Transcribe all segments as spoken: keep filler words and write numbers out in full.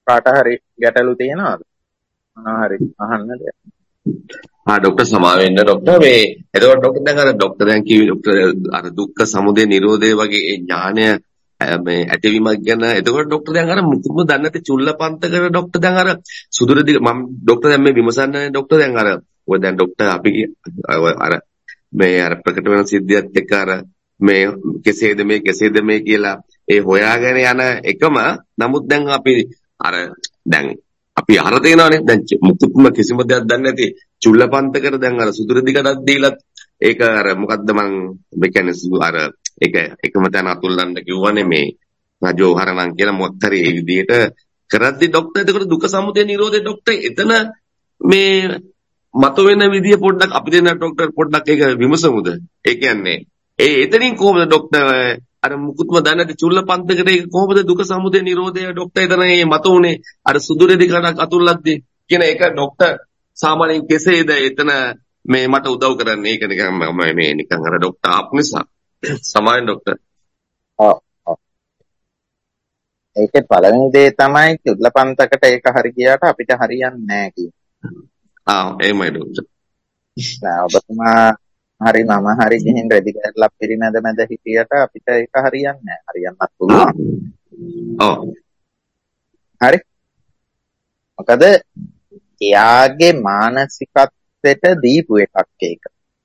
කාට හරි ගැටලු තියෙනවද? මොනවා හරි අහන්නද? ආ ડોક્ટર සමා වෙන්න ડોક્ટર මේ එතකොට ડોક્ટર දැන් අර ડોક્ટર දැන් කිව්වේ ડોક્ટર අර දුක්ඛ සමුදය නිරෝධය වගේ ඒ ඥානය මේ ඇතිවීමක් ගැන එතකොට ડોક્ટર දැන් අර මුකුත්ම දන්නේ නැති චුල්ලපන්තකට ડોક્ટર දැන් අර සුදුරදි මම ડોક્ટર දැන් මේ විමසන්නේ ડોક્ટર දැන් අර ඔය දැන් ડોક્ટર අපි අර මේ අර ප්‍රකට වෙන සිද්ධියත් එක්ක අර මේ කෙසේද මේ කෙසේද මේ කියලා ඒ හොයාගෙන යන එකම නමුත් දැන් අපි අර දැන් අපි අහර තේනවනේ දැන් මුකුත්ම කිසිම දෙයක් දන්නේ නැති චුල්ලපන්තකට දැන් අර සුදුර දිගටක් දීලත් ඒක අර මොකද්ද මං මේ කියන්නේ අර ඒක එකම තැන අතුල්ලන්න කිව්වනේ මේ රජෝ හරණම් කියලා මොකක් හරි ඒ විදිහට කරද්දි ડોක්ටර් එතකොට දුක සමුදය නිරෝධය ડોක්ටර් එතන මේ මතුවෙන විදිය පොඩ්ඩක් අපි දෙන්න ડોක්ටර් පොඩ්ඩක් ඒක විමසමුද ඒ කියන්නේ ඒ එතනින් කොහොමද ડોක්ටර් අර මුකුත්ම දන්නේ නැති චුල්ලපන්තකට ඒක කොහොමද දුක සමුදය නිරෝධය ડોක්ටර් එතන මේ මතුවුනේ අර සුදුර දිගටක් අතුල්ලද්දී කියන එක ડોක්ටර් සාමාන්‍යයෙන් කෙසේද එතන මේ මට උදව් කරන්නේ ඒක නිකන් මම මේ නිකන් අර ડોක්ටර් ආපු නිසා සමාවෙන් ડોක්ටර් ඔව් ඔව් ඒකේ පළවෙනි දේ තමයි චුල්ලපන්තකට ඒක හරි ගියාට අපිට හරියන්නේ නැහැ කියන්නේ. ආ එහෙමයි ડોක්ටර්. නෑ ඔබතුමා හරි මම හරි ගිහින් රෙදි කරලා පිරිනැද මැද හිටියට අපිට ඒක හරියන්නේ නැහැ. හරියන්නත් පුළුවන්. ඔව්. හරි. මොකද එයාගේ මානසිකත්වයට දීපු එකක් ඒක.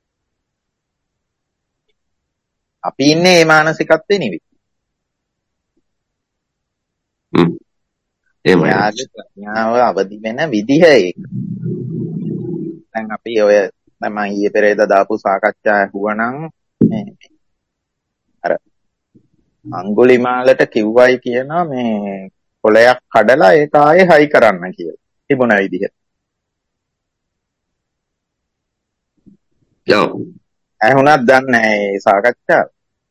අපි ඉන්නේ මේ මානසිකත්වේ නෙවෙයි. හ්ම්. එහෙමයි. එයාගේ ප්‍රඥාව අවදි වෙන විදිහ ඒක. දැන් අපි ඔය මම ඊයේ පෙරේද දාපු සාකච්ඡා ඇහුවනම් මේ අර අඟුලිමාලට කිව්වයි කියනවා මේ කොලයක් කඩලා ඒක ආයේ හයි කරන්න කියලා. තිබුණ විදිහ. ඔව්. ඇහුණත් දන්නේ නැහැ මේ සාකච්ඡාව.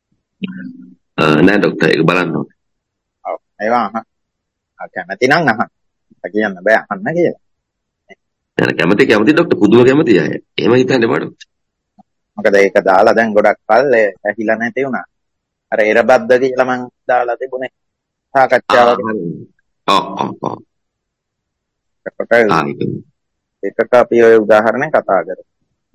නෑ ડોක්ටර් ඒක බලන්න ඕනේ. ඔව්. ඒවා අහන්න. කැමති නම් අහන්න. කියන්න බෑ අහන්න කියලා. දැන් කැමති කැමති ડોක්ටර් පුදුම කැමති අය. එහෙම හිතන්න බෑ ડોක්ටර්. මොකද ඒක දාලා දැන් ගොඩක් කල් ඇහිලා නැති වුණා. අර එරබද්ද කියලා මං දාලා තිබුණේ සාකච්ඡාවක. ඔව් ඔව් ඔව්. ඒකට අපි ඔය උදාහරණය කතා කරමු.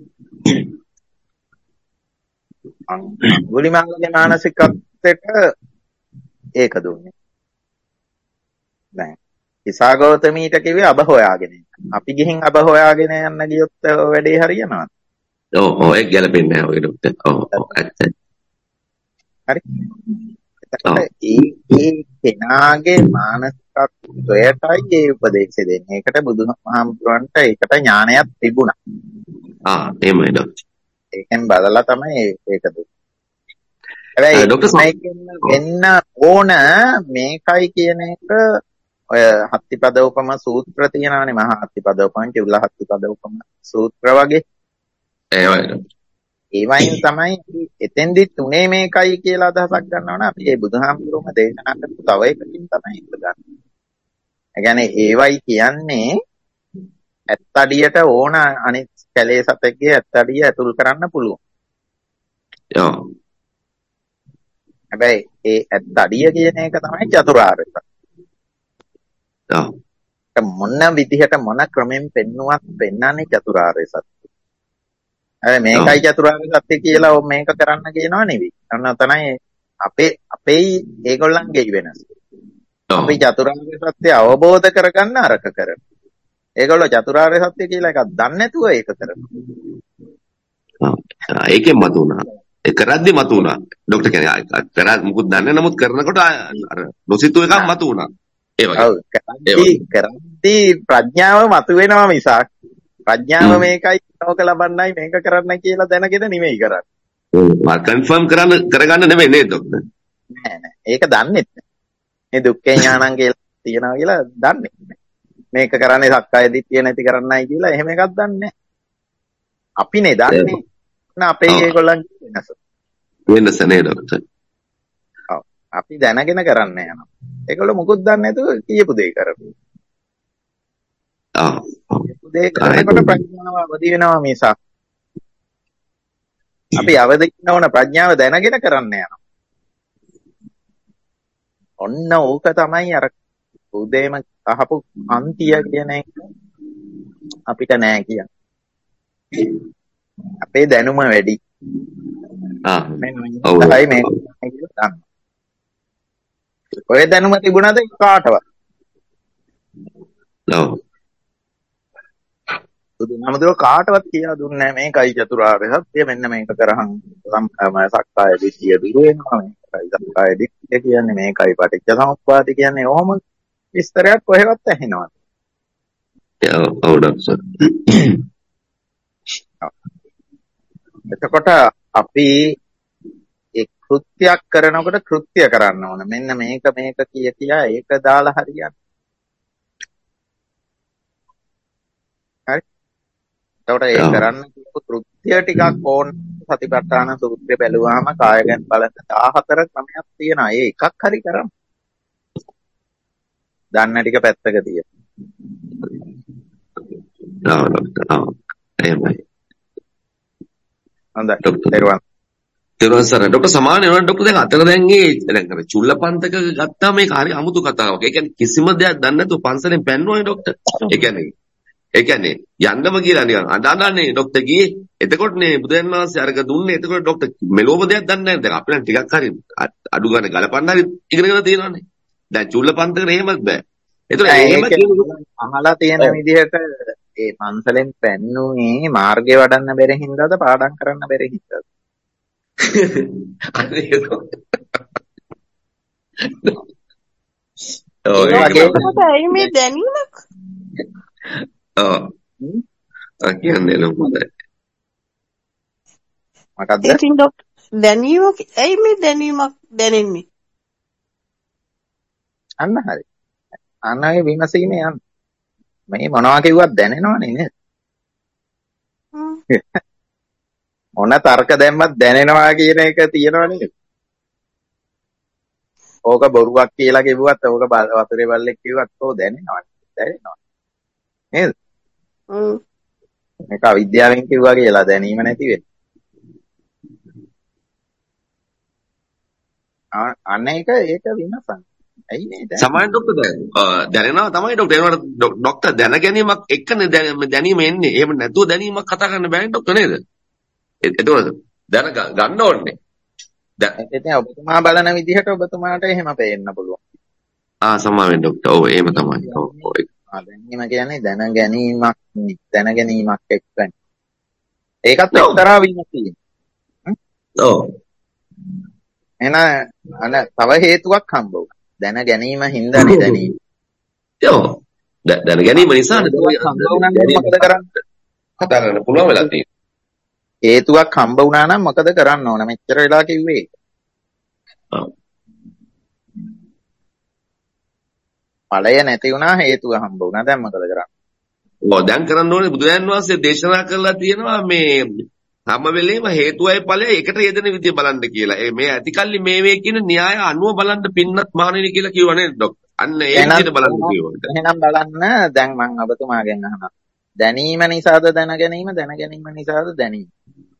අඟුලිමාලගේ මානසිකත්වයට ඒක දුන්නේ. දැන් ඉසා ගෞතමීට කිව්වේ අබ හොයාගෙන යන්න. අපි ගිහින් අබ හොයාගෙන යන්න ගියොත් වැඩේ හරියනවද? ඔව් ඔව් ඒක ගැලපෙන්නේ නැහැ ඔය ડોක්ටර්. ඔව් ඔව් ඇත්තයි. හරි. එතකොට ඒ ඒ කෙනාගේ මානසිකත්වයටයි ඒ උපදේශය දෙන්නේ. ඒකට බුදුහාමුදුරන්ට ඒකට ඥානයක් තිබුණා. ආ එහෙමයි ડોක්ටර්. ඒකෙන් බලලා තමයි ඒක දුන්නේ. හැබැයි ડોක්ටර් වෙන්න ඕන මේකයි කියන එක ඔය හත්තිපදෝපම සූත්‍ර තියෙනවානේ මහා හත්තිපදෝපම චුල්ල හත්තිපදෝපම සූත්‍ර වගේ. ඒවයි. ඒවයින් තමයි එතෙන්දි තුනේ මේකයි කියලා අදහසක් ගන්නවා නම් අපි මේ බුදුහාමුදුරුවෝ දේශනා කරපු තව එකකින් තමයි ඒක ගන්න. ඒ කියන්නේ ඒවයි කියන්නේ ඇත්තඩියට ඕන අනිත් කැලේ සතෙක්ගේ ඇත්තඩිය ඇතුල් කරන්න පුළුවන්. ඔව්. හැබැයි ඒ ඇත්තඩිය කියන එක තමයි චතුරාර්ය සත්‍ය. ඔව්. මොන විදිහට මොන ක්‍රමෙන් පෙන්නුවත් පෙන්වන්නේ චතුරාර්ය සත්‍ය. හැබැයි මේකයි චතුරාර්ය සත්‍ය කියලා මේක කරන්න කියනවා නෙවෙයි. අන්න තමයි අපේ අපේ ඒගොල්ලන්ගේ වෙනස. අපි චතුරාර්ය සත්‍ය අවබෝධ කරගන්න අරක කරනවා. ඒගොල්ලෝ චතුරාර්ය සත්‍ය කියලා එකක් දන්නේ නැතුව ඒක කරනවා. ඒකෙන් මතුණා. ඒ කරද්දි මතුණා. ડોක්ටර් කියන්නේ කරා මුකුත් දන්නේ නමුත් කරනකොට අර නොසිතු එකක් මතුණා. ඒ වගේ. ඔව්. කරද්දි කරද්දි ප්‍රඥාව මතුවෙනවා මිසක් ප්‍රඥාව මේකයි නෝක ලබන්නයි මේක කරන්න කියලා දැනගෙන නෙමෙයි කරන්නේ. ඔව්. කන්ෆර්ම් කරන්න කරගන්න නෙමෙයි නේද ડોක්ටර්? නෑ නෑ. ඒක දන්නේ නැහැ. මේ දුක්ඛේ ඥානං කියලා තියනවා කියලා දන්නේ නැහැ. මේක කරන්නේ සක්කාය දිට්ඨිය නැති කරන්නයි කියලා එහෙම එකක් දන්නේ නැහැ. අපිනේ දන්නේ. අපේ ඒගොල්ලන් වෙනස. වෙනස නේ ડોක්ටර්. ඔව්. අපි දැනගෙන කරන්න යනවා. ඒගොල්ලෝ මුකුත් දන්නේ නැතුව කියපු දේ කරපු. ඔව්. කියපු දේ කරනකොට ප්‍රඥාව අවදි වෙනවා මිසක්. අපි අවදි වෙන්න ඕන ප්‍රඥාව දැනගෙන කරන්න යනවා. ඔන්න ඕක තමයි අර උදේම අහපු අන්තිය කියන එක අපිට නෑ කියන්නේ. අපේ දැනුම වැඩි. ආ මෙන්න ඔව් මේකයි මේ කියන්නේ. ඔය දැනුම තිබුණාද කාටවත්? ඔව් බුදුහාමුදුරුවෝ කාටවත් කියලා දුන්නේ නැහැ මේකයි චතුරාර්ය සත්‍ය මෙන්න මේක කරහන් සක්කාය දිට්ඨිය දුරු වෙනවා මේකයි සක්කාය දිට්ඨිය කියන්නේ මේකයි පටිච්ච සමුප්පාද කියන්නේ ඔහොම විස්තරයක් කොහෙවත් ඇහෙනවද? ඔව් ඩොක්ටර්. එතකොට අපි ඒ කෘත්‍යයක් කරනකොට කෘත්‍ය කරන්න ඕන. මෙන්න මේක මේක කිය කියා ඒක දාලා හරියන්නේ. හරි. එතකොට ඒ කරන්න කියපු කෘත්‍ය ටිකක් ඕන සතිපට්ඨාන සූත්‍රය බැලුවාම කාය ගැන බලන දාහතර ක්‍රමයක් තියෙනවා. ඒ එකක් හරි කරමු. දන්න ටික පැත්තක තියන්න. ඔව් ඩොක්ටර්. ඔව් එහෙමයි. හොඳයි. ඩොක්ටර්. දරුවන්. දරුවන් සර ඩොක්ටර් සමාන වෙනවා ඩොක්ටර් දැන් අතර දැන් ඒ දැන් අර චුල්ලපන්තක ගත්තාම මේක හරි අමුතු කතාවක්. ඒ කියන්නේ කිසිම දෙයක් දන්නේ නැතුව පන්සලෙන් පැන්නුවානේ ඩොක්ටර්. ඒ කියන්නේ ඒ කියන්නේ යන්නම කියලා නිකන් අඬනනේ ડોක්ටර් ගියේ. එතකොට නේ බුදුන් වහන්සේ අරක දුන්නේ. එතකොට ડોක්ටර් මෙලොව දෙයක් දන්නේ නැහැ. දැන් අපිට ටිකක් හරි අඩු ගන්න ගලපන්න හරි ඉගෙනගෙන තියෙනවානේ. දැන් චුල්ලපන්තකට එහෙමත් බෑ. එතකොට එහෙම අහලා තියෙන විදිහට ඒ පන්සලෙන් පැන්නුනේ මාර්ගය වඩන්න බැරි හින්දාද පාඩම් කරන්න බැරි හින්දාද? අනේ ඒක. ඔය වගේ ඇයි මේ දැනීමක්? ඔව්. ආ කියන්නේ නෝමද? මොකද්ද? ඉතින් ડોක්ටර් දැනීමක් ඇයි මේ දැනීමක් දැනෙන්නේ? අන්න හරි. අන්න ඒ විමසීමේ යන්න. මේ මොනවා කිව්වත් දැනෙනවනේ නේද? මොන තර්ක දැම්මත් දැනෙනවා කියන එක තියෙනව නේද? ඕක බොරුවක් කියලා කිව්වත් ඕක වතුරේ බල්ලෙක් කිව්වත් ඕක දැනෙනවා. දැනෙනවා. නේද? හ්ම්. මේක අවිද්‍යාවෙන් කිව්වා කියලා දැනීම නැති වෙන්නේ. අන්න ඒක ඒක විමසන්න. ඇයි මේ දැන සමාන ડોක්ටර් දැනෙනවා තමයි ડોක්ටර්. ඒනවට ડોක්ටර් දැන ගැනීමක් එක්කනේ දැනීම එන්නේ. එහෙම නැතුව දැනීමක් කතා කරන්න බෑනේ ડોක්ටර් නේද? එතකොට දැන ගන්න ඕනේ. දැන් ඉතින් ඔබතුමා බලන විදිහට ඔබතුමාට එහෙම පේන්න පුළුවන්. ආ සමාවෙන් ડોක්ටර්. ඔව් එහෙම තමයි. ඔව් ඔව්. ආ දැනීම කියන්නේ දැන ගැනීමක් දැන ගැනීමක් එක්කනේ. ඒකත් එක්තරා විමසීම. ඔව්. එන අන තව හේතුවක් හම්බ වුණා. දැන ගැනීම හින්දානේ දැනීම. ඔව්. දැන ගැනීම නිසා හම්බ වුණා නම් මොකද කරන්නේ? කතා කරන්න පුළුවන් වෙලා තියෙනවා. හේතුවක් හම්බ වුණා නම් මොකද කරන්න ඕන? මෙච්චර වෙලා කිව්වේ. ඔව්. ඵලය නැති වුණා හේතුව හම්බ වුණා. දැන් මොකද කරන්නේ? ඔව් දැන් කරන්න ඕනේ බුදුන් වහන්සේ දේශනා කරලා තියෙනවා මේ හැම වෙලේම හේතුවයි ඵලයයි එකට යෙදෙන විදිය බලන්න කියලා. ඒ මේ ඇතිකල්ලි මේ වේ කියන න්‍යාය අනුව බලන්න පින්නත් මහණෙනි කියලා කිව්වා නේද ડોක්ටර්? අන්න ඒ විදිහට බලන්න කිව්වා. එහෙනම් බලන්න දැන් මම ඔබතුමාගෙන් අහනවා. දැනීම නිසාද දැන ගැනීම දැන ගැනීම නිසාද දැනීම?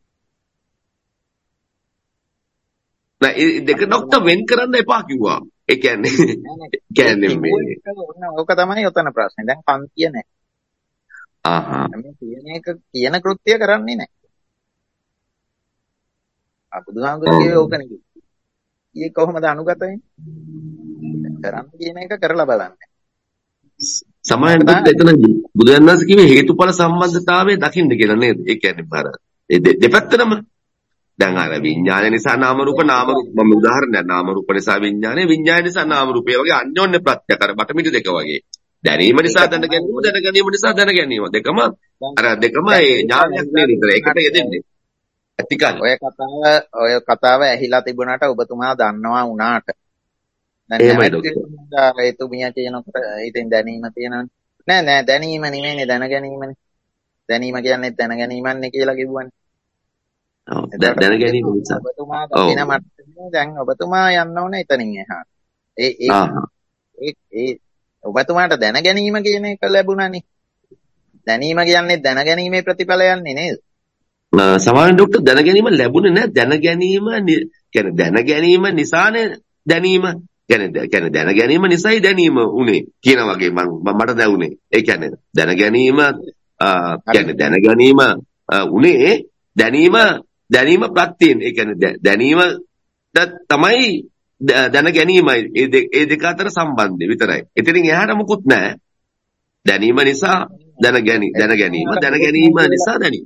නෑ ඒ දෙක ડોක්ටර් වෙන් කරන්න එපා කිව්වා. ඒ කියන්නේ කියන්නේ මේ ඕක තමයි ඔතන ප්‍රශ්නේ. දැන් පන්තිය නැහැ. ආහා. මේ කියන එක කියන කෘත්‍ය කරන්නේ නැහැ. බුදුහාමුදුරුවෝ ඕක නෙවෙයි. ඊයේ කොහොමද අනුගත වෙන්නේ? කරන්න කියන එක කරලා බලන්න. සමායන එතන බුදුන් වහන්සේ කිව්වේ හේතුඵල සම්බන්ධතාවය දකින්න කියලා නේද? ඒ කියන්නේ බාර ඒ දෙපැත්තම දැන් අර විඥානය නිසා නාම රූප නාම රූප මම උදාහරණයක් නාම රූප නිසා විඥානය විඥානය නිසා නාම රූපය වගේ අන්‍යෝන්‍ය ප්‍රත්‍යක් අර බටමිටි දෙක වගේ. දැනීම නිසා දැන ගැනීම දැන ගැනීම නිසා දැන ගැනීම දෙකම අර දෙකම ඒ ඥානයක් නේද? ඒකට යෙදෙන්නේ. ඇතිකල්. ඔය කතාව ඔය කතාව ඇහිලා තිබුණාට ඔබතුමා දන්නවා වුණාට. එහෙමයි ડોක්ටර්. එතුමිය කියනකොට ඉතින් දැනීම තියෙනවනේ. නෑ නෑ දැනීම නෙමෙයිනේ දැන ගැනීමනේ. දැනීම කියන්නේ දැන ගැනීමන්නේ කියලා කිව්වනේ. ඔව් දැන ගැනීම නිසා. ඔබතුමා දකින මට්ටමේ දැන් ඔබතුමා යන්න ඕනේ එතනින් එහා. ඒ ඒ ඒ ඔබතුමාට දැන ගැනීම කියන එක ලැබුණානේ. දැනීම කියන්නේ දැන ගැනීමේ ප්‍රතිඵලයන්නේ නේද? සමාන ડોක්ටර් දැන ගැනීම ලැබුණේ නැහැ. දැන ගැනීම කියන්නේ දැන ගැනීම නිසානේ දැනීම. කියන්නේ කියන්නේ දැන ගැනීම නිසායි දැනීම උනේ කියන වගේ මම මට දැනුනේ. ඒ කියන්නේ දැන ගැනීම කියන්නේ දැන ගැනීම උනේ දැනීම දැනීම ප්‍රත්‍යයෙන්. ඒ කියන්නේ දැනීම තමයි දැන ගැනීමයි. ඒ ඒ දෙක අතර සම්බන්ධය විතරයි. එතනින් එහාට මොකුත් නැහැ. දැනීම නිසා දැන ගැනීම දැන ගැනීම දැන ගැනීම නිසා දැනීම.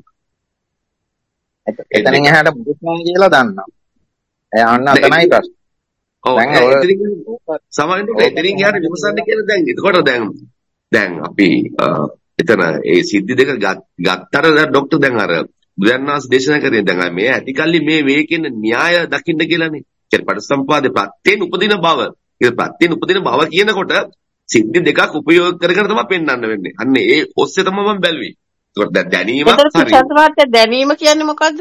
එතනින් එහාට මොකුත් නැහැ කියලා දන්නවා. ඒ අන්න තමයි ප්‍රශ්නේ. ඔව් එතනින් සමහරවිට එතනින් එහාට විමසන්න කියලා දැන් එතකොට දැන් දැන් අපි එතන ඒ සිද්ධි දෙක ගත්තර ડોක්ටර් දැන් අර බුදුන්වහන්සේ දේශනා කරේ දැන් මේ ඇතිකල්ලි මේ වේ කියන න්‍යාය දකින්න කියලානේ. ඒ පටිසම්පාදේ ප්‍රත්‍යයෙන් උපදින බව. ඒ ප්‍රත්‍යයෙන් උපදින බව කියනකොට සිද්ධි දෙකක් උපයෝග කරගෙන තමයි පෙන්වන්න වෙන්නේ. අන්න ඒ ඔස්සේ තමයි මම බැලුවේ. ඒකට දැන් දැනීමක් හරි. ඒතර දැනීම කියන්නේ මොකද්ද?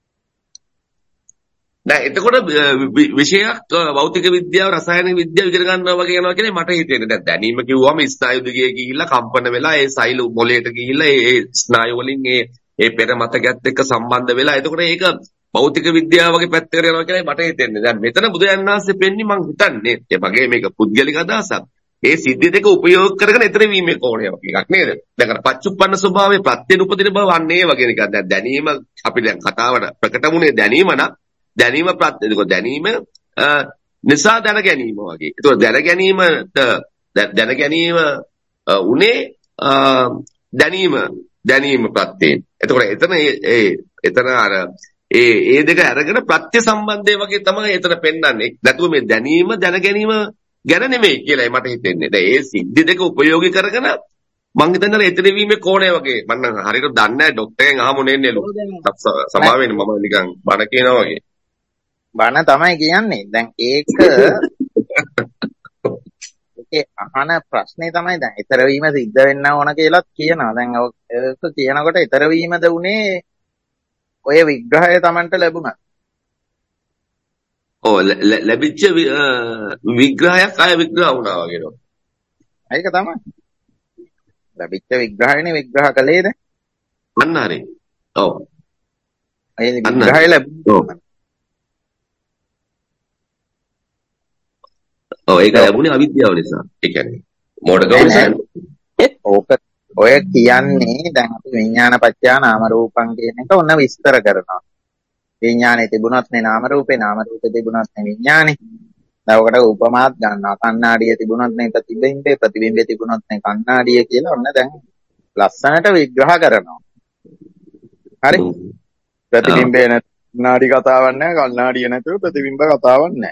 නෑ එතකොට විෂයක් භෞතික විද්‍යාව රසායනික විද්‍යාව ඉගෙන ගන්නවා වගේ යනවා කියලා මට හිතෙන්නේ. දැන් දැනීම කිව්වම ස්නායු දිගේ ගිහිල්ලා කම්පන වෙලා ඒ සෛල මොළයට ගිහිල්ලා ඒ ස්නායු වලින් ඒ ඒ පෙර මතකයත් එක්ක සම්බන්ධ වෙලා එතකොට ඒක භෞතික විද්‍යාව වගේ පැත්තකට යනවා කියලා මට හිතෙන්නේ. දැන් මෙතන බුදුන් වහන්සේ පෙන්නේ මං හිතන්නේ ඒ මගේ මේක පුද්ගලික අදහසක්. ඒ සිද්ධි දෙක උපයෝග කරගෙන ඊතර වීමේ කෝණයක් එකක් නේද? දැන් අර පච්චුප්පන්න ස්වභාවයේ ප්‍රත්‍යයෙන් උපදින බව අන්නේ වගේ නිකන් දැන් දැනීම අපි දැන් කතාවට ප්‍රකට වුණේ දැනීම නම් දැනීම ප්‍රත්‍ය ඒක දැනීම නිසා දැන ගැනීම වගේ. ඒක දැන ගැනීමට දැන ගැනීම උනේ දැනීම දැනීම ප්‍රත්‍යයෙන්. එතකොට එතන ඒ එතන අර ඒ ඒ දෙක අරගෙන ප්‍රත්‍ය සම්බන්ධය වගේ තමයි එතන පෙන්වන්නේ. නැතුව මේ දැනීම දැන ගැනීම ගැන නෙමෙයි කියලායි මට හිතෙන්නේ. දැන් ඒ සිද්ධි දෙක උපයෝගී කරගෙන මං හිතන්නේ එතන වීමේ කෝණය වගේ. මම නම් හරියට දන්නේ නැහැ ડોක්ටර්ගෙන් අහමු නෙන්නේ ලු. සමා වෙන්න මම නිකන් බණ කියනවා වගේ. බණ තමයි කියන්නේ. දැන් ඒක ඒකේ අහන ප්‍රශ්නේ තමයි දැන් ඊතර වීම සිද්ධ වෙන්න ඕන කියලාත් කියනවා. දැන් ඒක කියනකොට ඊතර වීමද උනේ ඔය විග්‍රහය Tamanට ලැබුණා. ඔව් ලැබිච්ච විග්‍රහයක් ආය විග්‍රහ වුණා වගේ නෝ. ඒක තමයි. ලැබිච්ච විග්‍රහයනේ විග්‍රහ කළේද? අන්න හරි. ඔව්. ඒ විග්‍රහය ලැබුණා. ඔව් ඒක ලැබුණේ අවිද්‍යාව නිසා. ඒ කියන්නේ මොඩකම නිසා. ඕක ඔය කියන්නේ දැන් අපි විඥාන පත්‍යා නාම රූපං කියන එක ඔන්න විස්තර කරනවා. විඥානේ තිබුණත් නේ නාම රූපේ නාම රූපේ තිබුණත් නේ විඥානේ. දැන් ඔකට උපමාත් ගන්නවා. කණ්ණාඩිය තිබුණත් නේ ප්‍රතිබිම්බේ ප්‍රතිබිම්බේ තිබුණත් නේ කණ්ණාඩිය කියලා ඔන්න දැන් ලස්සනට විග්‍රහ කරනවා. හරි? ප්‍රතිබිම්බේ නැත්නම් කණ්ණාඩි කතාවක් නැහැ. කණ්ණාඩිය නැතුව ප්‍රතිබිම්බ කතාවක් නැහැ.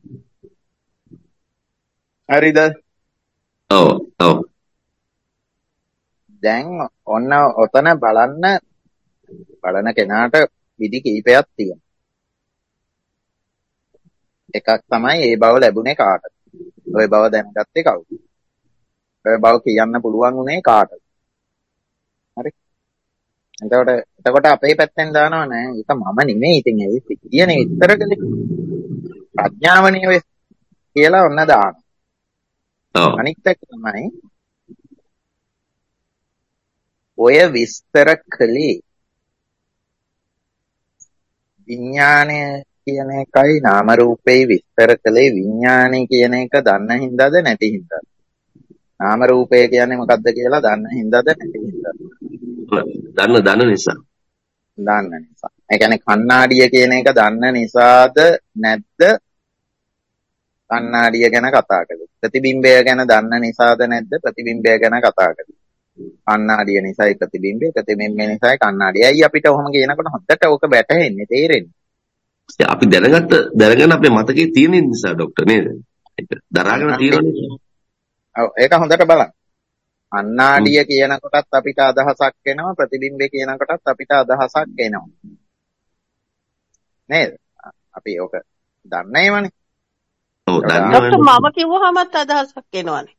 හරිද? ඔව් ඔව්. දැන් ඔන්න ඔතන බලන්න බලන කෙනාට විදි කිහිපයක් තියෙනවා. එකක් තමයි ඒ බව ලැබුණේ කාටද? ওই බව දැනගත්තේ කවුද? ওই බව කියන්න පුළුවන් උනේ කාටද? හරි. එතකොට එතකොට අපේ පැත්තෙන් දානවා නෑ. ඒක මම නෙමෙයි. ඉතින් ඒ සිද්ධියනේ විස්තර කළේ. ප්‍රඥාවනේ වෙස් කියලා ඔන්න දානවා. ඔව්. අනිත් එක තමයි ඔය විස්තර කළේ විඥානය කියන එකයි නාම රූපේ විස්තර කළේ විඥානය කියන එක දන්න හින්දාද නැති හින්දාද? නාම රූපය කියන්නේ මොකක්ද කියලා දන්න හින්දාද නැති හින්දාද? දන්න දන්න නිසා. දන්න නිසා. ඒ කියන්නේ කණ්ණාඩිය කියන එක දන්න නිසාද නැද්ද? කණ්ණාඩිය ගැන කතා කළේ. ප්‍රතිබිම්බය ගැන දන්න නිසාද නැද්ද? ප්‍රතිබිම්බය ගැන කතා කළේ. කණ්ණාඩිය නිසායි ප්‍රතිබිම්බය, ප්‍රතිබිම්බය නිසායි කණ්ණාඩිය. ඇයි අපිට ඔහොම කියනකොට හොඳට ඕක වැටහෙන්නේ තේරෙන්නේ? අපි දැනගත්ත දැනගෙන අපේ මතකයේ තියෙන නිසා ડોක්ටර් නේද? ඒක දරාගෙන තියෙනවා. ඔව් ඒක හොඳට බලන්න. කණ්ණාඩිය කියන කොටත් අපිට අදහසක් එනවා, ප්‍රතිබිම්බය කියන කොටත් අපිට අදහසක් එනවා. නේද? අපි ඕක දන්නේවනේ. ඔව් දන්නවනේ. මම කිව්වහමත් අදහසක් එනවනේ.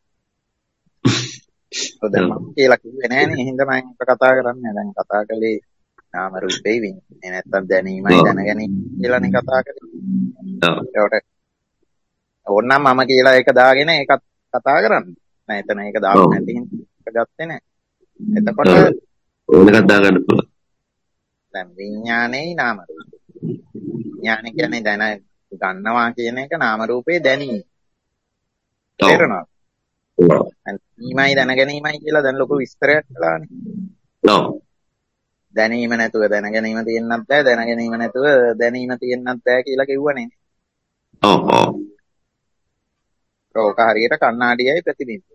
ඔව් දැන් මම කියලා කිව්වේ නෑනේ. එහෙනම් මම කතා කරන්නේ. දැන් කතා කළේ නාම රූපේ විඤ්ඤාණය නැත්තම් දැනීමයි දැනගැනීම කියලානේ කතා කරේ. ඔව්. ඒකට ඕනනම් මම කියලා ඒක දාගෙන ඒකත් කතා කරන්න. නෑ එතන ඒක දාන්න නැති හින්දා ගත්තේ නෑ. එතකොට ඕන එකක් දාගන්න පුළුවන්. දැන් විඤ්ඤාණයයි නාම රූපේ. විඤ්ඤාණය කියන්නේ දැන ගන්නවා කියන එක නාම රූපේ දැනීම. ඔව්. තේරෙනවද? ඔව්. දැනීමයි දැනගැනීමයි කියලා දැන් ලොකු විස්තරයක් කළානේ. ඔව්. දැනීම නැතුව දැනගැනීම තියෙන්නත් බෑ, දැනගැනීම නැතුව දැනීම තියෙන්නත් බෑ කියලා කිව්වනේ. ඔව් ඔව්. ඕක හරියට කණ්ණාඩියයි ප්‍රතිබිම්බයයි.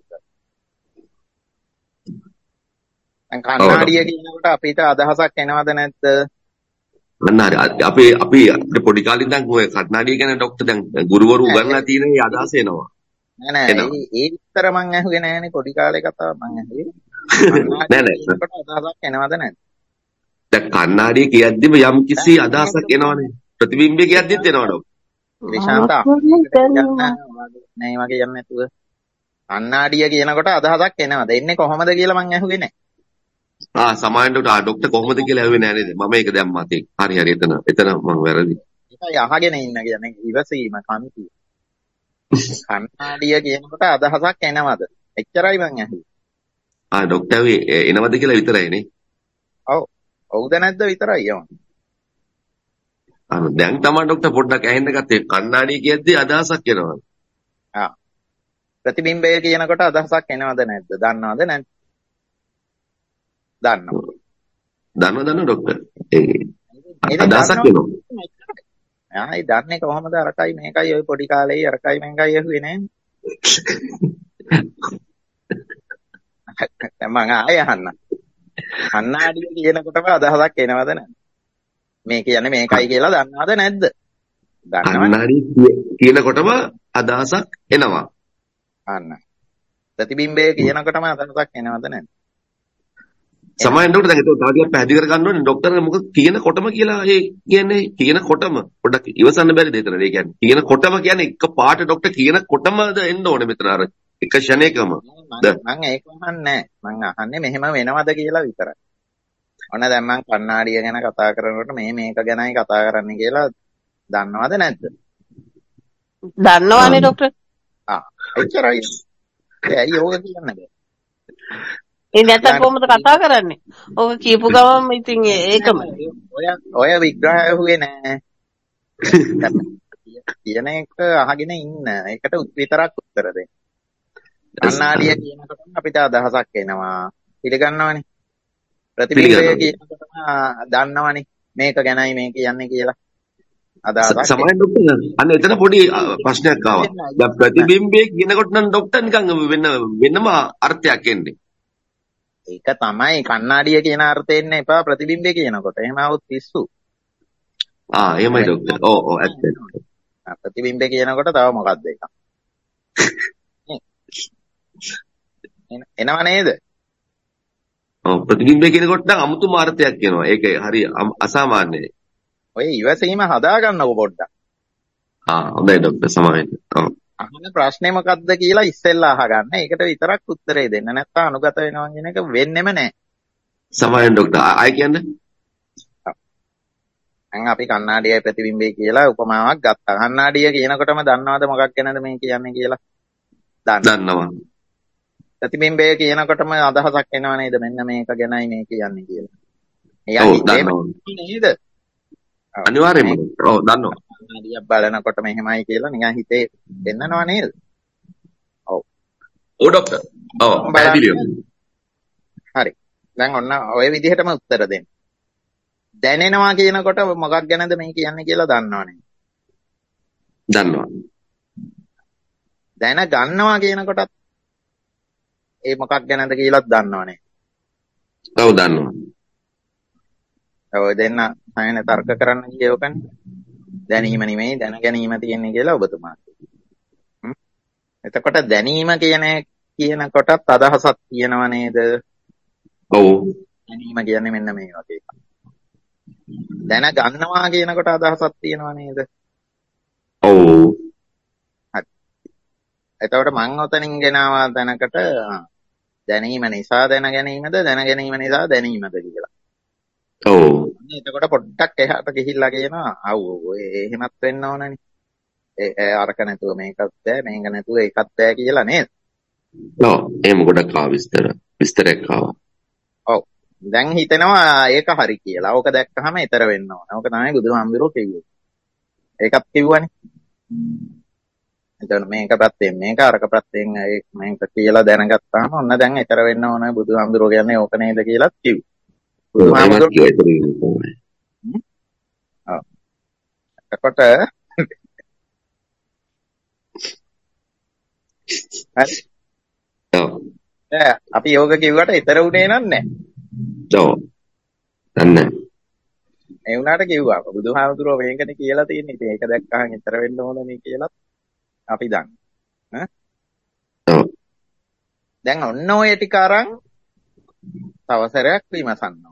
දැන් කණ්ණාඩිය කියනකොට අපිට අදහසක් එනවද නැද්ද? අන්න හරි. අපි අපි අපේ පොඩි කාලේ ඉඳන් ඔය කට්නාඩිය ගැන ડોක්ටර් දැන් ගුරුවරු උගන්ලා තියෙන ඒ අදහස එනවා. නෑ නෑ එනවා. ඒ ඒ විතර මං ඇහුවේ නෑනේ පොඩි කාලේ කතාව මං ඇහුවේ. නෑ නෑ. කණ්ණාඩියකට අදහසක් එනවද නැද්ද? දැන් කණ්නාඩිය කියද්දිම යම් කිසි අදහසක් එනවනේ. ප්‍රතිබිම්බය කියද්දිත් එනවා ડોක්ටර්. විශාන්ත නෑ වගේ යන්නේ නැතුව කණ්ණාඩිය කියනකොට අදහසක් එනවද? එන්නේ කොහොමද කියලා මං ඇහුවේ නෑ. ආ සමායෙන්ට ආ ડોක්ටර් කොහොමද කියලා ඇහුවේ නෑ නේද? මම ඒක දැම්මා තේ. හරි හරි එතන එතන මම වැරදි. ඒකයි අහගෙන ඉන්න කියන්නේ ඉවසීම කන්තිය. කණ්ණාඩිය කියනකොට අදහසක් එනවද? එච්චරයි මං ඇහුවේ. ආ ડોක්ටර් වේ එනවද කියලා විතරයි නේ. ඔව්. ඔව්ද නැද්ද විතරයි යම. අන්න දැන් තමයි ડોක්ටර් පොඩ්ඩක් ඇහෙන්න ගත්තේ. කණ්නාඩිය කියද්දි අදහසක් එනවා. ආ. ප්‍රතිබිම්බය කියනකොට අදහසක් එනවද නැද්ද? දන්නවද නැද්ද? දන්නවා. දන්නව දන්නව ડોක්ටර්. ඒ අදහසක් එනවා. ආයි දන්නේ කොහොමද අරකයි මේකයි ඔය පොඩි කාලේ අරකයි මේකයි ඇහුවේ නෑනේ. දැන් මං ආයෙ අහන්න. කණ්ණාඩිය කියනකොටම අදහසක් එනවද නැද්ද? මේ කියන්නේ මේකයි කියලා දන්නවද නැද්ද? දන්නවනේ. කණ්නාඩිය කියනකොටම අදහසක් එනවා. අන්න. ප්‍රතිබිම්බය කියනකොටම අදහසක් එනවද නැද්ද? සමායෙන් ડોක්ටර් දැන් ඒක තව ටිකක් පැහැදිලි කර ගන්න ඕනේ. ડોක්ටර් මොකද කියනකොටම කියලා ඒ කියන්නේ කියනකොටම පොඩ්ඩක් ඉවසන්න බැරිද එතන? ඒ කියන්නේ කියනකොටම කියන්නේ එක පාට ડોක්ටර් කියනකොටමද එන්න ඕනේ මෙතන අර එක ක්ෂණයකම. මං ඒක අහන්නේ නෑ. මං අහන්නේ මෙහෙම වෙනවද කියලා විතරයි. ඔන්න දැන් මං කණ්ණාඩිය ගැන කතා කරනකොට මේ මේක ගැනයි කතා කරන්නේ කියලා දන්නවද නැද්ද? දන්නවනේ ડોක්ටර්. ආ එච්චරයි. ඒ ඇයි ඕක කියන්නේ බෑ. ඒ නැත්තම් කොහොමද කතා කරන්නේ? ඔක කියපු ගමන් ඉතින් ඒකම. ඔය ඔය විග්‍රහය ඇහුවේ නෑ. කියන එක අහගෙන ඉන්න. ඒකට විතරක් උත්තර දෙන්න. කණ්ණාඩිය කියනකොටම අපිට අදහසක් එනවා. පිළිගන්නවනේ. ප්‍රතිබිම්බය කියනකොටම දන්නවනේ මේක ගැනයි මේ කියන්නේ කියලා. අදහසක්. සමායෙන් ડોක්ටර් අන්න එතන පොඩි ප්‍රශ්නයක් ආවා. දැන් ප්‍රතිබිම්බය කියනකොට නම් ડોක්ටර් නිකන් වෙන වෙනම අර්ථයක් එන්නේ. ඒක තමයි කණ්ණාඩිය කියන අර්ථයෙන් එපා ප්‍රතිබිම්බය කියනකොට. එහෙම આવුත් පිස්සු. ආ එහෙමයි ડોක්ටර්. ඔව් ඔව් ඇත්තට. ප්‍රතිබිම්බය කියනකොට තව මොකක්ද ඒක? එනව නේද? ඔව් ප්‍රතිබිම්බය කියනකොට නම් අමුතුම අර්ථයක් එනවා. ඒක හරි අසාමාන්‍යයි. ඔය ඉවසීම හදා ගන්නකො පොඩ්ඩක්. ආ හොඳයි ડોක්ටර් සමාවෙන්න. ඔව්. අහන ප්‍රශ්නේ මොකක්ද කියලා ඉස්සෙල්ලා අහගන්න. ඒකට විතරක් උත්තරේ දෙන්න. නැත්නම් අනුගත වෙනවා කියන එක වෙන්නෙම නැහැ. සමාවෙන්න ડોක්ටර්. ආයි කියන්නේ? දැන් අපි කණ්ණාඩියයි ප්‍රතිබිම්බය කියලා උපමාවක් ගත්තා. කණ්ණාඩිය කියනකොටම දන්නවද මොකක් ගැනද මේ කියන්නේ කියලා? දන්නවා. ප්‍රතිබිම්බය කියනකොටම අදහසක් එනව නේද? මෙන්න මේක ගැනයි මේ කියන්නේ කියලා. ඔව් දන්නවා. නේද? අනිවාර්යයෙන්ම. ඔව් දන්නවා. කණ්ණාඩියක් බලනකොට මෙහෙමයි කියලා නිකන් හිතේ දෙන්නනවා නේද? ඔව්. ඔව් ડોක්ටර්. ඔව් පැහැදිලිව. හරි. දැන් ඔන්න ඔය විදිහටම උත්තර දෙන්න. දැනෙනවා කියනකොට මොකක් ගැනද මේ කියන්නේ කියලා දන්නවනේ. දන්නවා. දැන ගන්නවා කියනකොටත් ඒ මොකක් ගැනද කියලාත් දන්නවනේ. ඔව් දන්නවා. ඔය දෙන්න අයන තර්ක කරන්න කියවකනේ. දැනීම නෙමෙයි දැන ගැනීම තියෙන්නේ කියලා ඔබතුමා. එතකොට දැනීම කියන කියනකොටත් අදහසක් තියෙනව නේද? ඔව්. දැනීම කියන්නේ මෙන්න මේ වගේ එකක්. දැන ගන්නවා කියනකොට අදහසක් තියෙනව නේද? ඔව්. හරි. එතකොට මං ඔතනින් ගෙනාවා දැනකට දැනීම නිසා දැන ගැනීමද දැන ගැනීම නිසා දැනීමද කියලා. ඔව්. එතකොට පොඩ්ඩක් එහාට ගිහිල්ලා කියනවා අව් ඔය එහෙමත් වෙන්න ඕනනේ. ඒ අරක නැතුව මේකත් බෑ මේක නැතුව ඒකත් බෑ කියලා නේද? ඔව්. එහෙම ගොඩක් ආව විස්තර. විස්තරයක් ආවා. ඔව්. දැන් හිතෙනවා ඒක හරි කියලා. ඕක දැක්කහම ඊතර වෙන්න ඕන. ඕක තමයි බුදුහාමුදුරුවෝ කිව්වේ. ඒකත් කිව්වනේ. එතකොට මේක පැත්තෙන් මේක අරක පැත්තෙන් මේක කියලා දැනගත්තාම ඔන්න දැන් ඊතර වෙන්න ඕන බුදුහාමුදුරුවෝ කියන්නේ ඕක නේද කියලා කිව්වා. බුදුහාමුදුරුවෝ ඔව්. එතකොට හරි. ඔව්. අපි යෝග කිව්වට ඊතර උනේ නන්නේ. ඔව්. නන්නේ. ඒ වුණාට කිව්වා බුදුහාමුදුරුවෝ මේකනේ කියලා තියෙන්නේ. ඉතින් ඒක දැක්කහන් ඊතර වෙන්න ඕනනේ කියලා අපි දන්නේ. ඈ ඔව්. දැන් ඔන්න ඔය ටික අරන් තව සැරයක් විමසන්න.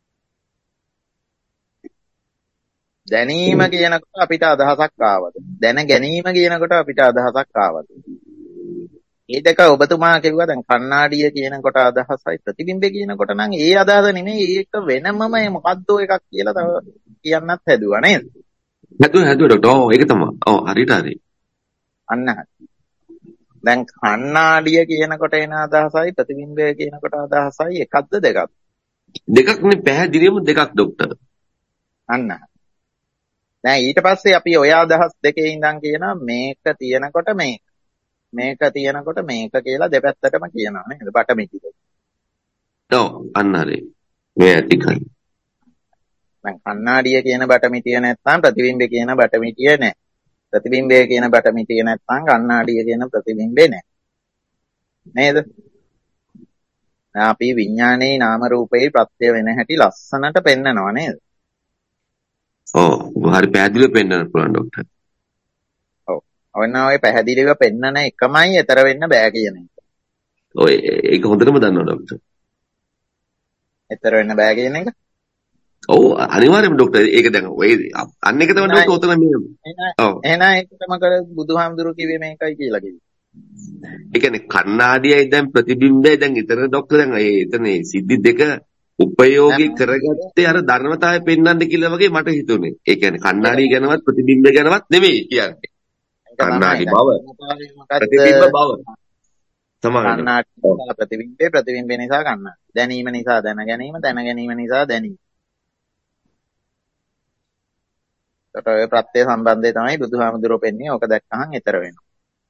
දැනීම කියනකොට අපිට අදහසක් ආවද? දැන ගැනීම කියනකොට අපිට අදහසක් ආවද? මේ දෙක ඔබතුමා කිව්වා දැන් කණ්ණාඩිය කියනකොට අදහසයි ප්‍රතිබිම්බේ කියනකොට නම් ඒ අදහස නෙමෙයි ඒක වෙනමම මොකද්ද එකක් කියලා තව කියන්නත් හැදුවා නේද? හැදුවා හැදුවා ඩොක්ටර්. ඔව් ඒක තමයි. ඔව් හරියට හරි. අන්න හරි. දැන් කණ්ණාඩිය කියනකොට එන අදහසයි ප්‍රතිබිම්බය කියනකොට අදහසයි එකක්ද දෙකක්ද? දෙකක් නේ පැහැදිලිවම දෙකක් ඩොක්ටර්. අන්න හරි. දැන් ඊට පස්සේ අපි ඔය අදහස් දෙකේ ඉඳන් කියනවා මේක තියෙනකොට මේක. මේක තියෙනකොට මේක කියලා දෙපැත්තටම කියනවා නේද? බටමිටි දෙක. ඔව් අන්න හරි. මේ ටිකයි. දැන් කණ්ණාඩිය කියන බටමිටිය නැත්නම් ප්‍රතිබිම්බේ කියන බටමිටිය නැහැ. ප්‍රතිබිම්බය කියන බටමිටිය නැත්නම් කණ්ණාඩිය කියන ප්‍රතිබිම්බේ නැහැ. නේද? අපි විඥානයේ නාම රූපේ ප්‍රත්‍ය වෙන හැටි ලස්සනට පෙන්නනවා නේද? ඔව් හරි පැහැදිලිව පෙන්නන්න පුළුවන් ඩොක්ටර්. ඔව්. ඔන්න ඔය පැහැදිලිව පෙන්නන එකමයි ඊතර වෙන්න බෑ කියන එක. ඔය ඒක හොඳටම දන්නවා ඩොක්ටර්. ඊතර වෙන්න බෑ කියන එක? ඔව් අනිවාර්යයෙන්ම ඩොක්ටර් ඒක දැන් ඔය අන්න එක තමයි ඩොක්ටර් උතන මේ ඔව් එහෙනම් ඒකටම කර බුදුහාමුදුරුවෝ කිව්වේ මේකයි කියලා කිව්වේ. ඒ කියන්නේ කණ්ණාඩියයි දැන් ප්‍රතිබිම්බයයි දැන් ඊතර ඩොක්ටර් දැන් ඒ එතන සිද්ධි දෙක උපයෝගී කරගත්තේ අර ධර්මතාවය පෙන්වන්න කියලා වගේ මට හිතුනේ. ඒ කියන්නේ කණ්ණාඩිය ගැනවත් ප්‍රතිබිම්බය ගැනවත් නෙමෙයි කියන්නේ. කණ්ණාඩි බව ප්‍රතිබිම්බ බව සමානයි. කණ්ණාඩි ප්‍රතිබිම්බේ ප්‍රතිබිම්බේ නිසා කණ්ණාඩි. දැනීම නිසා දැන ගැනීම දැන ගැනීම නිසා දැනීම. ඒකට ඔය ප්‍රත්‍ය සම්බන්ධය තමයි බුදුහාමුදුරුවෝ පෙන්නේ. ඕක දැක්කහන් ඊතර වෙනවා.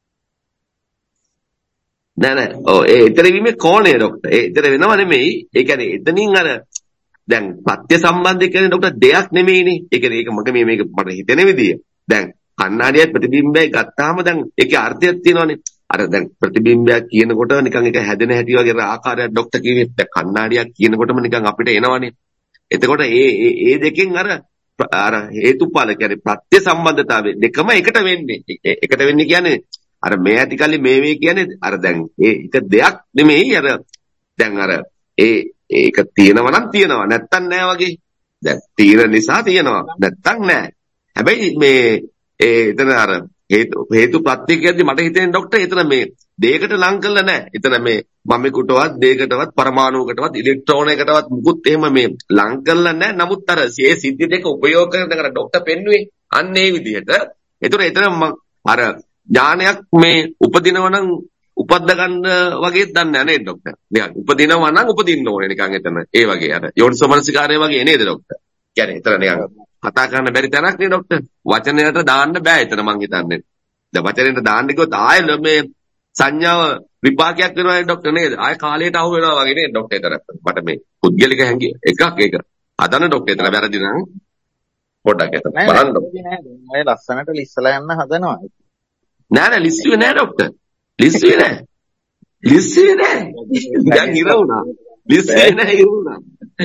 නෑ නෑ ඔව් ඒ ඊතර වීමේ කෝණය ඩොක්ටර්. ඒ ඊතර වෙනව නෙමෙයි. ඒ කියන්නේ එතනින් අර දැන් පත්‍ය සම්බන්ධය කියන්නේ ඩොක්ටර් දෙයක් නෙමෙයිනේ. ඒ කියන්නේ ඒක මගේ මේ මේක මට හිතෙන විදිය. දැන් කණ්ණාඩියයි ප්‍රතිබිම්බයයි ගත්තාම දැන් ඒකේ අර්ථයක් තියෙනවානේ. අර දැන් ප්‍රතිබිම්බයක් කියනකොට නිකන් ඒක හැදෙන හැටි වගේ ආකාරයක් ඩොක්ටර් කිව්වේ. දැන් කණ්ණාඩියක් කියනකොටම නිකන් අපිට එනවනේ. එතකොට ඒ ඒ දෙකෙන් අර අර හේතුඵල කියන්නේ ප්‍රත්‍ය සම්බන්ධතාවය දෙකම එකට වෙන්නේ. එකට වෙන්නේ කියන්නේ අර මේ ඇති කල්ලි මේ මේ කියන්නේ අර දැන් ඒ එක දෙයක් නෙමෙයි අර දැන් අර ඒ ඒක තියෙනවා නම් තියෙනවා නැත්තම් නෑ වගේ. දැන් තියෙන නිසා තියෙනවා නැත්තම් නෑ. හැබැයි මේ ඒ එතන අර හේතු හේතු ප්‍රත්‍ය කියද්දි මට හිතෙන්නේ ඩොක්ටර් එතන මේ දෙයකට ලං කරලා නෑ. එතන මේ මමෙකුටවත් දෙයකටවත් පරමාණුවකටවත් ඉලෙක්ට්‍රෝනයකටවත් මුකුත් එහෙම මේ ලං කරලා නෑ. නමුත් අර මේ සිද්ධි දෙක උපයෝග කරගෙන ඩොක්ටර් පෙන්නුවේ අන්න ඒ විදිහට. ඒතර එතන අර ඥානයක් මේ උපදිනවා නම් උපද්ද ගන්න වගේ දන්නේ නැහැ නේද ડોක්ටර්? නිකන් උපදිනවා නම් උපදින්න ඕනේ නිකන් එතන. ඒ වගේ අර යෝනිසෝමනසිකාරය වගේ නේද ડોක්ටර්? කියන්නේ එතන නිකන් කතා කරන්න බැරි තැනක් නේ ડોක්ටර්. වචනයට දාන්න බෑ එතන මං හිතන්නේ. දැන් වචනයට දාන්න කිව්වොත් ආයෙ මේ සංඥාව විපාකයක් වෙනවා නේ ડોක්ටර් නේද? ආයෙ කාලයට අහු වෙනවා වගේ නේද ડોක්ටර් එතන. මට මේ පුද්ගලික හැඟීම එකක් ඒක. හදන ડોක්ටර් එතන වැරදි නම් පොඩ්ඩක් එතන බලන්න. ඔය ලස්සනට ලිස්සලා යන්න හදනවා. නෑ නෑ ලිස්සුවේ නෑ ડોක්ටර්. ලිස්සුවේ නෑ. ලිස්සුවේ නෑ. දැන් ඉර වුණා. ලිස්සුවේ නෑ ඉර වුණා.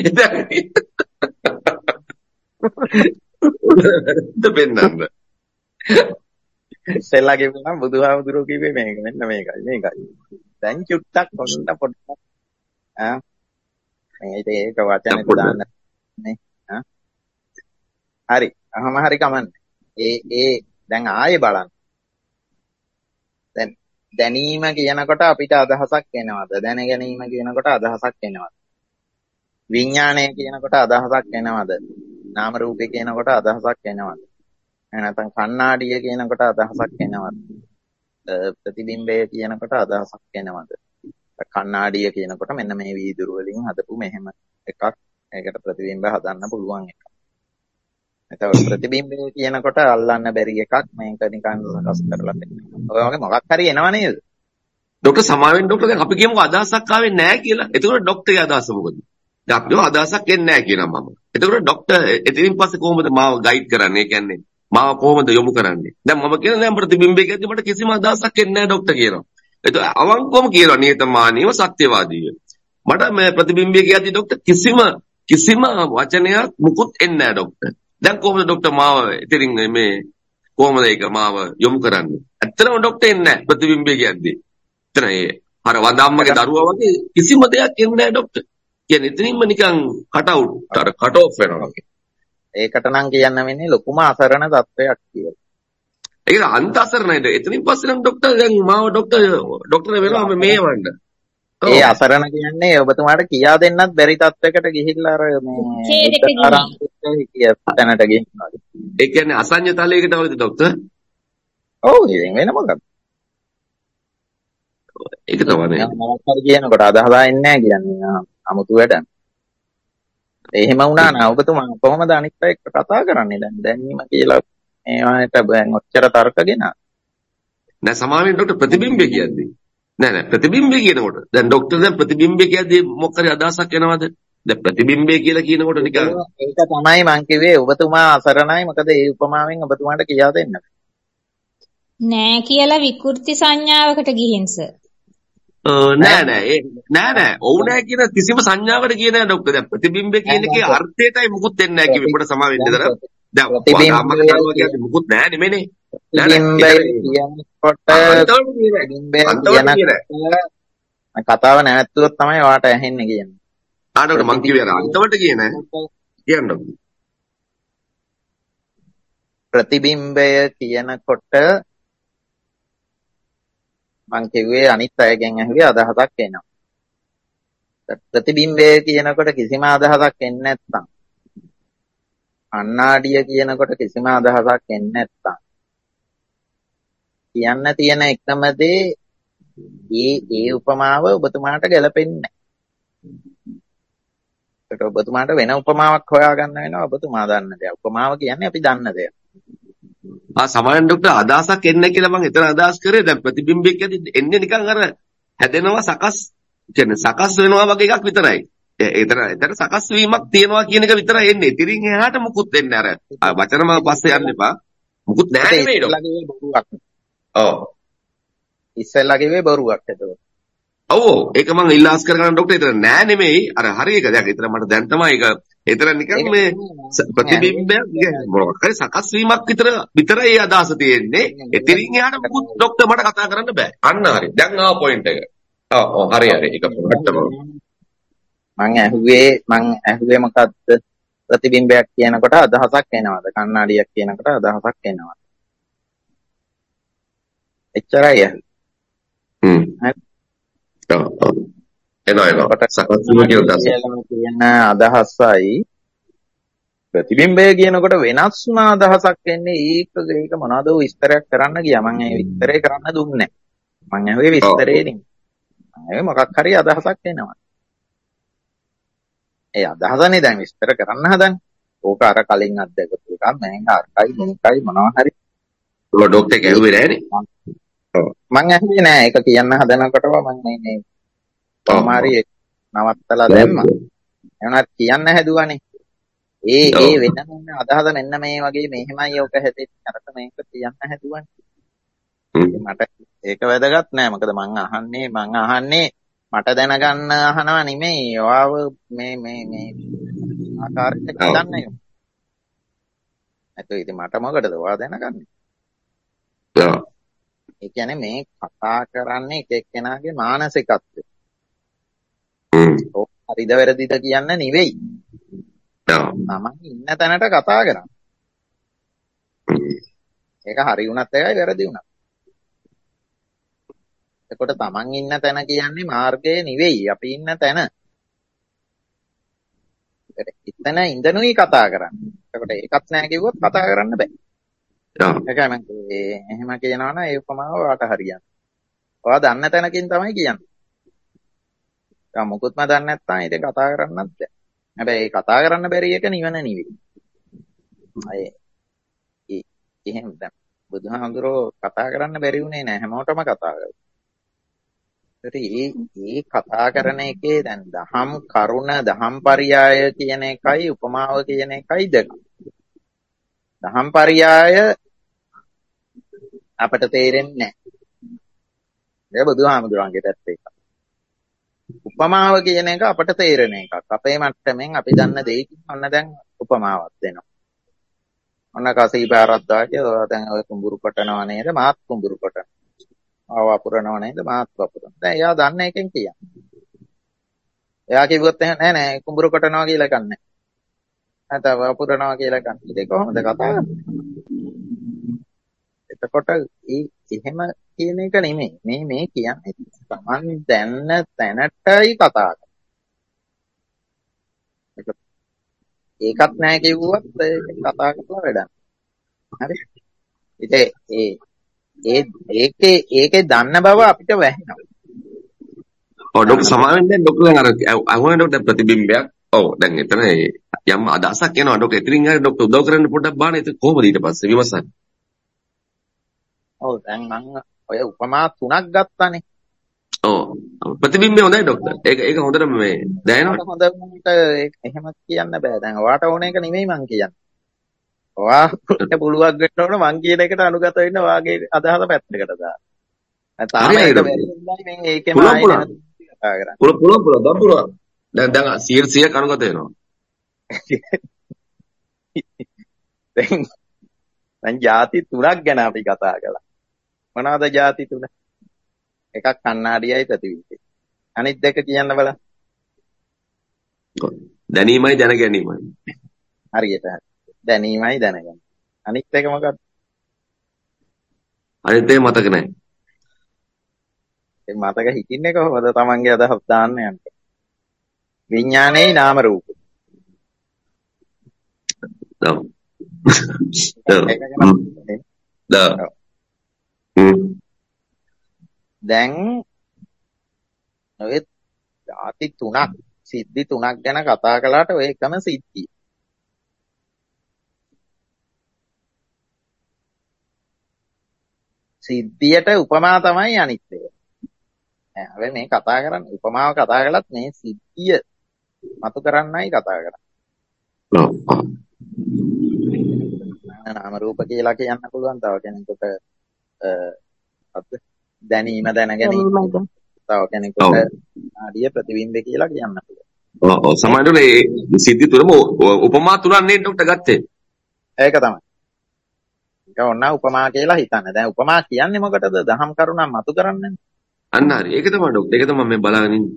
දෙපෙන්නන්න. ඉස්සෙල්ලා කිව්වනම් බුදුහාමුදුරුවෝ කිව්වේ මේක මෙන්න මේකයි මේකයි. දැන් චුට්ටක් පොඩ්ඩක් පොඩ්ඩක් ආ මේක ඒක වචනෙට දාන්න නේ ආ හරි අහම හරි කමන්නේ. ඒ ඒ දැන් ආයෙ බලන්න. දැන් දැනීම කියනකොට අපිට අදහසක් එනවද? දැන ගැනීම කියනකොට අදහසක් එනවද? විඥාණය කියනකොට අදහසක් එනවද? නාම රූපේ කියනකොට අදහසක් එනවද? නැත්නම් කණ්ණාඩිය කියනකොට අදහසක් එනවද? ප්‍රතිබිම්බය කියනකොට අදහසක් එනවද? කණ්ණාඩිය කියනකොට මෙන්න මේ වීදුරු වලින් හදපු මෙහෙම එකක්. ඒකට ප්‍රතිබිම්බ හදන්න පුළුවන් එකක්. එතකොට ප්‍රතිබිම්බය කියනකොට අල්ලන්න බැරි එකක් මේක නිකන් සකස් කරලා පෙන්නනවා. ඔය වගේ මොකක් හරි එනව නේද? ડોક્ટર සමාවෙන් ડોક્ટર දැන් අපි කියමුකෝ අදහසක් ආවේ නැහැ කියලා. එතකොට ડોක්ටර්ගේ අදහස මොකද? දැන් අපිව අදහසක් එන්නේ නැහැ කියනවා මම. එතකොට ડોක්ටර් එතනින් පස්සේ කොහොමද මාව ගයිඩ් කරන්නේ? ඒ කියන්නේ මාව කොහොමද යොමු කරන්නේ? දැන් මම කියන දැන් ප්‍රතිබිම්බය කියද්දි මට කිසිම අදහසක් එන්නේ නැහැ ડોක්ටර් කියනවා. එතකොට අවංකවම කියනවා නියතමානීව සත්‍යවාදීව. මට මේ ප්‍රතිබිම්බය කියද්දි ડોක්ටර් කිසිම කිසිම වචනයක් මුකුත් එන්නේ නැහැ ડોක්ටර්. දැන් කොහොමද ડોක්ටර් මාව එතනින් මේ කොහොමද ඒක මාව යොමු කරන්නේ? ඇත්තටම ડોක්ටර් එන්නේ නැහැ ප්‍රතිබිම්බය කියද්දි. එතන ඒ අර වදාම්මගේ දරුවා වගේ කිසිම දෙයක් එන්නේ නැහැ ડોක්ටර්. කියන්නේ එතනින්ම නිකන් කට් අවුට් අර කට් ඔෆ් වෙනවා වගේ. ඒකට නම් කියන්න වෙන්නේ ලොකුම අසරණ තත්වයක් කියලා. ඒක අන්ත අසරණයිද? එතනින් පස්සේ නම් ડોක්ටර් දැන් මාව ડોක්ටර් ડોක්ටර් වෙනවා මේ වන්න. ඒ අසරණ කියන්නේ ඔබතුමාට කියා දෙන්නත් බැරි තත්වයකට ගිහිල්ලා අර මේ ආරම්භයේ තැනට ගෙනියනවා. ඒ කියන්නේ අසඤ්ඤ තලයකට වලද ડોක්ටර්? ඔව් ඉතින් වෙන මොකක්ද? ඒක තමයි. මොකක් හරි කියනකොට අදහලා එන්නේ නැහැ කියන්නේ 아무තු වැඩ. එහෙම වුණා නම් ඔබතුමා කොහොමද අනිත් අය එක්ක කතා කරන්නේ දැන් දැනීම කියලා මේවට දැන් ඔච්චර තර්කගෙන නෑ සමාවෙන් ડોක්ටර් ප්‍රතිබිම්බය කියද්දි නෑ නෑ ප්‍රතිබිම්බය කියනකොට දැන් ડોක්ටර් දැන් ප්‍රතිබිම්බය කියද්දි මොකක් හරි අදහසක් එනවද? දැන් ප්‍රතිබිම්බය කියලා කියනකොට නිකන් ඒක තමයි මං කිව්වේ ඔබතුමා අසරණයි මොකද ඒ උපමාවෙන් ඔබතුමාට කියා දෙන්න නෑ කියලා විකෘති සංඥාවකට ගිහින් සර්. නෑ නෑ නෑ නෑ ඔව් නෑ කියන කිසිම සංඥාවකට කියේ නෑ ડોක්ටර්. දැන් ප්‍රතිබිම්බය කියන එකේ අර්ථයටයි මුකුත් දෙන්නේ නෑ කිව්වේ. පොඩ සමාවෙන්න දෙතර. දැන් ප්‍රතිබිම්බය කියන්නේ මුකුත් නෑ නෙමෙයිනේ. ප්‍රතිබිම්බය කියනකොට කතාව නැවැත්තුවොත් තමයි ඔයාට ඇහෙන්නේ කියන්නේ. ආ ડોක්ටර් මං කිව්වේ අර අන්තවට කියේ නෑ. කියන්න ડોක්ටර්. ප්‍රතිබිම්බය කියනකොට මං කිව්වේ අනිත් අයගෙන් ඇහුවේ අදහසක් එනවා. ප්‍රතිබිම්බය කියනකොට කිසිම අදහසක් එන්නේ නැත්නම් අන්නාඩිය කියනකොට කිසිම අදහසක් එන්නේ නැත්නම් කියන්න තියෙන එකම දේ ඒ ඒ උපමාව ඔබතුමාට ගැලපෙන්නේ නැහැ. ඒක ඔබතුමාට වෙන උපමාවක් හොයාගන්න වෙනවා ඔබතුමා දන්න දේ. උපමාව කියන්නේ අපි දන්න දේ. ආ සමාන ડોක්ටර් අදහසක් එන්නේ කියලා මම එතන අදහස් කරේ දැන් ප්‍රතිබිම්බය කියන්නේ එන්නේ නිකන් අර හැදෙනවා සකස් කියන්නේ සකස් වෙනවා වගේ එකක් විතරයි. ඒතර ඒතර සකස් වීමක් තියෙනවා කියන එක විතරයි එන්නේ. ඉතින් එහාට මුකුත් එන්නේ අර වචනම පස්සේ යන්න එපා. මුකුත් නැහැ නෙමෙයි බොරුවක්. ඔව්. ඉස්සෙල්ලා කිව්වේ බොරුවක් එතකොට. ඔව් ඔව් ඒක මම ඉල්ලාස් කරගන්න ડોක්ටර් ඒතර නෑ නෙමෙයි අර හරි එක. දැන් ඒතර මට දැන් තමයි ඒක ඒතර නිකන් මේ ප්‍රතිබිම්බයක් මොකක් හරි සකස් වීමක් විතර විතරයි ඒ අදහස තියෙන්නේ. එතනින් එහාට මුකුත් ડોක්ටර් මට කතා කරන්න බෑ. අන්න හරි. දැන් ආව පොයින්ට් එක. ඔව් ඔව් හරි හරි. ඒක පොඩ්ඩක්ම මං ඇහුවේ මං ඇහුවේ මොකද්ද? ප්‍රතිබිම්බයක් කියනකොට අදහසක් එනවද? කණ්ණාඩියක් කියනකොට අදහසක් එනවද? එච්චරයි. හ්ම්. ඔව් ඔව්. එනවා එනවා. සකස් වීම කියන අදහස. කියන අදහසයි ප්‍රතිබිම්බය කියනකොට වෙනස් වුණ අදහසක් එන්නේ ඒක ඒක මොනවද විස්තරයක් කරන්න ගියා. මං ඒ විස්තරේ කරන්න දුන්නේ නැහැ. මං ඇහුවේ විස්තරේ නේ. මං ඇහුවේ මොකක් හරි අදහසක් එනවා. ඒ අදහසනේ දැන් විස්තර කරන්න හදන්නේ. ඕක අර කලින් අත්දැකපු එකක් මම අරකයි මොකයි මොනවා හරි. ඔය ડોක්ටර් කැහුවේ නෑනේ. ඔව්. මං ඇහුවේ නෑ ඒක කියන්න හදනකොටම මං මේ මේ කොමාරි නවත්තලා දැම්මා. එවනත් කියන්න හැදුවානේ. ඒ ඒ වෙන වෙන අදහස මෙන්න මේ වගේ මෙහෙමයි ඕක හැදෙන්නේ. අරක මේක කියන්න හැදුවානේ. මට ඒක වැදගත් නෑ. මොකද මං අහන්නේ මං අහන්නේ මට දැනගන්න අහනවා නෙමෙයි. ඔයාව මේ මේ මේ ආකාරයට දන්නේ. නැත්නම් ඉතින් මට මොකටද ඔයා දැනගන්නේ? ඔව්. ඒ කියන්නේ මේ කතා කරන්නේ එක එක්කෙනාගේ මානසිකත්වය. හ්ම්. ඔව් හරිද වැරදිද කියන්න නෙවෙයි. ඔව්. තමන් ඉන්න තැනට කතා කරන්නේ. ඒක හරි වුණත් එකයි වැරදි වුණත්. එතකොට තමන් ඉන්න තැන කියන්නේ මාර්ගය නෙවෙයි අපි ඉන්න තැන. එතන ඉඳනුයි කතා කරන්නේ. එතකොට ඒකත් නෑ කිව්වොත් කතා කරන්න බෑ. ඔව්. ඒකයි මම කිව්වේ එහෙම කියනවනම් ඒ උපමාව ඔයාට හරියන්නේ. ඔයා දන්න තැනකින් තමයි කියන්නේ. දැන් මොකුත්ම දන්නේ නැත්නම් ඉතින් කතා කරන්නත් බෑ. හැබැයි කතා කරන්න බැරි එක නිවන නෙවෙයි. අය ඒ එහෙම දැන් බුදුහාමුදුරෝ කතා කරන්න බැරි වුණේ නෑ හැමෝටම කතා කරා. ඒත් ඒ ඒ කතා කරන එකේ දැන් දහම් කරුණ දහම් පරියාය කියන එකයි උපමාව කියන එකයි දෙක. දහම් පරියාය අපට තේරෙන්නේ නෑ. ඒක බුදුහාමුදුරන්ගේ පැත්තේ එක. උපමාව කියන එක අපට තේරෙන එකක්. අපේ මට්ටමින් අපි දන්න දෙයකින් ඔන්න දැන් උපමාවක් දෙනවා. ඔන්න කසීපාරද්දාගේ දැන් ඔය කුඹුරු කොටනවා නේද? මාත් කුඹුරු කොටනවා. ආව වපුරනවා නේද? මාත් වපුරනවා. දැන් එයා දන්න එකෙන් කියන්නේ. එයා කිව්වොත් එහෙනම් නෑ නෑ කුඹුරු කොටනවා කියලා කන්නේ. නැත්නම් වපුරනවා කියලා කන්නේ. ඒක කොහොමද කතා කරන්නේ? එතකොට ඒ එහෙම කියන එක නෙමෙයි. මේ මේ කියන්නේ Taman දැන්න තැනටයි කතා කරන්නේ. ඒකත් නෑ කිව්වොත් ඒක කතා කරලා වැඩක්. හරි. ඉතින් ඒ ඒ ඒකේ ඒකේ දන්න බව අපිට වැහෙනවා. ඔව් ડોક્ટર සමාවෙන් දැන් ડોક્ટર දැන් අර අහුවෙන ડોક્ટર ප්‍රතිබිම්බයක්. ඔව් දැන් එතන යම් අදහසක් එනවා ડોક્ટર. එතනින් හරි ડોક્ટર උදව් කරන්න පොඩ්ඩක් බලන්න. ඒක කොහොමද ඊට පස්සේ විමසන්නේ? ඔව් දැන් මම ඔය උපමා තුනක් ගත්තානේ. ඔව් ප්‍රතිබිම්බය හොඳයි ડોક્ટર. ඒක ඒක හොඳටම මේ දැනෙනවා. හොඳ වුණට එහෙම කියන්න බෑ. දැන් ඔයාට ඕන එක නෙමෙයි මං කියන්නේ. ඔයාට පුළුවන් වෙන්න ඕන මං කියන එකට අනුගත වෙන්න ඔයාගේ අදහස පැත්තකට දාන්න. තාම ඒක බැරි වෙනදායි මේ ඒකෙම ආයෙ කතා කරන්නේ. පුළුවන් පුළුවන් පුළුවන් දැන් පුළුවන්. දැන් දැන් සියයට සියයක් අනුගත වෙනවා. දැන් දැන් ಜಾති තුනක් ගැන අපි කතා කළා. මොනවද ಜಾති තුන? එකක් කණ්ණාඩියයි ප්‍රතිවිරුද්ධයි. අනිත් දෙක කියන්න බලන්න. දැනීමයි දැන ගැනීමයි. හරියට හරි. දැනීමයි දැනගන්න. අනිත් එක මොකක්ද? අනිත් එක මතක නැහැ. ඒ මතක හිටින්නේ කොහොමද තමන්ගේ අදහස් දාන්න යන්නේ? විඥානයේ නාම රූප. ඔව්. ඔව්. දැන් ඔය ಜಾති තුනක් සිද්ධි තුනක් ගැන කතා කළාට ඔය එකම සිද්ධිය. සිද්ධියට උපමා තමයි අනිත් එක. ඈ මේ කතා කරන්නේ උපමාව කතා කළත් මේ සිද්ධිය මතු කරන්නයි කතා කරන්නේ. ඔව්. නාම රූප කියලා කියන්න පුළුවන් තව කෙනෙකුට දැනීම දැන ගැනීම තව කෙනෙකුට ආදී ප්‍රතිබිම්බ කියලා කියන්න පුළුවන්. ඔව් ඔව් සමහරවිට මේ සිද්ධි තුනම උපමා තුනක් නේ ડોක්ටර් ගත්තේ. ඒක තමයි. ඒක ඔන්න උපමා කියලා හිතන්න. දැන් උපමා කියන්නේ මොකටද? දහම් කරුණක් මතු කරන්නේ. අන්න හරි. ඒක තමයි ડોක්ටර්. ඒක තමයි මම බලගෙන ඉන්නේ.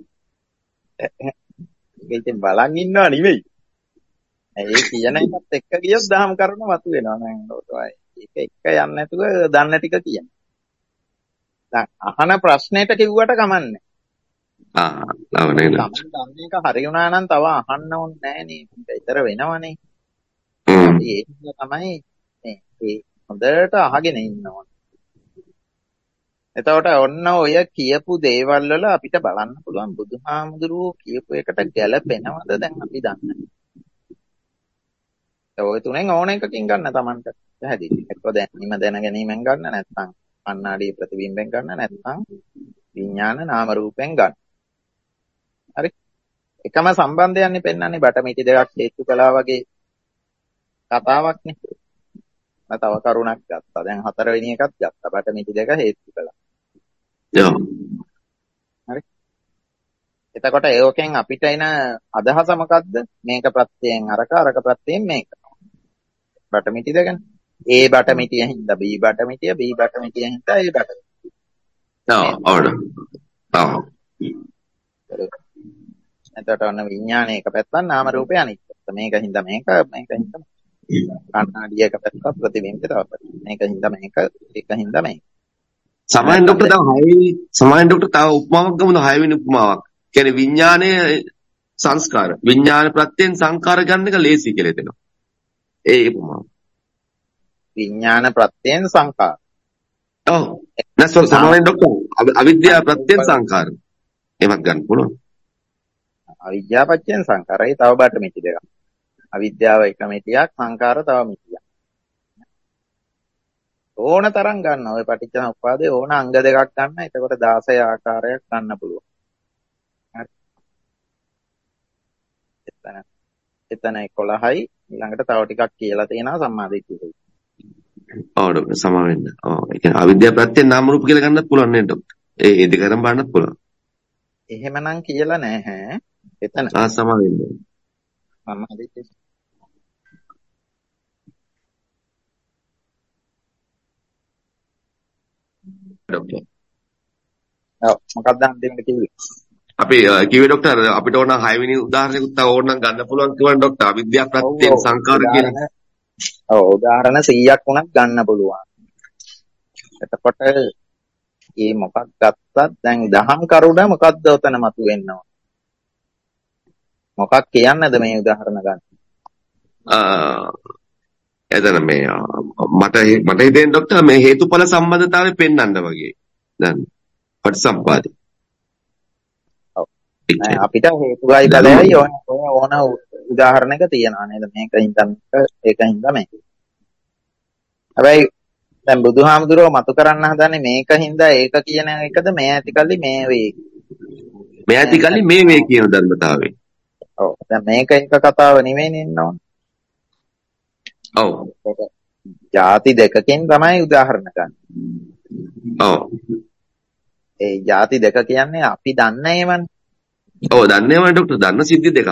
ඒක ඉතින් බලන් ඉන්නවා නෙවෙයි. ඒ කියන එකත් එක්ක ගියොත් දහම් කරුණ මතු වෙනවා. දැන් ඒක එක්ක යන්නේ නැතුව දන්න ටික කියන්න. දැන් අහන ප්‍රශ්නෙට කිව්වට කමන්නේ. ආ නෑ නෑ. තමන් එක හරි වුණා නම් තව අහන්න ඕනේ නෑ නේ. ඒතර වෙනවනේ. ඒක තමයි මේ ඒ හොඳට අහගෙන ඉන්න ඕනේ. එතකොට ඔන්න ඔය කියපු දේවල් වල අපිට බලන්න පුළුවන් බුදුහාමුදුරුවෝ කියපු එකට ගැළපෙනවද දැන් අපි දන්නේ. ඔය තුනෙන් ඕන එකකින් ගන්න Tamanට. පැහැදිලි. එක්ක දැනීම දැන ගැනීමෙන් ගන්න නැත්නම් කණ්ණාඩි ප්‍රතිබිම්බෙන් ගන්න නැත්නම් විඥාන නාම රූපෙන් ගන්න. හරි. එකම සම්බන්ධයන්නේ පෙන්වන්නේ බටමිටි දෙකක් හේතු කළා වගේ කතාවක් නේ. මම තව කරුණක් ගත්තා. දැන් හතරවෙනි එකත් ගත්තා. බටමිටි දෙක හේතු කළා. යෝ. හරි. එතකොට ඒකෙන් අපිට එන අදහස මොකද්ද? මේක ප්‍රත්‍යයෙන් අරක අරක ප්‍රත්‍යයෙන් මේක. බටමිටි දෙකනේ. A බටමිටියෙන් හින්දා B බටමිටිය B බටමිටියෙන් හින්දා A බටමිටිය. ඔව් ඔව්. ඔව්. එතකොට ඔන්න විඥානයේ එක පැත්තක් නාම රූපේ අනිත් පැත්ත. මේක හින්දා මේක මේක හින්දා කණ්ණාඩිය එක පැත්තක් ප්‍රතිබිම්බේ තව පැත්තක්. මේක හින්දා මේක එක හින්දා මේක. සමාන ડોක්ටර් තව හයවෙනි සමාන ડોක්ටර් තව උපමාවක් ගමුද හයවෙනි උපමාවක්. කියන්නේ විඥානයේ සංස්කාර විඥාන ප්‍රත්‍යයෙන් සංකාර ගන්න එක ලේසි කියලා හිතෙනවා. ඒ උපමාව. විඥාන ප්‍රත්‍යයෙන් සංකාර. ඔව්. නැසො සමාන ડોක්ටර් අවිද්‍යාව ප්‍රත්‍යයෙන් සංකාර. එහෙමත් ගන්න පුළුවන්. අවිද්‍යාව පත්‍යයෙන් සංකාරයි තව බට මිටි දෙකක්. අවිද්‍යාව එක මිටියක් සංකාර තව මිටියක්. ඕන තරම් ගන්න. ඔය පටිච්චසමුප්පාදේ ඕන අංග දෙකක් ගන්න. එතකොට දාසය ආකාරයක් ගන්න පුළුවන්. හරි. එතන එතන එකොළහයි ඊළඟට තව ටිකක් කියලා තියෙනවා සම්මාදිට්ඨිය. ඔව් ડોක්ටර් සමා වෙන්න. ඔව් ඒ කියන්නේ අවිද්‍යාව ප්‍රත්‍යයෙන් නාම රූප කියලා ගන්නත් පුළුවන් නේද ડોක්ටර්? ඒ ඒ දෙක අරන් බලන්නත් පුළුවන්. එහෙමනම් කියලා නැහැ. එතන ආ සමා වෙන්න. සම්මාදිට්ඨිය. ડોක්ටර්. ඔව් මොකක්ද අන්තිමට කිව්වේ? අපි කිව්වේ ડોක්ටර් අපිට ඕන හය වෙනි උදාහරණයකුත් තව ඕනනම් ගන්න පුළුවන් කිව්වනේ ડોක්ටර් අවිද්‍යාව ප්‍රත්‍යයෙන් සංකාර කියලා. ඔව් උදාහරණ සීයක් වුණත් ගන්න පුළුවන්. එතකොට මේ මොකක් ගත්තත් දැන් දහම් කරුණ මොකක්ද උතන මතුවෙන්න ඕන? මොකක් කියන්නද මේ උදාහරණ ගන්න? එතන මේ මට මට හිතෙන ડોක්ටර් මේ හේතුඵල සම්බන්ධතාවය පෙන්වන්න වගේ. දැන් පටිසම්පාදේ. ඔව්. අපිට හේතුයි බලයයි ඕන ඕන උදාහරණයක තියනවා නේද? මේකින් තමයි ඒකින් තමයි. හැබැයි දැන් බුදුහාමුදුරුවෝ මතු කරන්න හදන්නේ මේකින්ද ඒක කියන එකද මේ ඇතිකල්ලි මේ වේ. මේ ඇතිකල්ලි මේ වේ කියන ධර්මතාවය. ඔව්. දැන් මේක එක කතාව නෙමෙයි ඉන්න ඕන. ඔව්. ಜಾති දෙකකින් තමයි උදාහරණ ගන්න. ඔව්. ඒ ಜಾති දෙක කියන්නේ අපි දන්න ඒවනේ. ඔව් දන්නේ නැහැ ડોක්ටර් දන්න සිද්ධි දෙකක්.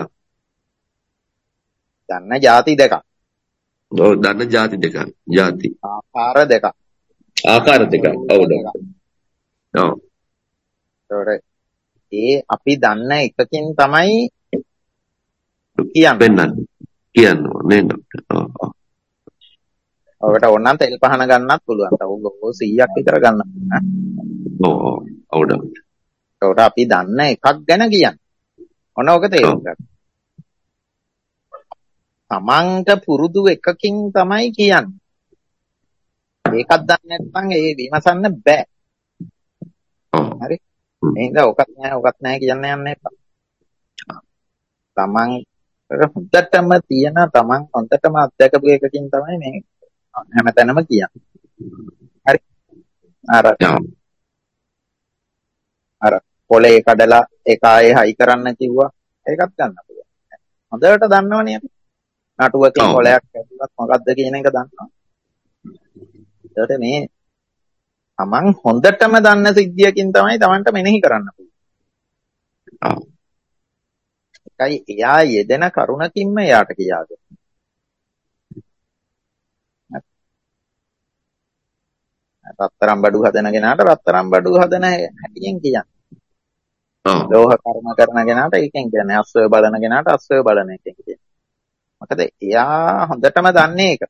දන්න ಜಾති දෙකක්. ඔව් දන්න ಜಾති දෙකක්. ಜಾති. ආකාර දෙකක්. ආකාර දෙකක්. ඔව් ડોක්ටර්. ඔව්. ඒතකොට ඒ අපි දන්න එකකින් තමයි කියන්නේ. පෙන්වන්නේ. කියනවා නේ ડોක්ටර්. ඔව් ඔව්. ඔකට ඕනනම් තෙල් පහන ගන්නත් පුළුවන්. තව ගෝ සීයක් විතර ගන්න. ඔව් ඔව්. ඔව් ડોක්ටර්. ඒකට අපි දන්න එකක් ගැන කියන්නේ. ඔන්න ඔක තේරුම් ගන්න. තමන්ට පුරුදු එකකින් තමයි කියන්නේ. ඒකක් දන්නේ නැත්නම් ඒ විමසන්න බෑ. හරි. එහෙනම් ඔකත් නෑ ඔකත් නෑ කියන්න යන්න එපා. තමන් හොඳටම තියෙන තමන් හොඳටම අත්දැකපු එකකින් තමයි මේ හැමතැනම කියන්නේ. හරි. අර අර පොලේ කඩලා ඒක ආයේ හයි කරන්න කිව්වා. ඒකත් ගන්න පුළුවන්. හොඳට දන්නවනේ අපි. නටුවකින් පොලයක් ඇතුලත් මොකද්ද කියන එක දන්නවා. ඒකට මේ තමන් හොඳටම දන්න සිද්ධියකින් තමයි තමන්ට මෙනෙහි කරන්න පුළුවන්. ඔව්. ඒකයි එයා යෙදෙන කරුණකින්ම එයාට කියාද. රත්තරන් බඩු හදන කෙනාට රත්තරන් බඩු හදන හැටියෙන් කියන්නේ. ඔව්. ලෝහ කර්ම කරන කෙනාට ඒකෙන් කියන්නේ අස්වැය බලන කෙනාට අස්වැය බලන එකෙන් කියන්නේ. මොකද එයා හොඳටම දන්නේ ඒක.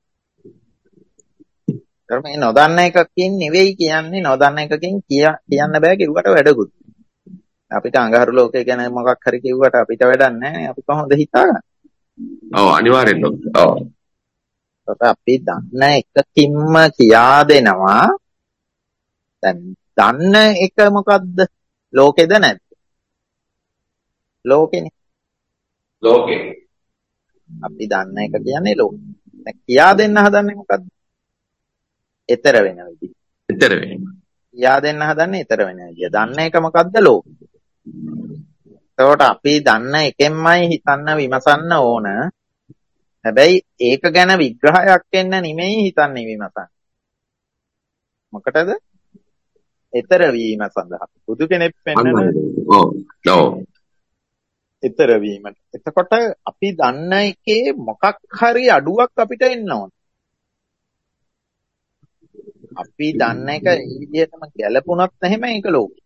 ඒතර මේ නොදන්න එකකින් නෙවෙයි කියන්නේ නොදන්න එකකින් කියන්න බෑ කිව්වට වැඩකුත්. අපිට අඟහරු ලෝකේ ගැන මොකක් හරි කිව්වට අපිට වැඩක් නැහැ. අපි කොහොමද හිතාගන්නේ? ඔව් අනිවාර්යෙන් ડોක්ටර්. ඔව්. ඒකට අපි දන්න එකකින්ම කියා දෙනවා. දැන් දන්න එක මොකද්ද? ලෝකෙද නැද්ද? ලෝකෙනේ. ලෝකේ. අපි දන්න එක කියන්නේ ලෝකෙ. දැන් කියා දෙන්න හදන්නේ මොකද්ද? ඊතර වෙන විදිහ. ඊතර වෙන. කියා දෙන්න හදන්නේ ඊතර වෙන විදිහ. දන්න එක මොකද්ද? ලෝකෙ. එතකොට අපි දන්න එකෙන්මයි හිතන්න විමසන්න ඕන. හැබැයි ඒක ගැන විග්‍රහයක් එන්න නෙමෙයි හිතන්නේ විමසන්න. මොකටද? ඊතර වීම සඳහා. බුදු කෙනෙක් පෙන්වන ඔව්. ඔව්. ඊතර වීමට. එතකොට අපි දන්න එකේ මොකක් හරි අඩුවක් අපිට එන්න ඕන. අපි දන්න එක ඒ විදිහටම ගැලපුණත් එහෙම ඒක ලෝකෙ.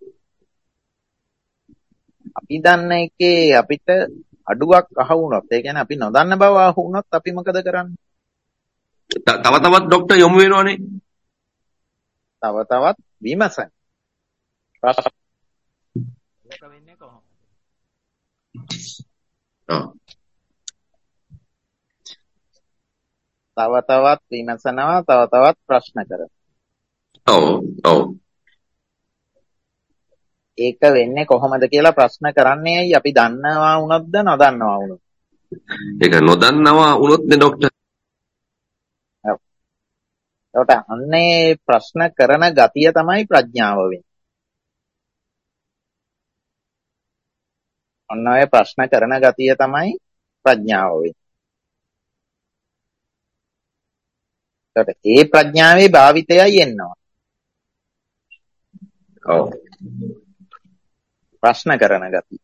අපි දන්න එකේ අපිට අඩුවක් අහ වුණොත් ඒ කියන්නේ අපි නොදන්න බව අහ වුණොත් අපි මොකද කරන්නේ? තව තවත් ડોක්ටර් යොමු වෙනවනේ. තව තවත් විමසන්න. ඒක වෙන්නේ කොහොමද? ඔව්. තව තවත් විමසනවා තව තවත් ප්‍රශ්න කරනවා. ඔව් ඔව්. ඒක වෙන්නේ කොහොමද කියලා ප්‍රශ්න කරන්නේ ඇයි? අපි දන්නවා වුණොත්ද නොදන්නවා වුණොත්? ඒක නොදන්නවා වුණොත් නේ ડોක්ටර්. ඔව්. එතකොට අන්නේ ප්‍රශ්න කරන ගතිය තමයි ප්‍රඥාව වෙන්නේ. ඔන්න ඔය ප්‍රශ්න කරන ගතිය තමයි ප්‍රඥාව වෙන්නේ. එතකොට ඒ ප්‍රඥාවේ භාවිතයයි එනවා. ඔව්. ප්‍රශ්න කරන ගතිය.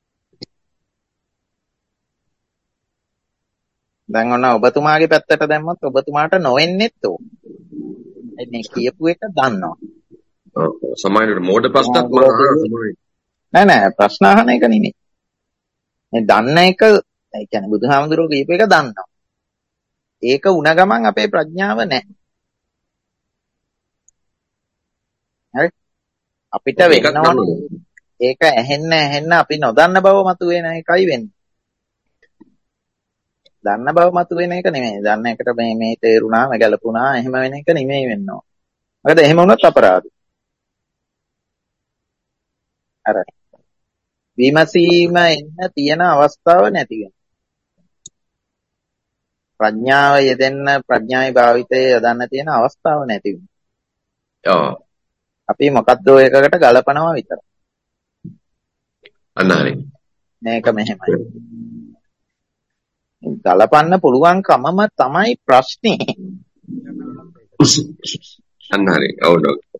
දැන් ඔන්න ඔබතුමාගේ පැත්තට දැම්මොත් ඔබතුමාට නොවෙන්නෙත් ඕක. මේ කියපු එක දන්නවා. ඔව්. සමානට මෝඩ ප්‍රශ්නත් මම අහනවා සමානයි. නෑ නෑ ප්‍රශ්න අහන එක නෙමෙයි. මේ දන්න එක, ඒ කියන්නේ බුදුහාමුදුරුවෝ කියපු එක දන්නවා. ඒක උණ ගමන් අපේ ප්‍රඥාව නෑ. හරි? අපිට වෙන්න ඕනේ ඒක ඇහෙන්න ඇහෙන්න අපි නොදන්න බව මතුවෙන එකයි වෙන්නේ. දන්න බව මතුවෙන එක නෙමෙයි. දන්න එකට මේ මේ තේරුණා, මේ ගැලපුණා, එහෙම වෙන එක නෙමෙයි වෙන්න ඕන. මොකද එහෙම වුණොත් අපරාධයි. අර විමසීම එන්න තියෙන අවස්ථාව නැති වෙනවා. ප්‍රඥාව යෙදෙන්න, ප්‍රඥාවේ භාවිතය යොදන්න තියෙන අවස්ථාව නැති වෙනවා. ඔව්. අපි මොකද්ද එකකට ගලපනවා විතරයි. අන්න හරි. මේක මෙහෙමයි. ගලපන්න පුළුවන්කමම තමයි ප්‍රශ්නේ. අන්න හරි. ඔව් ඩොක්ටර්.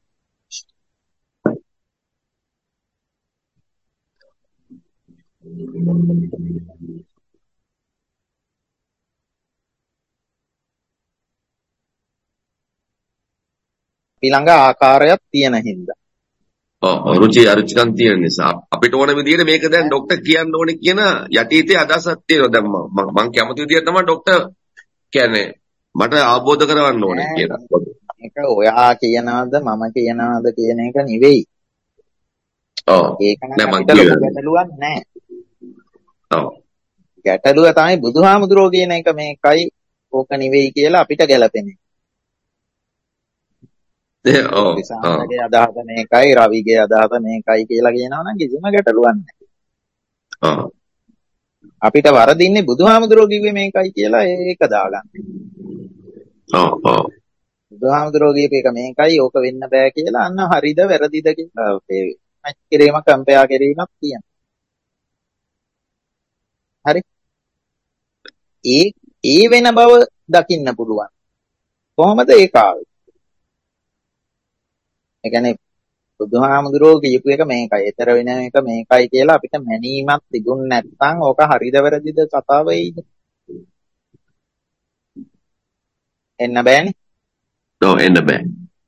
ඊළඟ ආකාරයක් තියෙන හින්දා. ඔව් රුචි අරුචිකම් තියෙන නිසා අපිට ඕන විදිහට මේක දැන් ડોක්ටර් කියන්න ඕනේ කියන යටිහිතේ අදහසක් තියෙනවා. දැන් මම මම කැමති විදිහට තමයි ડોක්ටර් කියන්නේ මට අවබෝධ කරවන්න ඕනේ කියලා. මේක ඔයා කියනවාද මම කියනවාද කියන එක නෙවෙයි. ඔව්. ඒක නම් නෑ මං අපිට ලොකු ගැටලුවක් නෑ. ඔව්. ගැටලුව තමයි බුදුහාමුදුරුවෝ කියන එක මේකයි ඕක නෙවෙයි කියලා අපිට ගැලපෙන්නේ. ඒ ඔව්. විසාරගේ අදහස මේකයි, රවිගේ අදහස මේකයි කියලා කියනවා නම් කිසිම ගැටලුවක් නැහැ. ඔව්. අපිට වරදින්නේ බුදුහාමුදුරුවෝ කිව්වේ මේකයි කියලා ඒක දාගන්න. ඔව් ඔව්. බුදුහාමුදුරුවෝ කියපු එක මේකයි, ඕක වෙන්න බෑ කියලා අන්න හරිද වැරදිද කියලා ඒ මැච් කිරීම, කම්පෙයා කිරීමක් තියෙනවා. හරි. ඒ ඒ වෙන බව දකින්න පුළුවන්. කොහොමද ඒක ආවේ? ඒ කියන්නේ බුදුහාමුදුරුවෝ කියපු එක මේකයි, ඊතර වෙන එක මේකයි කියලා අපිට මැනීමක් තිබුණ නැත්නම් ඕක හරිද වැරදිද කතාව වෙයිද? එන්න බෑනේ. ඔව් එන්න බෑ.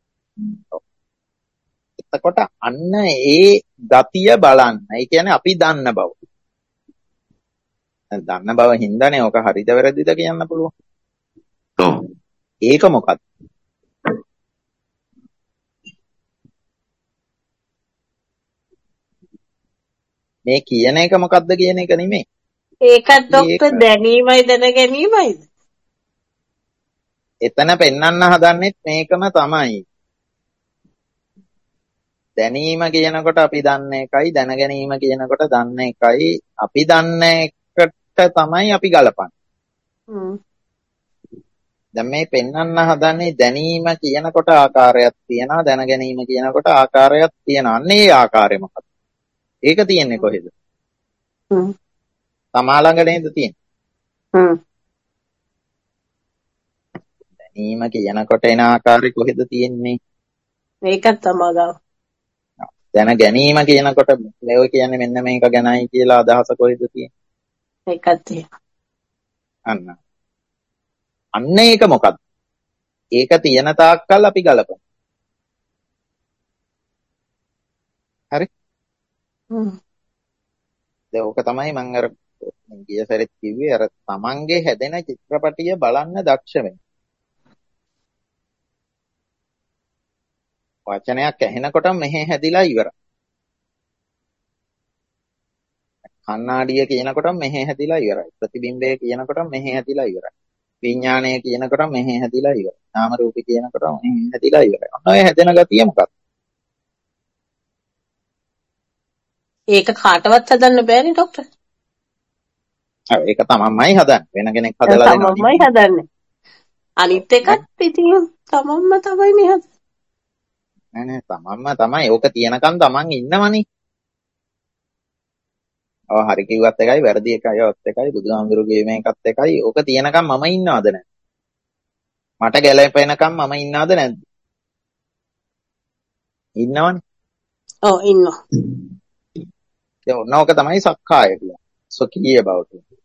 එතකොට අන්න ඒ ගතිය බලන්න. ඒ කියන්නේ අපි දන්න බව. දන්න බව හින්දානේ ඕක හරිද වැරදිද කියන්න පුළුවන්. ඔව්. ඒක මොකක්ද? මේ කියන එක මොකක්ද කියන එක නෙමෙයි. ඒකත් ડોක්ටර් දැනීමයි දැන ගැනීමයිද? එතන පෙන්වන්න හදන්නෙත් මේකම තමයි. දැනීම කියනකොට අපි දන්න එකයි, දැන ගැනීම කියනකොට දන්න එකයි, අපි දන්න එකට තමයි අපි ගලපන්නේ. හ්ම්. දැන් මේ පෙන්වන්න හදන්නේ දැනීම කියනකොට ආකාරයක් තියෙනවා, දැන ගැනීම කියනකොට ආකාරයක් තියෙනවා. අන්න ඒ ආකාරය මොකක්ද? ඒක තියෙන්නේ කොහෙද? හ්ම්. තමා ළඟ නේද තියෙන්නේ? හ්ම්. දැනීම කියනකොට එන ආකාරය කොහෙද තියෙන්නේ? මේකත් තමයි ගාව. දැන ගැනීම කියනකොට මේ කියන්නේ මෙන්න මේක ගැනයි කියලා අදහස කොහෙද තියෙන්නේ? ඒකත් තියෙනවා. අන්න. අන්න ඒක මොකක්ද? ඒක තියෙන තාක්කල් අපි ගලපන. හරි? හ්ම්. දැන් ඕක තමයි මම අර ගිය සැරේත් කිව්වේ අර තමන්ගේ හැදෙන චිත්‍රපටිය බලන්න දක්ෂ වෙන්න. වචනයක් ඇහෙනකොට මෙහෙ හැදිලා ඉවරයි. කණ්ණාඩිය කියනකොට මෙහෙ හැදිලා ඉවරයි. ප්‍රතිබිම්බය කියනකොට මෙහෙ හැදිලා ඉවරයි. විඥාණය කියනකොට මෙහෙ හැදිලා ඉවරයි. නාම රූපي කියනකොට මෙහෙ හැදිලා ඉවරයි. ඔන්න ඔය හැදෙන ගතිය මොකක්ද? ඒක කාටවත් හදන්න බෑනේ ડોක්ටර්. ඔව් ඒක තමන්මයි හදන්නේ. වෙන කෙනෙක් හදලා දෙනවා. තමන්මයි හදන්නේ. අනිත් එකත් ඉතින් තමන්ම තමයි මේ නෑ නෑ තමන්ම තමයි. ඕක තියනකම් තමන් ඉන්නවනේ. ඔව් හරි කිව්වත් එකයි වැරදි එකයි ඔත් එකයි බුදුහාමුදුරු කියව මේකත් එකයි. ඕක තියනකම් මම ඉන්නවද නැද්ද? මට ගැලපෙනකම් මම ඉන්නවද නැද්ද? ඉන්නවනේ. ඔව් ඉන්නවා. ඒ ඕක තමයි සක්කාය කියන්නේ. සොකීය බව කියන්නේ.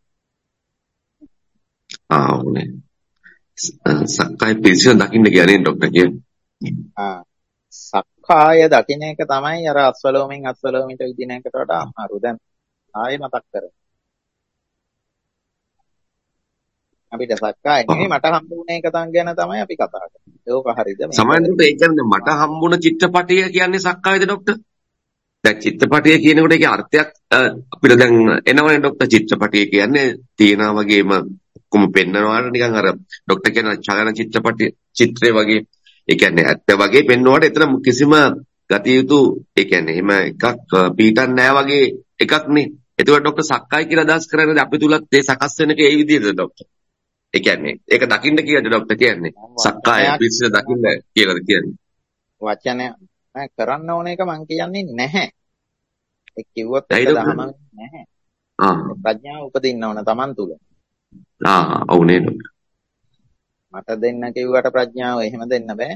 ආ උනේ. සක්කාය පිළිසින දකින්න කියන්නේ ડોක්ටර් කියන්නේ. ආ සක්කාය දකින්න එක තමයි අර අස්වලෝමින් අස්වලෝමිට විදින එකට වඩා අමාරු. දැන් ආයෙ මතක් කරගන්න. අපිට සක්කාය නෙමෙයි මට හම්බුනේ එක තන් ගැන තමයි අපි කතා කරන්නේ. ඒක හරියද? සමහරවිට ඒ කියන්නේ මට හම්බුන චිත්‍රපටය කියන්නේ සක්කායද ડોක්ටර්? දැන් චිත්‍රපටය කියනකොට ඒකේ අර්ථයක් අපිට දැන් එනවනේ ડોක්ටර්. චිත්‍රපටය කියන්නේ තියනා වගේම ඔක්කොම පෙන්නනවාට නිකන් අර ડોක්ටර් කියන චලන චිත්‍රපටය චිත්‍රය වගේ. ඒ කියන්නේ ඇත්ත වගේ පෙන්වුවාට එතන කිසිම ගතිය යුතු ඒ කියන්නේ එහෙම එකක් පීටන් නෑ වගේ එකක් නේ. ඒකට ડોක්ටර් සක්කාය කියලා අදහස් කරන්නේ අපි තුලත් ඒ සකස් වෙන එක ඒ විදිහටද ડોක්ටර්? ඒ කියන්නේ ඒක දකින්න කියලාද ડોක්ටර් කියන්නේ? සක්කාය පිළිසින දකින්න කියලාද කියන්නේ? වචනය කරන්න ඕන එක මං කියන්නේ නැහැ. ඒ කිව්වොත් ඒක දහම නැහැ. ආ ප්‍රඥාව උපදින්න ඕන Taman තුල. ආ ඔව් නේද? මට දෙන්න කිව්වට ප්‍රඥාව එහෙම දෙන්න බෑ.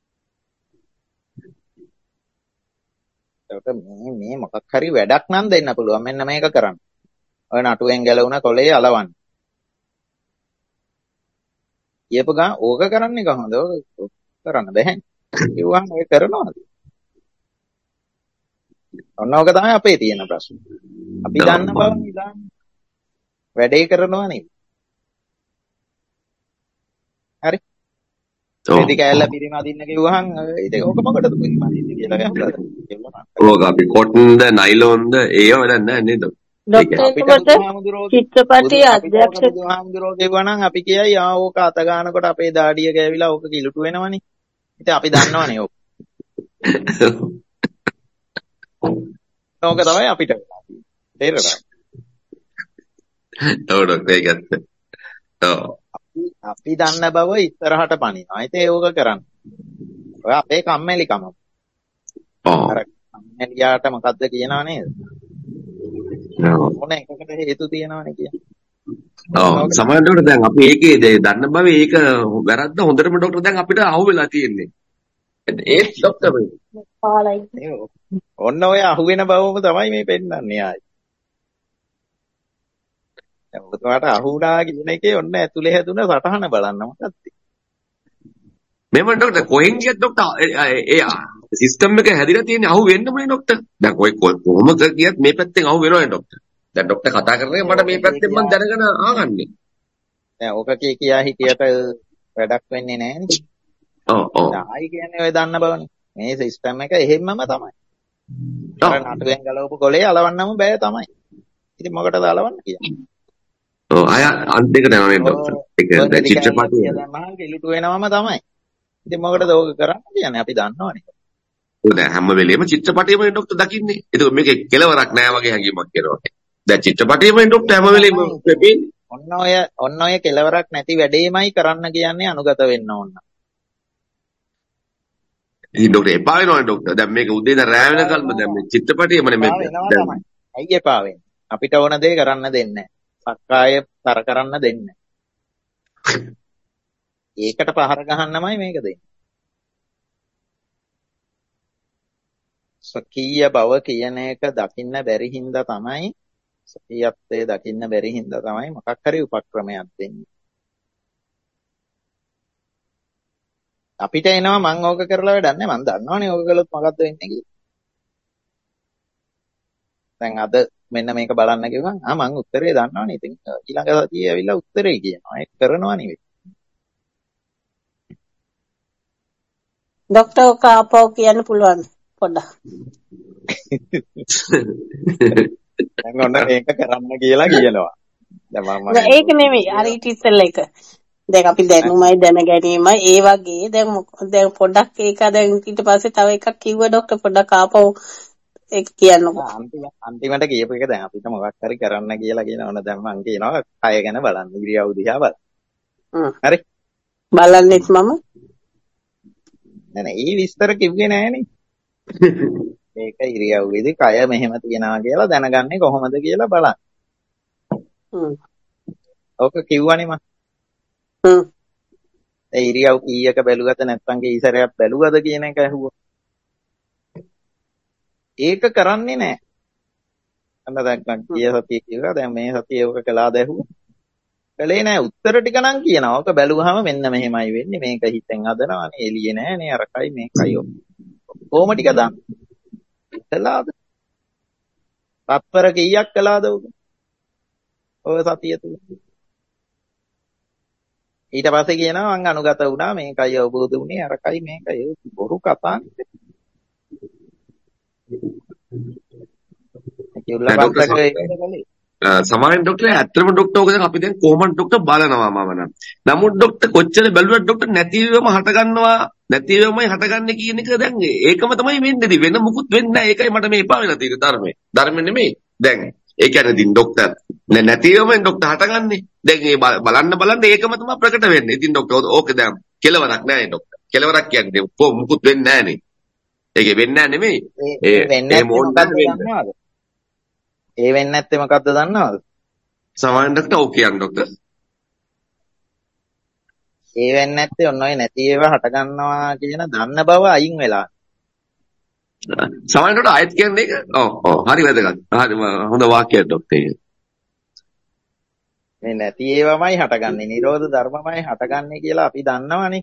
ඒකට මේ මේ මොකක් හරි වැඩක් නම් දෙන්න පුළුවන්. මෙන්න මේක කරන්න. ඔය නටුවෙන් ගැලවුණ කොලේ අලවන්න. ඊපු ගා ඕක කරන්නේ කොහොමද? ඕක කරන්න බෑ. කිව්වම ඔය කරනවද? ඔන්න ඕක තමයි අපේ තියෙන ප්‍රශ්නේ. අපි දන්න බව නිදාන්න. වැඩේ කරනවා නෙවෙයි. හරි. මේක කැලල පිරිමදින්න කිව්වහම ඉතින් ඕක මොකටද පිරිමදින්න කියලා ගහලා. ඕක අපි කොට්න්ද නයිලොන්ද ඒව වැඩක් නැහැ නේද? ડોක්ටර් චිත්‍රපටි අධ්‍යක්ෂ බුදුහාමුදුරෝ කියවනම් අපි කියයි ආ ඕක අත ගන්නකොට අපේ දාඩිය ගෑවිලා ඕක කිලුටු වෙනවනේ. ඉතින් අපි දන්නවනේ ඕක. ඕක තමයි අපිට වෙලා තියෙන්නේ. තේරෙනවද? ඔව් ડોක්ටර් ඒකත්. ඔව්. අපි අපි දන්න බව ඉස්සරහට පනිනවා. ඉතින් ඒක කරන්න. ඔය අපේ කම්මැලිකම. ඔව්. අර කම්මැලියාට මොකද්ද කියනව නේද? ඕන එකකට හේතු තියෙනවනේ කියන්නේ. ඔව් සමහරවිට දැන් අපි ඒකේ දන්න බව ඒක වැරද්ද හොඳටම ડોක්ටර් දැන් අපිට අහුවෙලා තියෙන්නේ. ඒත් ડોක්ටර් ඔන්න ඔය අහුවෙන බවම තමයි මේ පෙන්නන්නේ ආයි. දැන් ඔබතුමාට අහුණා කියන එකේ ඔන්න ඇතුලේ හැදුන සටහන බලන්න මොකක්ද? මෙම ડોක්ටර් කොහෙන් ගියත් ડોක්ටර් ඒ සිස්ටම් එක හැදිලා තියෙන්නේ අහු වෙන්නමනේ ડોක්ටර්. දැන් ඔය කොහොම ගියත් මේ පැත්තෙන් අහු වෙනවනේ ડોක්ටර්. දැන් ડોක්ටර් කතා කරන්නේ මට මේ පැත්තෙන් මම දැනගෙන ආගන්නේ. දැන් ඔක කිය කියා හිටියට වැඩක් වෙන්නේ නැහැනේ. ඔව් ඔව්. ආයි කියන්නේ ඔය දන්න බවනේ. මේ සිස්ටම් එක එහෙම්මම තමයි. අර නටුවෙන් ගලවපු කොලේ අලවන්නම බෑ තමයි. ඉතින් මොකටද අලවන්න කියන්නේ? ඔව් අය අන්තිකට යනනේ ડોක්ටර්. ඒක දැන් චිත්‍රපටය දැම්මහම කිලුටු වෙනවම තමයි. ඉතින් මොකටද ඕක කරන්න කියන්නේ? අපි දන්නවනේ. ඔය දැන් හැම වෙලෙම චිත්‍රපටයමනේ ડોක්ටර් දකින්නේ. ඒක මේකේ කෙලවරක් නෑ වගේ හැඟීමක් එනවා. දැන් චිත්‍රපටයමනේ ડોක්ටර් හැම වෙලෙම වෙන්නේ. ඔන්න ඔය ඔන්න ඔය කෙලවරක් නැති වැඩේමයි කරන්න කියන්නේ අනුගත වෙන්න ඕන. ඉතින් ડોක්ටර් එපා වෙනවනේ ડોක්ටර්. දැන් මේක උදේ ඉඳන් රෑ වෙනකල්ම දැන් මේ චිත්‍රපටයමනේ මේ දැන්. ඇයි එපා වෙන්නේ? අපිට ඕන දේ කරන්න දෙන්නේ නැහැ. සක්කාය තර කරන්න දෙන්නේ නැහැ. ඒකට පහර ගහන්නමයි මේක දෙන්නේ. සකීය බව කියන එක දකින්න බැරි හින්දා තමයි සකීයත්වයේ දකින්න බැරි හින්දා තමයි මොකක් හරි උපක්‍රමයක් දෙන්නේ. අපිට එනවා මං ඕක කරලා වැඩක් නැහැ. මං දන්නවනේ ඕක කළොත් මොකද්ද වෙන්නේ කියලා. දැන් අද මෙන්න මේක බලන්න කිව්වම ආ මං උත්තරේ දන්නවනේ. ඉතින් ඊළඟ සතියේ ඇවිල්ලා උත්තරේ කියනවා. ඒක කරනවා නෙවෙයි. ડોක්ටර් ඔක ආපහු කියන්න පුළුවන් පොඩ්ඩක්. දැන් ඔන්න මේක කරන්න කියලා කියනවා. දැන් මම ඒක නෙමෙයි අර ඊට ඉස්සෙල්ලා එක. දැන් අපි දැනුමයි දැන ගැනීමයි ඒ වගේ දැන් දැන් පොඩ්ඩක් ඒක දැන් ඊට පස්සේ තව එකක් කිව්ව ડોක්ටර් පොඩ්ඩක් ආපහු ඒක කියන්නකො. අන්තිමට කියපු එක දැන් අපිට මොකක් හරි කරන්න කියලා කියන ඕන දැන් මං කියනවා කය ගැන බලන්න ඉරියව් දිහා බලන්න. හරි. බලන්නෙත් මම. නෑ නෑ ඒ විස්තර කිව්වේ නෑනේ. මේක ඉරියව්වේදී කය මෙහෙම තියනවා කියලා දැනගන්නේ කොහොමද කියලා බලන්න. හ්ම්. ඕක කිව්වනේ මම. හ්ම්. ඒ ඉරියව් කීයක බැලුවද නැත්නම් කී සැරයක් බැලුවද කියන එක ඇහුවා. ඒක කරන්නේ නෑ. අන්න දැන් මං ගිය සතියේ කිව්වා දැන් මේ සතියේ ඕක කළාද ඇහුවා. කළේ නෑ උත්තර ටික නම් කියනවා. ඕක බැලුවාම මෙන්න මෙහෙමයි වෙන්නේ. මේක හිතෙන් හදනවානේ. එළියේ නෑනේ අරකයි මේකයි ඔක්කොම. කොහොම ටික දාන්න. කළාද? තත්පර කීයක් කළාද ඕක? ඔය සතිය තුල. ඊට පස්සේ කියනවා මං අනුගත වුණා මේකයි අවබෝධ වුණේ අරකයි මේකයි බොරු කතාන්නේ. සමාවෙන් ડોක්ටර් ඇත්තටම ડોක්ටර් ඔක දැන් අපි දැන් කොහොමද ડોක්ටර් බලනවා මම නම්. නමුත් ડોක්ටර් කොච්චර බැලුවත් ડોක්ටර් නැතිවම හට ගන්නවා නැතිවමයි හටගන්නේ කියන එක දැන් ඒකම තමයි වෙන්නේ. වෙන මුකුත් වෙන්නේ නැහැ. ඒකයි මට මේ එපා වෙලා තියෙන්නේ ධර්මයේ. ධර්ම නෙමෙයි. දැන් ඒ කියන්නේ ඉතින් ડોක්ටර් නැතිවමයි ડોක්ටර් හටගන්නේ. දැන් මේ බලන්න බලන්න ඒකම තමයි ප්‍රකට වෙන්නේ. ඉතින් ડોක්ටර් ඕක දැන් කෙලවරක් නැහැ ડોක්ටර්. කෙලවරක් කියන්නේ කො මුකුත් වෙන්නේ නැහනේ. ඒකේ වෙන්නේ නැහැ නෙමෙයි. ඒ වෙන්නේ නැහැ. ඒ වෙන්නේ නැත්තේ මොකද්ද දන්නවද? සමාවෙන් ડોක්ටර් ඔව් කියන්න ડોක්ටර්. ඒ වෙන්නේ නැත්තේ ඔන්න ඔය නැති ඒවා හට ගන්නවා කියන දන්න බව අයින් වෙලා. සමාවෙන් ડોක්ටර් ආයෙත් කියන්නේ ඒක. ඔව් ඔව් හරි වැදගත්. හරි හොඳ වාක්‍යයක් ડોක්ටර්. මේ නැති ඒවාමයි හටගන්නේ. නිරෝධ ධර්මමයි හටගන්නේ කියලා අපි දන්නවනේ.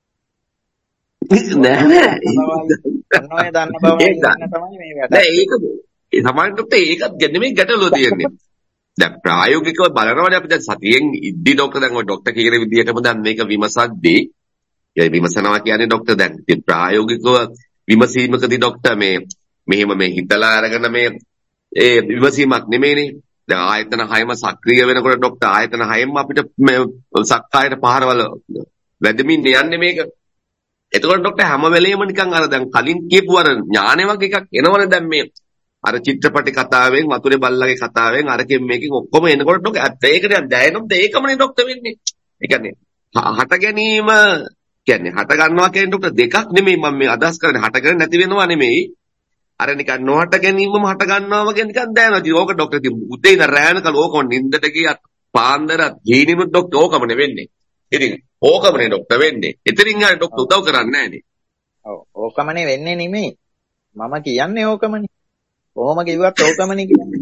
නෑ නෑ. ඔන්න ඔය දන්න බව තමයි මේ වැඩ. නෑ ඒක ඒ සමාවෙන් ડોක්ටර් ඒකත් නෙමෙයි ගැටලුව තියෙන්නේ. දැන් ප්‍රායෝගිකව බලනවානේ අපි දැන් සතියෙන් ඉද්දි ડોක්ටර් දැන් ඔය ડોක්ටර් කියන විදිහටම දැන් මේක විමසද්දී ඒ විමසනවා කියන්නේ ડોක්ටර් දැන් ඉතින් ප්‍රායෝගිකව විමසීමකදී ડોක්ටර් මේ මෙහෙම මේ හිතලා අරගෙන මේ ඒ විමසීමක් නෙමෙයිනේ. දැන් ආයතන හයම සක්‍රිය වෙනකොට ડોක්ටර් ආයතන හයෙම අපිට මේ සක්කායට පහරවල වැදමින් යන්නේ මේක. එතකොට ડોක්ටර් හැම වෙලෙම නිකන් අර දැන් කලින් කියපු අර ඥානෙ වගේ එකක් එනවනේ දැන් මේ අර චිත්‍රපටි කතාවෙන් වතුරේ බල්ලගේ කතාවෙන් අරකින් මේකෙන් ඔක්කොම එනකොට ડોක්ටර් ඇත්ත ඒකට දැනෙනොත් ඒකමනේ ડોක්ටර් වෙන්නේ. ඒ කියන්නේ හට ගැනීම කියන්නේ හට ගන්නවා කියන ડોක්ටර් දෙකක් නෙමෙයි මම මේ අදහස් කරන්නේ හටගෙන නැති වෙනවා නෙමෙයි. අර නිකන් නොහට ගැනීමම හට ගන්නවා වගේ නිකන් දැනෙනවා. ඉතින් ඕක ડોක්ටර් ඉතින් උදේ ඉඳන් රැයනකල් ඕක නින්දට ගියත් පාන්දරත් ගිනිනුත් ડોක්ටර් ඕකමනේ වෙන්නේ. ඉතින් ඕකමනේ ડોක්ටර් වෙන්නේ. ඉතින් ආයේ ડોක්ටර් උදව් කරන්නේ නැහනේ. ඔව් ඕකමනේ වෙන්නේ නෙමෙයි. මම කියන්නේ ඕකමනේ. කොහොම කිව්වත් ඕකමනේ කියන්නේ.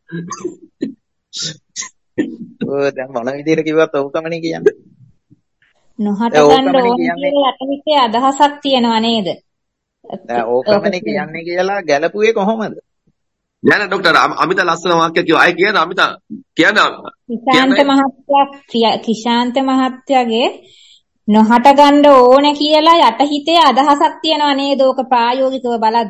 ඔය දැන් මොන විදිහට කිව්වත් ඕකමනේ කියන්නේ. නොහට ගන්න ඕනේ කියලා යටහිතේ අදහසක් තියෙනවා නේද? දැන් ඕකමනේ කියන්නේ කියලා ගැලපුවේ කොහොමද? නෑ නෑ ડોක්ටර් අමිත ලස්සන වාක්‍යයක් කිව්වා. අය කියන අමිත කියන කිශාන්ත මහත්තයා කිශාන්ත මහත්තයාගේ නොහට ගන්න ඕනේ කියලා යටහිතේ අදහසක් තියෙනවා නේද? ඕක ප්‍රායෝගිකව බලද්දි.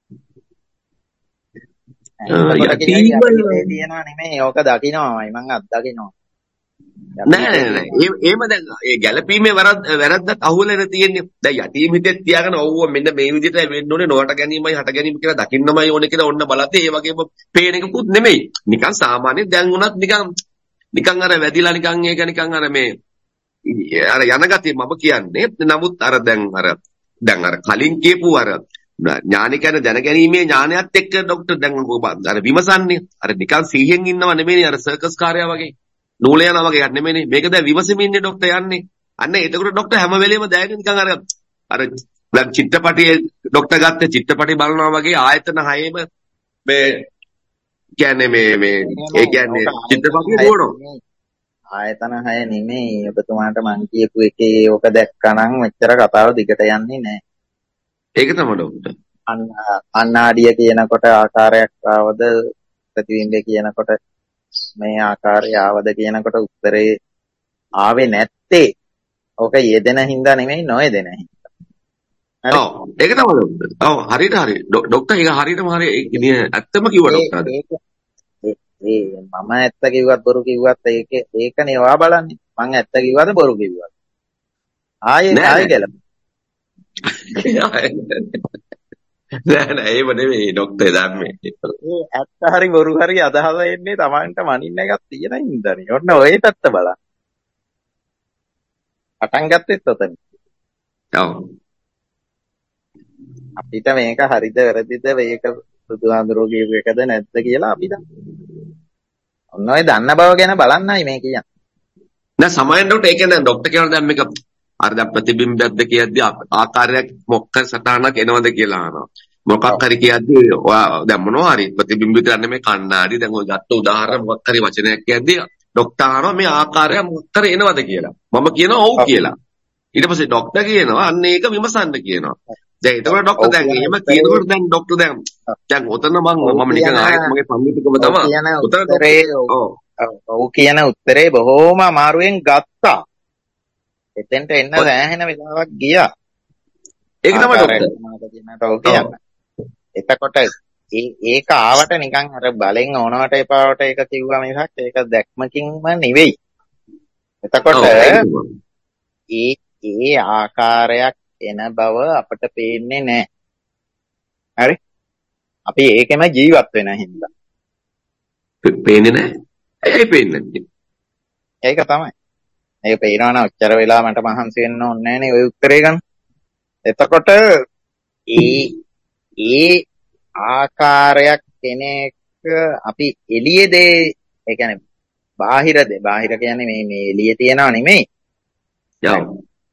ඒක තියෙනවා නෙමෙයි ඕක දකින්නමයි මං අත් දකින්නවා. නෑ නෑ නෑ එහෙම දැන් ඒ ගැළපීමේ වැරද්ද වැරද්දක් අහුවෙලා තියෙන්නේ. දැන් යටීම් හිතෙත් තියාගෙන ඔව්ව මෙන්න මේ විදිහට වෙන්න ඕනේ නොවට ගැනීමයි හට ගැනීම කියලා දකින්නමයි ඕනේ කියලා ඔන්න බලද්දී ඒ වගේම පේන එකකුත් නෙමෙයි. නිකන් සාමාන්‍ය දැන් උනත් නිකන් නිකන් අර වැදිලා නිකන් ඒක නිකන් අර මේ අර යන ගතිය මම කියන්නේ. නමුත් අර දැන් අර දැන් අර කලින් කියපු අර ඥාන කියන්නේ දැනගැනීමේ ඥානයත් එක්ක ડોක්ටර් දැන් අර විමසන්නේ අර නිකන් සීහෙන් ඉන්නව නෙමෙයි අර සර්කස් කාර්යය වගේ නූල යනවා වගේ එකක් නෙමෙයි මේක දැන් විමසමින්නේ ડોක්ටර් යන්නේ අන්න එතකොට ડોක්ටර් හැම වෙලෙම දැනෙන නිකන් අර අර දැන් චිත්‍රපටියේ ડોක්ටර් ගත්ත චිත්‍රපටි බලනවා වගේ ආයතන හයේම මේ කියන්නේ මේ මේ ඒ කියන්නේ චිත්‍රපටිය දුවනවා ආයතන හය නෙමෙයි ඔබතුමාට මං කියපු එකේ ඕක දැක්කනම් මෙච්චර කතාව දිගට යන්නේ නැහැ. ඒක තමයි ડોක්ටර්. අන්න අන්නාඩිය කියනකොට ආකාරයක් ආවද ප්‍රතිබිම්බය කියනකොට මේ ආකාරය ආවද කියනකොට උත්තරේ ආවේ නැත්තේ ඕක යෙදෙන හින්දා නෙමෙයි නොයෙදෙන හින්දා. හරි. ඔව් ඒක තමයි ડોක්ටර්. ඔව් හරියට හරි. ડોක්ටර් ඒක හරියටම හරි ඉතින් ඇත්තම කිව්වා ડોක්ටර්. ඒ මම ඇත්ත කිව්වත් බොරු කිව්වත් ඒක ඒකනේ ඔයා බලන්නේ. මං ඇත්ත කිව්වද බොරු කිව්වද? ආයේ ආයේ ගැලපෙ. නෑ නෑ ඒව නෙමෙයි ડોක්ටර් ධර්මයේ. ඒ ඇත්ත හරි බොරු හරි අදහස එන්නේ Tamanට මනින්න එකක් තියෙන හින්දානේ. ඔන්න ඔය පැත්ත බලන්න. පටන් ගත්තෙත් ඔතන. ඔව්. අපිට මේක හරිද වැරදිද මේක බුදුහාඳුරෝ කියපු එකද නැද්ද කියලා අපි දන්න. ඔන්න ඔය දන්න බව ගැන බලන්නයි මේ කියන්නේ. නෑ සමායන් ඩොක්ටර් ඒ කියන්නේ ඩොක්ටර් කියනවා දැන් මේක අර දැන් ප්‍රතිබිම්බයක්ද කියද්දි ආකාරයක් මොකක් සටහනක් එනවද කියලා අහනවා. මොකක් හරි කියද්දි ඔයා දැන් මොනවා හරි ප්‍රතිබිම්බ විතර නෙමෙයි කණ්ණාඩි දැන් ඔය ගත්ත උදාහරණ මොකක් හරි වචනයක් කියද්දි ඩොක්ටර් අහනවා මේ ආකාරය මොකක් හරි එනවද කියලා. මම කියනවා ඔව් කියලා. ඊට පස්සේ ඩොක්ටර් කියනවා අන්න ඒක විමසන්න කියනවා. දැන් ඒතකොට ඩොක්ටර් දැන් එහෙම කියනකොට දැන් ඩොක්ටර් දැන් දැන් ඔතන මම මම නිකන් ආයෙත් මගේ සම්මිතිකම තමයි. ඔතන ඔව් ඔව් කියන උත්තරේ බොහොම අමාරුවෙන් ගත්තා. එතෙන්ට එන්න සෑහෙන වෙලාවක් ගියා. ඒක තමයි ඩොක්ටර්. එතකොට ඒ ඒක ආවට නිකන් අර බලෙන් ඕනවට එපාවට ඒක කිව්වා මිසක් ඒක දැක්මකින්ම නෙවෙයි. එතකොට ඒ ඒ ආකාරයක් එන බව අපට පේන්නේ නැහැ. හරි? අපි ඒකෙම ජීවත් වෙන හින්දා. පේන්නේ නැහැ. ඇයි පේන්නේ නැත්තේ? ඒක තමයි. මේක පේනවා නම් ඔච්චර වෙලා මට මහන්සි වෙන්න ඕනේ නැහනේ ඔය උත්තරේ ගන්න. එතකොට ඒ ඒ ආකාරයක් කෙනෙක් අපි එළියේ දේ ඒ කියන්නේ බාහිර දේ බාහිර කියන්නේ මේ මේ එළියේ තියනවා නෙමෙයි. යම්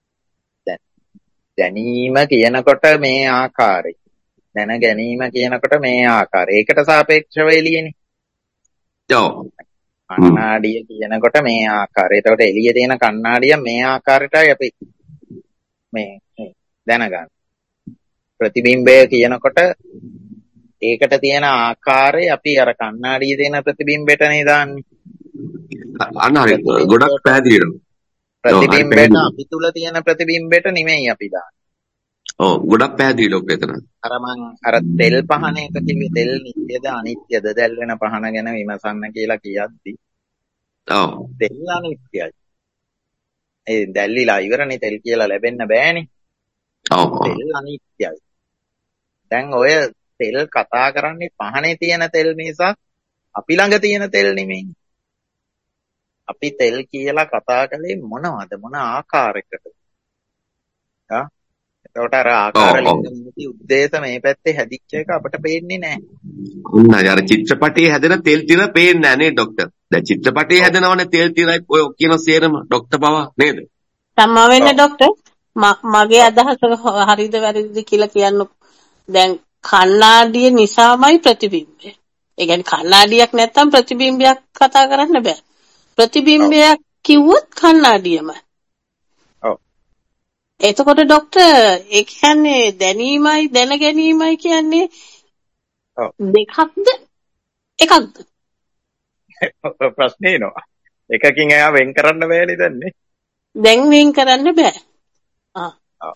දැනීම කියනකොට මේ ආකාරය. දැන ගැනීම කියනකොට මේ ආකාරය. ඒකට සාපේක්ෂව එළියනේ. ඔව්. කණ්ණාඩිය කියනකොට මේ ආකාරය. ඒකට එළියේ තියෙන කණ්ණාඩිය මේ ආකාරයටයි අපි මේ දැනගන්න. ප්‍රතිබිම්බය කියනකොට ඒකට තියෙන ආකාරය අපි අර කණ්ණාඩියේ තියෙන ප්‍රතිබිම්බයට නේ දාන්නේ. අන්න හරි ගොඩක් පැහැදිලිද? ප්‍රතිබිම්බයට අපි තුල තියෙන ප්‍රතිබිම්බයට නෙමෙයි අපි දාන්නේ. ඔව් ගොඩක් පැහැදිලි ඩොක්ටර් එතන. අර මං අර තෙල් පහන එක කිව්වේ තෙල් නිත්‍යද අනිත්‍යද දැල් වෙන පහන ගැන විමසන්න කියලා කියද්දි. ඔව්. තෙල් අනිත්‍යයි. ඒ දැල්ලිලා ඉවරනේ තෙල් කියලා ලැබෙන්න බෑනේ. ඔව්. තෙල් අනිත්‍යයි. දැන් ඔය තෙල් කතා කරන්නේ පහනේ තියෙන තෙල් මිසක් අපි ළඟ තියෙන තෙල් නෙමෙයි. අපි තෙල් කියලා කතා කළේ මොනවද මොන ආකාරයකටද? ආ එතකොට අර ආකාර ලිංග උද්දේශ මේ පැත්තේ හැදිච්ච එක අපිට පේන්නේ නැහැ. උන්නයි අර චිත්‍රපටයේ හැදෙන තෙල් ටික පේන්නේ නැහැ නේ ඩොක්ටර්. දැන් චිත්‍රපටයේ හැදෙනවනේ තෙල් ටිකයි ඔය කියන සේරම ඩොක්ටර් බව නේද? සම්මා වෙන්න ඩොක්ටර් මගේ අදහස හරිද වැරදිද කියලා කියන්න. දැන් කණ්ණාඩිය නිසාමයි ප්‍රතිබිම්බය. ඒ කියන්නේ කණ්ණාඩියක් නැත්තම් ප්‍රතිබිම්බයක් කතා කරන්න බෑ. ප්‍රතිබිම්බයක් කිව්වොත් කණ්ණාඩියමයි. ඔව්. එතකොට ඩොක්ටර් ඒ කියන්නේ දැනීමයි දැන ගැනීමයි කියන්නේ ඔව් දෙකක්ද එකක්ද? ප්‍රශ්නේ එනවා. එකකින් එහා වෙන් කරන්න බෑනේ දැන්නේ. දැන් වෙන් කරන්න බෑ. ආ. ඔව්.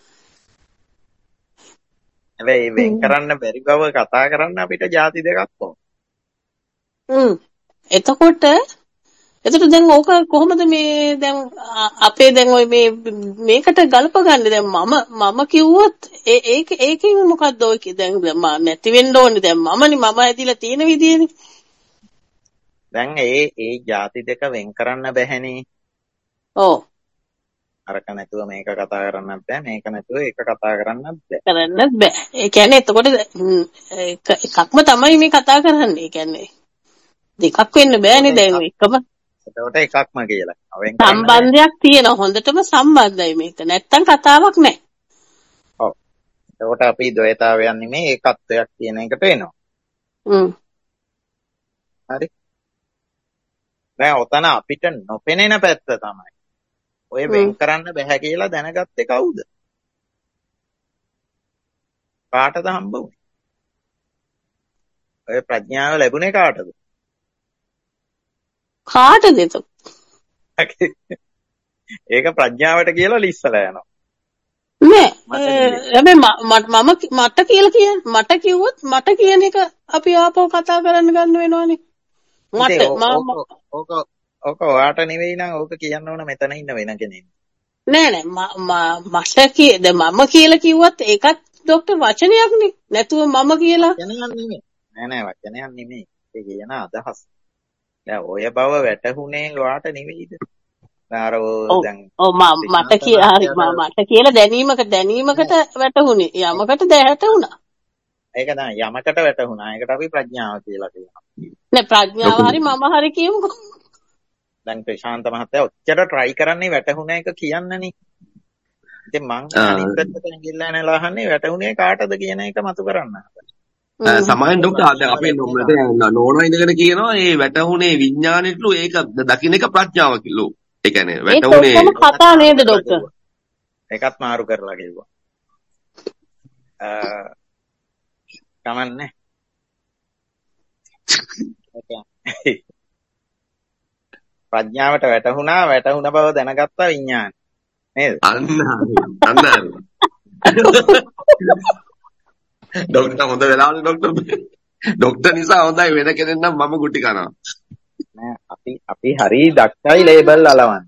හැබැයි වෙන් කරන්න බැරි බව කතා කරන්න අපිට ಜಾති දෙකක් ඕන. හ්ම්. එතකොට එතකොට දැන් ඕක කොහොමද මේ දැන් අපේ දැන් ඔය මේ මේකට ගලප ගන්න දැන් මම මම කිව්වොත් ඒ ඒක ඒකෙන් මොකද්ද ඔය දැන් නැති වෙන්න ඕනේ දැන් මමනේ මම ඇදිලා තියෙන විදියනේ. දැන් ඒ ඒ ಜಾති දෙක වෙන් කරන්න බැහැනේ. ඔව්. අරක නැතුව මේක කතා කරන්නත් බෑ මේක නැතුව ඒක කතා කරන්නත් බෑ. කරන්නත් බෑ. ඒ කියන්නේ එතකොට එකක්ම තමයි මේ කතා කරන්නේ. ඒ කියන්නේ දෙකක් වෙන්න බෑනේ දැන් එකම. එතකොට එකක්ම කියලා. සම්බන්ධයක් තියෙනවා. හොඳටම සම්බන්ධයි මේක. නැත්තම් කතාවක් නැහැ. ඔව්. එතකොට අපි ද්වෛතාවයන් නෙමෙයි ඒකත්වයක් කියන එකට එනවා. හ්ම්. හරි. දැන් ඔතන අපිට නොපෙනෙන පැත්ත තමයි. ඔය වෙන් කරන්න බෑ කියලා දැනගත්තේ කවුද? කාටද හම්බ වුනේ? ඔය ප්‍රඥාව ලැබුණේ කාටද? කාටද ඒක? ඒක ප්‍රඥාවට කියලා ලිස්සලා යනවා. නෑ. හැබැයි මම මට කියලා කියන්නේ මට කිව්වොත් මට කියන එක අපි ආපහු කතා කරන්න ගන්න වෙනවනේ. මට මම ඕක ඕක ඔයාට නෙවෙයි නං ඕක කියන්න ඕන මෙතන ඉන්න වෙන කෙනෙක්. නෑ නෑ මට කිය දැන් මම කියලා කිව්වත් ඒකත් ડોක්ටර් වචනයක් නේ. නැතුව මම කියලා වචනයක් නෙමෙයි. නෑ නෑ වචනයක් නෙමෙයි. ඒ කියන අදහස්. දැන් ඔය බව වැටහුනේ ඔයාට නෙවෙයිද? අර ඔව් දැන් ඔව් මට කියලා හරි මට කියලා දැනීමකට දැනීමකට වැටුනේ යමකට දැහැටුණා. ඒක තමයි යමකට වැටුණා. ඒකට අපි ප්‍රඥාව කියලා කියනවා. නෑ ප්‍රඥාව හරි මම හරි කියමුකෝ. දැන් ප්‍රශාන්ත මහත්තයා ඔච්චර try කරන්නේ වැටුණ එක කියන්නනේ. ඉතින් මං අනිත් පැත්තට ගිහිල්ලා නේලා අහන්නේ වැටුනේ කාටද කියන එක මතු කරන්න. සමායෙන් ડોක්ටර් අද අපේ නෝනා ඉඳගෙන කියනවා මේ වැටුනේ විඥානෙටලු ඒක දකින්න එක ප්‍රඥාව කිලෝ. ඒ කියන්නේ වැටුනේ ඒක කතා නේද ડોක්ටර්? ඒකත් මාරු කරලා කිව්වා. අ කමන්නේ. ප්‍රඥාවට වැටුණා වැටුණ බව දැනගත්තා විඥාන. නේද? අන්න හරි. අන්න හරි. ડોක්ටර් හොඳ වෙලාවනේ ડોක්ටර්. ડોක්ටර් නිසා හොඳයි වෙන කෙනෙක් නම් මම ගුටි කනවා. නෑ අපි අපි හරි දක්ෂයි ලේබල් අලවන්න.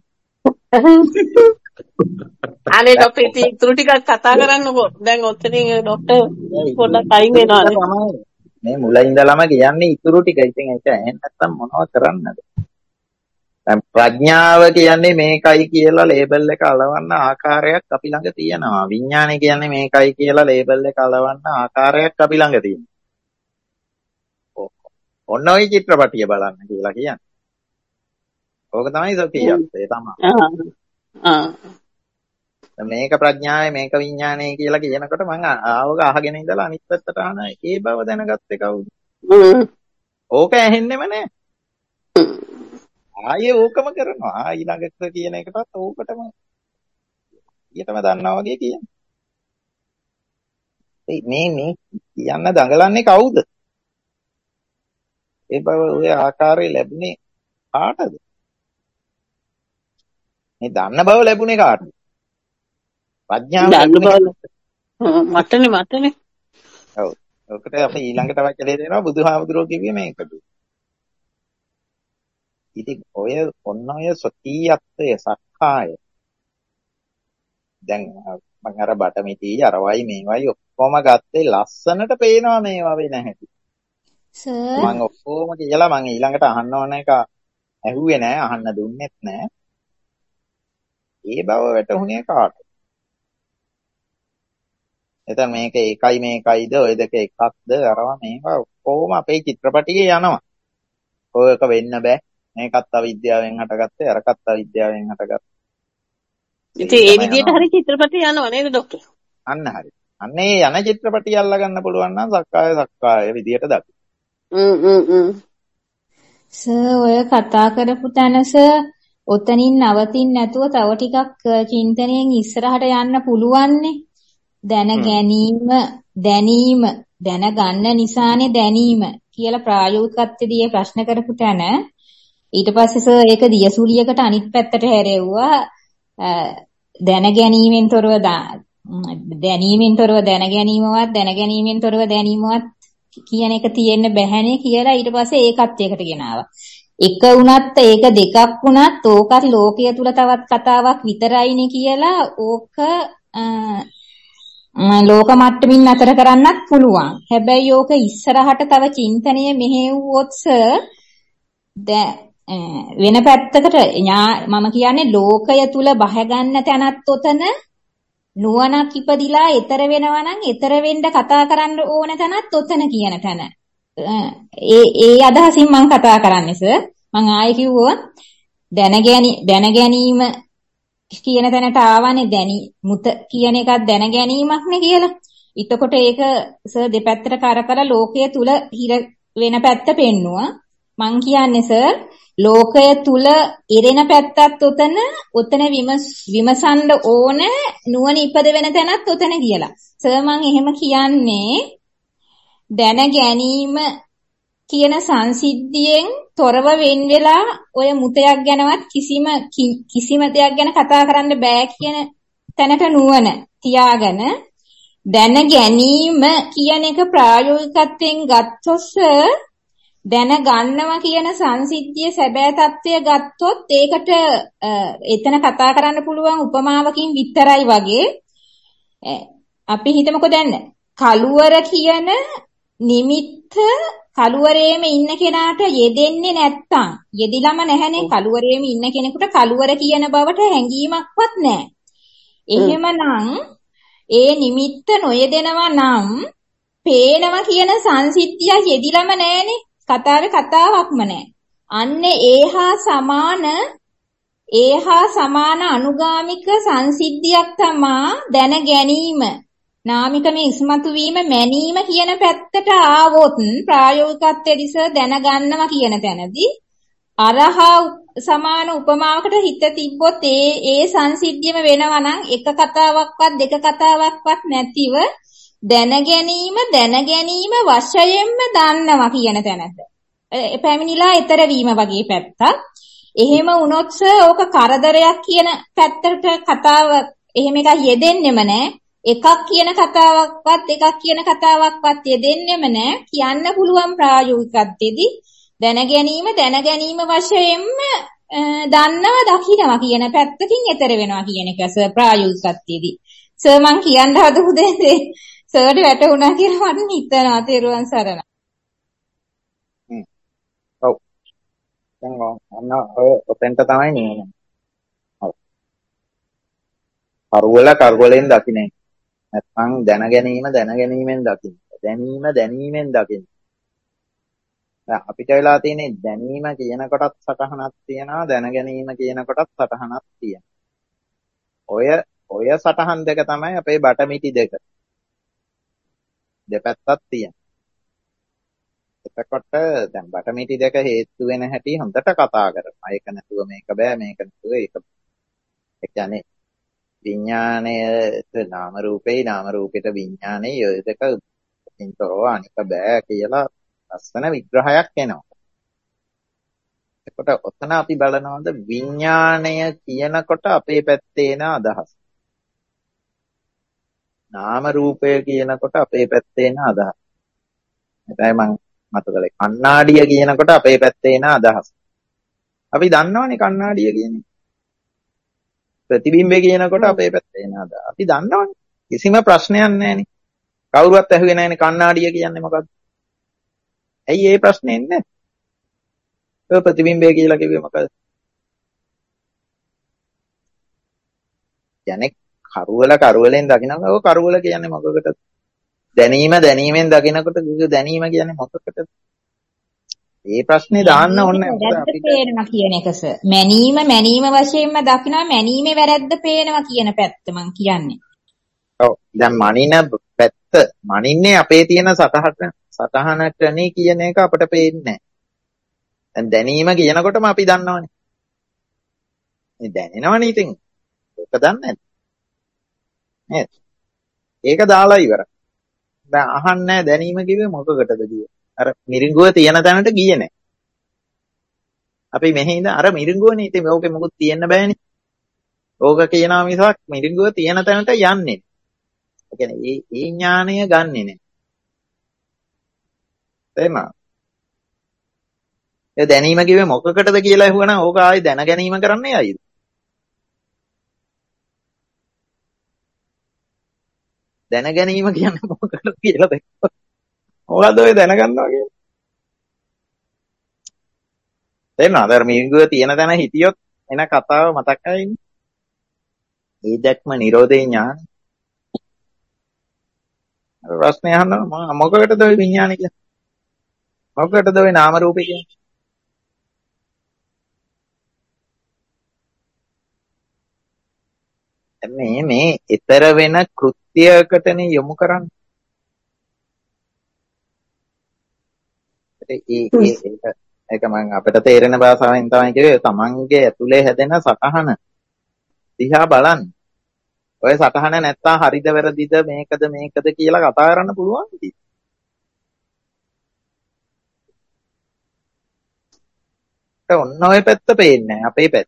අනේ ડોක්ටර් ඉතින් ඉතුරු ටිකක් කතා කරන්නකෝ. දැන් ඔතනින් ડોක්ටර් පොඩ්ඩක් අයින් වෙනවානේ. මේ මුල ඉඳලම කියන්නේ ඉතුරු ටික. ඉතින් ඒක ඇහෙන්න නැත්තම් මොනව කරන්නද? දැන් ප්‍රඥාව කියන්නේ මේකයි කියලා ලේබල් එක අලවන්න ආකාරයක් අපි ළඟ තියෙනවා. විඥානය කියන්නේ මේකයි කියලා ලේබල් එක අලවන්න ආකාරයක් අපි ළඟ තියෙනවා. ඔන්න ඔය චිත්‍රපටිය බලන්න කියලා කියන්නේ. ඕක තමයි සතියත්. ඒ තමයි. ආ. මේක ප්‍රඥාවයි මේක විඥානයයි කියලා කියනකොට මම ආවක අහගෙන ඉඳලා අනිත් පැත්තට අහන ඒ බව දැනගත්තේ කවුද? ඕක ඇහෙන්නෙම නෑ. ආයේ ඕකම කරනවා. ආ ඊළඟට කියන එකටත් ඕකටම ඊටම දන්නවා වගේ කියන්නේ. ඒ මේ මේ කියන්න දඟලන්නේ කවුද? ඒ බව ඔය ආකාරයේ ලැබුණේ කාටද? මේ දන්න බව ලැබුණේ කාටද? ප්‍රඥාව ලැබුණේ මටනේ මටනේ. ඔව්. ඔකට අපි ඊළඟට වචනේ දෙනවා බුදුහාමුදුරුවෝ කිව්වේ මේකද? ඉතින් ඔය ඔන්න ඔය සතියත්වය සක්කාය දැන් මම අර බටමිටි අරවයි මේවයි ඔක්කොම ගත්තේ ලස්සනට පේනවා මේවා වෙන හැටි. සර් මම ඔක්කොම කියලා මම ඊළඟට අහන්න ඕන එක ඇහුවේ නෑ අහන්න දුන්නෙත් නෑ. ඒ බව වැටහුනේ කාට? එතන මේක එකයි මේකයිද ඔය දෙක එකක්ද අරවා මේවා ඔක්කොම අපේ චිත්‍රපටියේ යනවා. ඔයක වෙන්න බෑ. මේකත් අවිද්‍යාවෙන් හටගත්තේ අරකත් අවිද්‍යාවෙන් හටගත්තා. ඉතින් ඒ විදිහට හරි චිත්‍රපටි යනවා නේද ડોක්ටර්? අන්න හරි. අන්න ඒ යන චිත්‍රපටි අල්ල ගන්න පුළුවන් නම් සක්කාය සක්කාය විදියට දකි. හ්ම් හ්ම් හ්ම්. සර් ඔය කතා කරපු තැන සර් ඔතනින් නවතින්න නැතුව තව ටිකක් චින්තනයෙන් ඉස්සරහට යන්න පුළුවන්නේ. දැන ගැනීම දැනීම දැනගන්න නිසානේ දැනීම කියලා ප්‍රායෝගිකත්වයේදී ප්‍රශ්න කරපු තැන ඊට පස්සේ සර් ඒක දියසුලියකට අනිත් පැත්තට හැරෙව්වා දැන ගැනීමෙන් තොරව දැනීමෙන් තොරව දැන ගැනීමවත් දැන ගැනීමෙන් තොරව දැනීමවත් කියන එක තියෙන්න බැහැනේ කියලා ඊට පස්සේ ඒකත් එකට ගෙනාවා. එක වුණත් ඒක දෙකක් වුණත් ඕකත් ලෝකයේ තුල තවත් කතාවක් විතරයිනේ කියලා ඕක ලෝක මට්ටමින් නතර කරන්නත් පුළුවන්. හැබැයි ඕක ඉස්සරහට තව චින්තනය මෙහෙව්වොත් වෙන පැත්තකට මම කියන්නේ ලෝකය තුල බහ ගන්න තැනත් ඔතන නුවණක් ඉපදිලා ඊතර වෙනවා නම් ඊතර වෙන්න කතා කරන්න ඕන තැනත් ඔතන කියන තැන. ඒ ඒ අදහසින් මම කතා කරන්නේ සර්. මම ආයෙ කිව්වා දැන ගැනීම කියන තැනට ආවනේ දැනි මුත කියන එකක් දැන ගැනීමක් නේ කියලා. එතකොට ඒක සර් දෙපැත්තට කරකලා ලෝකයේ තුල හිර වෙන පැත්ත පෙන්නුවා. මං කියන්නේ සර් ලෝකය තුල ඉරෙන පැත්තත් උතන උතන විමසන්න ඕන නුවණ ඉපද වෙන තැනත් උතන කියලා. සර් මං එහෙම කියන්නේ දැන ගැනීම කියන සංසිද්ධියෙන් තොරව වෙන් වෙලා ඔය මුතයක් ගැනවත් කිසිම කිසිම දෙයක් ගැන කතා කරන්න බෑ කියන තැනට නුවණ තියාගෙන දැන ගැනීම කියන එක ප්‍රායෝගිකත්වයෙන් ගත්තොත් දැන ගන්නවා කියන සංසිද්ධිය සැබෑ తත්වය ගත්තොත් ඒකට එතන කතා කරන්න පුළුවන් උපමාවකින් විතරයි වගේ අපි හිතමුකෝ දැන් කළුවර කියන නිමිත්ත කලුවරේම ඉන්න කෙනාට යෙදෙන්නේ නැත්තම් යෙදිලම නැහැනේ කලුවරේම ඉන්න කෙනෙකුට කලුවර කියන බවට හැඟීමක්වත් නැහැ. එහෙමනම් ඒ නිමිත්ත නොයෙදෙනවා නම් පේනවා කියන සංසිද්ධිය යෙදිලම නැහැනේ. කතාවේ කතාවක්ම නැහැ. අන්නේ ඒහා සමාන ඒහා සමාන අනුගාමික සංසිද්ධියක් තමා දැන ගැනීම. නාමික මේ ඉස්මතු වීම මැනීම කියන පැත්තට ආවොත් ප්‍රායෝගිකත්වයේ දිස දැනගන්නවා කියන තැනදී අරහා සමාන උපමාවකට හිත තිබ්බොත් ඒ ඒ සංසිද්ධියම වෙනවා නම් එක කතාවක්වත් දෙක කතාවක්වත් නැතිව දැන ගැනීම දැන ගැනීම වශයෙන්ම දන්නවා කියන තැනට පැමිණිලා ඊතර වීම වගේ පැත්තක්. එහෙම වුණොත් ඕක කරදරයක් කියන පැත්තට කතාව එහෙම එකක් යෙදෙන්නෙම නැහැ. එකක් කියන කතාවක්වත් එකක් කියන කතාවක්වත් යෙදෙන්නෙම නැහැ. කියන්න පුළුවන් ප්‍රායෝගිකත්වයේදී දැන ගැනීම දැන ගැනීම වශයෙන්ම දන්නවා දකින්නවා කියන පැත්තකින් ඊතර වෙනවා කියන එක සර් ප්‍රායෝගිකත්වයේදී. සර් මං කියන්න හදපු දේ සර්ට වැටුණා කියලා මට හිතනවා. තෙරුවන් සරණයි. ඔව්. දැන් ඔන්න ඔය ඔතෙන්ට තමයි නේ. ඔව්. කරවල කරවලෙන් දකින්නේ. නැත්නම් දැන ගැනීම දැන ගැනීමෙන් දකින්න. දැනීම දැනීමෙන් දකින්න. දැන් අපිට වෙලා තියෙන්නේ දැනීම කියන කොටත් සටහනක් තියෙනවා දැන ගැනීම කියන කොටත් සටහනක් තියෙනවා. ඔය ඔය සටහන් දෙක තමයි අපේ බටමිටි දෙක. දෙපැත්තක් තියෙනවා. එතකොට දැන් බටමිටි දෙක හේතු වෙන හැටි හොඳට කතා කරනවා. ඒක නැතුව මේක බෑ මේක නැතුව ඒක. ඒ කියන්නේ විඥාණයට නාම රූපේ නාම රූපෙට විඥානේ ඔය දෙක ඉන්තරව අනික බෑ කියලා ලස්සන විග්‍රහයක් එනවා. එතකොට ඔතන අපි බලනවාද විඥාණය කියනකොට අපේ පැත්තේ එන අදහස. නාම රූපය කියනකොට අපේ පැත්තේ එන අදහස. එතයි මම මතකලේ කණ්ණාඩිය කියනකොට අපේ පැත්තේ එන අදහස. අපි දන්නවනේ කණ්ණාඩිය කියන්නේ. ප්‍රතිබිම්බය කියනකොට අපේ පැත්තේ එන අදහස. අපි දන්නවනේ. කිසිම ප්‍රශ්නයක් නැහැනේ. කවුරුවත් ඇහුවේ නැහැනේ කණ්ණාඩිය කියන්නේ මොකක්ද? ඇයි ඒ ප්‍රශ්නේ ඉන්නේ? ඔය ප්‍රතිබිම්බය කියලා කිව්වේ මොකද? යන්නේ කරවල කරවලෙන් දකින්නම ඔය කරවල කියන්නේ මොකකටද? දැනීම දැනීමෙන් දකින්නකොට දැනීම කියන්නේ මොකකටද? මේ ප්‍රශ්නේ දාන්න ඕනේ අපිට පේනවා කියන එකස. මැනීම මැනීම වශයෙන්ම දකිනවා මැනීමේ වැරද්ද පේනවා කියන පැත්ත මං කියන්නේ. ඔව් දැන් මනින පැත්ත මනින්නේ අපේ තියෙන සතහන සතහනටනේ කියන එක අපිට පේන්නේ නැහැ. දැන් දැනීම කියනකොටම අපි දන්නවනේ. මේ දැනෙනවනේ ඉතින්. ඒක දන්නේ නැද්ද? නේද? ඒක දාලා ඉවරයි. දැන් අහන්නේ දැනීම කිව්වේ මොකකටද කියේ. අර මිරිඟුව තියෙන තැනට ගියේ නැහැ. අපි මෙහි ඉඳ අර මිරිඟුවනේ ඉතින් ඕකේ මොකුත් තියෙන්න බෑනේ. ඕක කියනවා මිසක් මිරිඟුව තියෙන තැනට යන්නේ නැහැ. ඒ කියන්නේ ඒ ඒ ඥාණය ගන්නෙ නැහැ. තේරුණා? ඒ දැනීම කිව්වේ මොකකටද කියලා අහුවනම් ඕක ආයි දැන ගැනීම කරන්නේ ආයිද? දැන ගැනීම කියන්නේ මොකකටද කියලා දැක්කොත් මොකද්ද ඔය දැනගන්නවා කියන්නේ? තේරුණාද? අර මිරිඟුව තියෙන තැන හිටියොත් එන කතාව මතක් ආයිනේ. ඒ දැක්ම නිරෝධේ ඥාන. අර ප්‍රශ්නේ අහනවා මොකකටද ඔය විඥානය කියන්නේ? මොකකටද ඔය නාම රූපේ කියන්නේ? මේ මේ ඊතර වෙන කෘත්‍යයකටනේ යොමු කරන්නේ. ඒ ඒ ඒක මම අපිට තේරෙන භාෂාවෙන් තමයි කිව්වේ තමන්ගේ ඇතුලේ හැදෙන සතහන දිහා බලන්න. ඔය සතහන නැත්තම් හරිද වැරදිද මේකද මේකද කියලා කතා කරන්න පුළුවන් ඉතින්. ඒක ඔන්න ඔය පැත්ත පේන්නේ අපේ පැත්ත.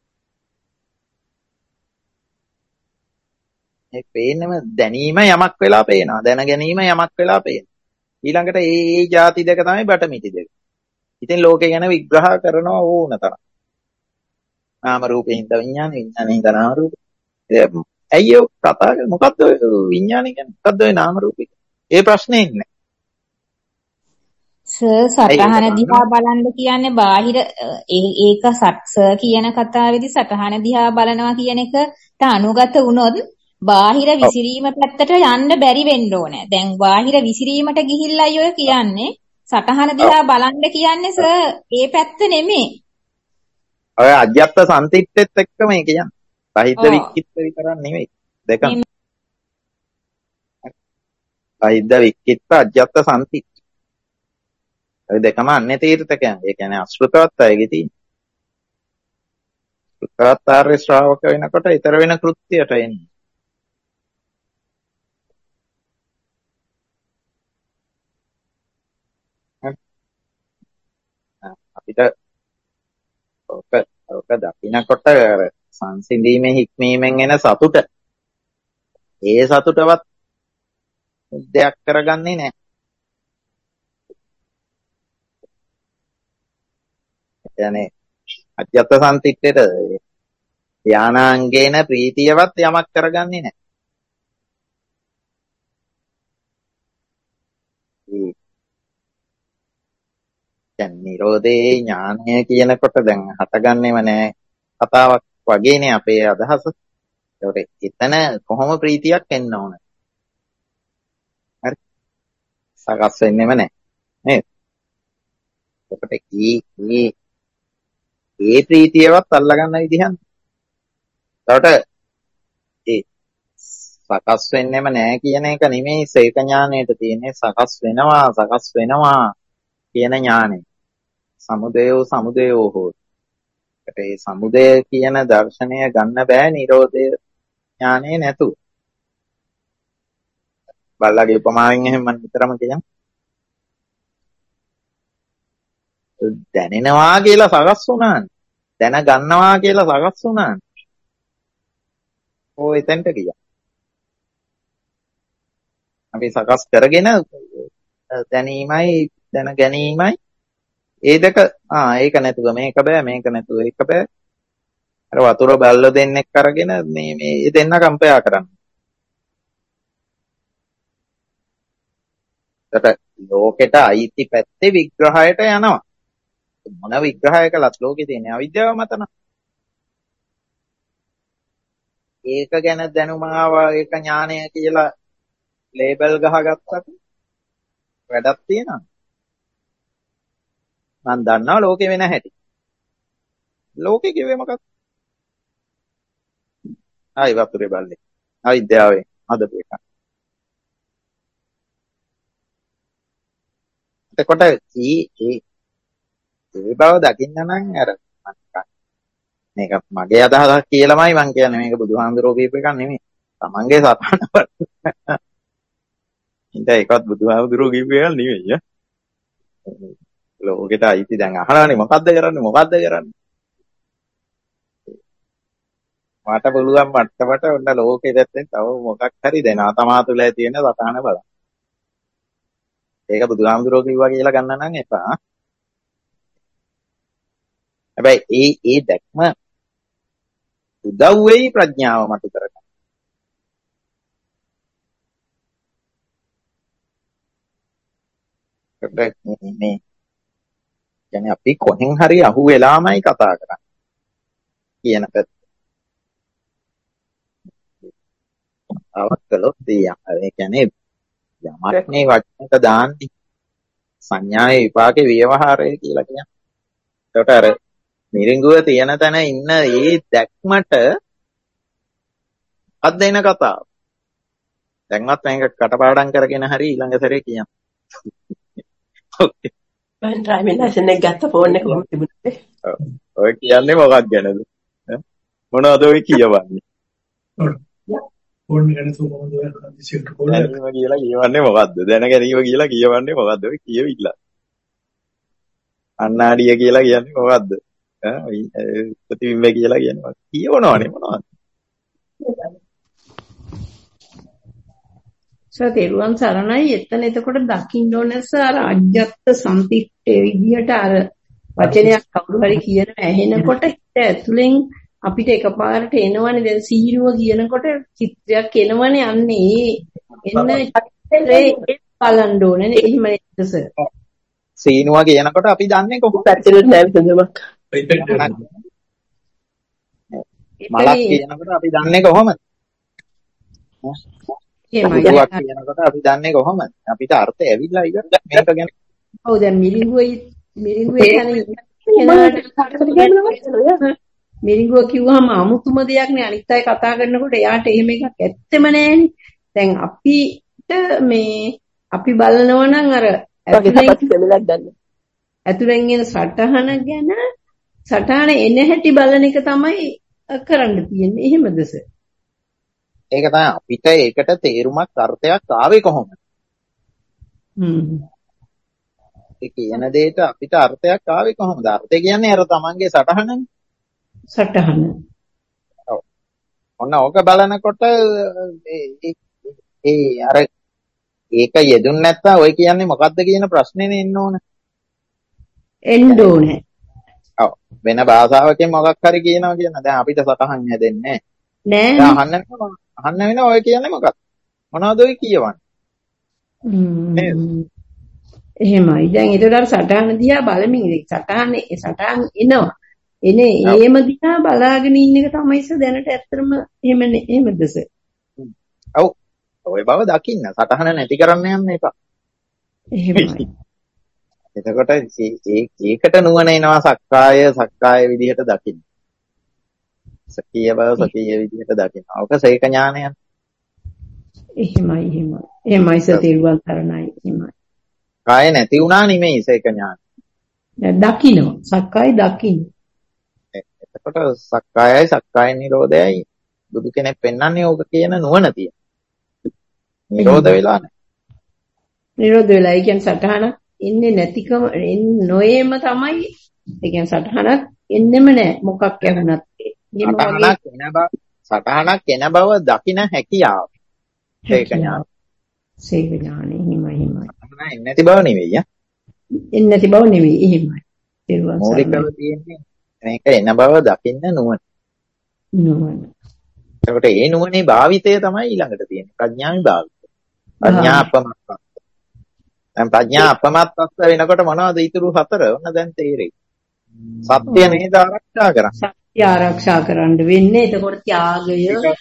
මේ පේන්නම දැනීම යමක් වෙලා පේනවා. දැන ගැනීම යමක් වෙලා පේනවා. ඊළඟට ඒ ඒ ಜಾති දෙක තමයි බටමිටි දෙක. ඉතින් ලෝකේ ගැන විග්‍රහ කරනවා ඕන තරම්. නාම රූපේින්ද විඥාන විඥානින්ද නාම රූප. ඇයි ඔය කතා කරන්නේ මොකද්ද ඔය විඥානය කියන්නේ? මොකද්ද ඔය නාම රූපේ? ඒ ප්‍රශ්නේ ඉන්නේ. සටහන දිහා බලන්න කියන්නේ බාහිර ඒක සර් කියන කතාවේදී සටහන දිහා බලනවා කියන එකට අනුගත වුණොත් බාහිර විසිරීම පැත්තට යන්න බැරි වෙන්න ඕනේ. දැන් බාහිර විසිරීමට ගිහිල්ලායි ඔය කියන්නේ. සටහන දිහා බලන්න කියන්නේ සර් ඒ පැත්ත නෙමෙයි. ඔය අජ්‍යත්ත සම්තිත්තෙත් එක්ක මේ කියන්නේ. බාහිර වික්කිත් විතරක් නෙමෙයි. දෙකම. බාහිර වික්කිත් අජ්‍යත්ත සම්තිත්. ඔය දෙකම අන්නේ තීර්ථකයන්. ඒ කියන්නේ අශෘතවත් අයගේ තියෙන. ශෘතවත්ාර්ය ශ්‍රාවක වෙනකොට ඊතර වෙන කෘත්‍යයට එන්නේ. අපිට ඔක ඔක දකින්නකොට සංසිඳීමේ හික්මීමෙන් එන සතුට ඒ සතුටවත් දෙයක් කරගන්නේ නැහැ. يعني අජ්‍යත්ත සම්තිත්තේට ධානාංගේන ප්‍රීතියවත් යමක් කරගන්නේ නැහැ. දැන් නිරෝධේ ඥානය කියනකොට දැන් හටගන්නේම නැහැ කතාවක් වගේනේ අපේ අදහස. ඒකට එතන කොහොම ප්‍රීතියක් එන්න ඕන. හරි. සකස් වෙන්නේම නැහැ. නේද? ඒකට ඊ ඊ ඒ ප්‍රීතියවත් අල්ලගන්න විදිහක්. ඒකට ඒ සකස් වෙන්නේම නැහැ කියන එක නෙමෙයි සේක ඥාණයට තියෙන්නේ. සකස් වෙනවා සකස් වෙනවා කියන ඥානෙ. සමුදයෝ සමුදයෝ හෝ. ඒ සමුදය කියන දර්ශනය ගන්න බෑ නිරෝධය ඥානෙ නැතුව. බල්ලාගේ උපමාවෙන් එහෙම මම විතරම කියන්නම්. දැනෙනවා කියලා සකස් වුණානේ. දැන ගන්නවා කියලා සකස් වුණානේ. ඕ එතෙන්ට ගියා. අපි සකස් කරගෙන දැනීමයි දැන ගැනීමයි ඒ දෙක ආ ඒක නැතුව මේක බෑ මේක නැතුව ඒක බෑ. අර වතුර බැල්ල දෙන්නෙක් අරගෙන මේ මේ දෙන්න කම්පයා කරන්න. ඒකට ලෝකෙට අයිති පැත්තේ විග්‍රහයට යනවා. මොන විග්‍රහය කළත් ලෝකේ තියෙන අවිද්‍යාව මතන. ඒක ගැන දැනුම ආවා ඒක ඥානය කියලා ලේබල් ගහගත්තට වැඩක් තියෙනවා. මම දන්නවා ලෝකේ වෙන හැටි. ලෝකේ කිව්වේ මොකක්ද? ආයි වතුරේ බල්ලේ. අවිද්‍යාවෙන් හදපු එක. එතකොට ඊ ඒ ඒ බව දකින්න නම් අර මේක මගේ අදහසක් කියලාමයි මම කියන්නේ. මේක බුදුහාමුදුරුවෝ කියපු එකක් නෙමෙයි. තමන්ගේ සතහන වල. ඉතින් ඒකත් බුදුහාමුදුරුවෝ කියපු එකක් නෙමෙයි. ලෝකෙට අයිති දැන් අහලානේ මොකද්ද කරන්නේ මොකද්ද කරන්නේ. මට පුළුවන් මට්ටමට ඔන්න ලෝකෙ දැත්තෙන් තව මොකක් හරි දෙනවා තමා තුළ තියෙන සතහන බලන්න. ඒක බුදුහාමුදුරුවෝ කිව්වා කියලා ගන්න නම් එපා. හැබැයි ඒ ඒ දැක්ම උදව් වෙයි ප්‍රඥාව මතු කරගන්න. මේ කියන්නේ අපි කොහෙන් හරි අහු වෙලාමයි කතා කරන්නේ කියන පැත්ත. අවකලොත් ඒ කියන්නේ යමක් මේ වචනට දාන්නේ සංඥාවේ විපාකේ ව්‍යවහාරය කියලා කියන්නේ. ඒකට අර මිරිඟුව තියෙන තැන ඉන්න ඒ දැක්මට අත් දෙන කතාව. දැන්වත් මේක කටපාඩම් කරගෙන හරි ඊළඟ සැරේ කියන්න. ඔකේ. මම ඩ්‍රයිවිං ලයිසන් එක ගත්ත ෆෝන් එක කොහොමද තිබුණේ? ඔය කියන්නේ මොකක්ද ගැනද? මොනවද ඔය කියවන්නේ? ෆෝන් එක ගැන කොහොමද ඔය හදිසියට කෝල් දැනීම කියලා කියවන්නේ මොකද්ද? දැන ගැනීම කියලා කියවන්නේ මොකද්ද? ඔය කියවිල්ල. අන්නාඩිය කියලා කියන්නේ මොකද්ද? ඈ ප්‍රතිබිම්බය කියලා කියන්නේ මොකක්ද? කියවනවනේ මොනවද? සතේරුවන් සරණයි. එතන එතකොට දකින්න ඕනේ සර් අජ්ජත් සම්පිට්ඨේ විදියට අර වචනයක් කවුරු හරි කියන ඇහෙනකොට හිත ඇතුලෙන් අපිට එකපාරට එනවනේ දැන් සීරුව කියනකොට චිත්‍රයක් එනවනේ අන්නේ එන්න චිත්‍රේ බලන්න ඕනේ එහෙම නේද සර්? සීනුව කියනකොට අපි දන්නේ කොහොමද? පැතිරුත් නැවිසඳුමක්. මලක් කියනකොට අපි දන්නේ කොහොමද? පුදුවක් කියනකොට අපි දන්නේ කොහොමද? අපිට අර්ථය ඇවිල්ලා ඉතින් මේක ගැන. ඔව් දැන් මිරිඟුවයි මිරිඟුවේ කෙනාට මිරිඟුව කිව්වහම අමුතුම දෙයක් නේ අනිත් අය කතා කරනකොට එයාට එහෙම එකක් ඇත්තෙම නෑනේ. දැන් අපිට මේ අපි බලනවා නම් අර ඇතුලෙන් එන සටහන ගැන සටහන එන හැටි බලන එක තමයි කරන්න තියෙන්නේ. එහෙමද සර්? ඒක තමයි අපිට ඒකට තේරුමක් අර්ථයක් ආවේ කොහොමද? හ්ම්. ඒ කියන දෙයට අපිට අර්ථයක් ආවේ කොහොමද? අර්ථය කියන්නේ අර තමන්ගේ සටහනනේ. සටහන. ඔව්. ඔන්න ඕක බලනකොට ඒ ඒ අර ඒක යෙදුන් නැත්තම් ඔය කියන්නේ මොකද්ද කියන ප්‍රශ්නේනේ එන්න ඕන. එන්න ඕනේ. ඔව්. වෙන භාෂාවකින් මොකක් හරි කියනවා කියන. දැන් අපිට සටහන් හැදෙන්නේ නෑ. දැන් අහන්න වෙනවා. අහන්න වෙනවා ඔය කියන්නේ මොකක්ද? මොනවද ඔය කියවන්නේ? හ්ම්. එහෙමයි. දැන් ඒතර අර සටහන දිහා බලමින් සටහන සටහන් එනවා. එනේ ඒම දිහා බලාගෙන ඉන්න එක තමයි සර් දැනට ඇත්තටම එහෙම එහෙමද සර්? ඔව්. ඔය බව දකින්න සටහන නැති කරන්න යන්න එපා. එහෙමයි. එතකොට ඒකට නුවණ එනවා සක්කාය සක්කාය විදිහට දකින්න. සකීය බව සකීය විදිහට දකින්න. ඔක සේක ඥානයන්. එහෙමයි එහෙමයි. එහෙමයි සර් තේරුම් ගන්නයි එහෙමයි. කාය නැති වුණා නෙමෙයි සේක ඥාන. දකින්න සක්කාය දකින්න. එතකොට සක්කායයි සක්කාය නිරෝධයයි බුදු කෙනෙක් පෙන්වන්නේ ඕක කියන නුවණ තියෙන. නිරෝධ වෙලා නැහැ. නිරෝධ වෙලා ඒ කියන්නේ සටහන එන්නේ නැතිකම නොයේම තමයි ඒ කියන්නේ සටහනක් එන්නෙම නැහැ මොකක් යහුණත් සටහනක් එන බව සටහනක් එන බව දකින්න හැකියාව. ඒක ඥාන. සේක ඥානෙ හිමයි හිමයි. එන්නේ නැති බව නෙවෙයි ඈ. එන්නේ නැති බව නෙවෙයි එහෙමයි. තේරුවන් මූලිකව තියෙන්නේ මේක එන බව දකින්න නුවණ. නුවණ. ඒකට ඒ නුවණේ භාවිතය තමයි ඊළඟට තියෙන්නේ. ප්‍රඥාවේ භාවිතය. ප්‍රඥා අපමත්තස්ස. දැන් ප්‍රඥා අපමත්තස්ස වෙනකොට මොනවද ඊතුරු හතර? ඔන්න දැන් තේරෙයි. සත්‍ය නේද ආරක්ෂා කරන්නේ. සත්‍ය ආරක්ෂා කරන්න වෙන්නේ. එතකොට ත්‍යාගය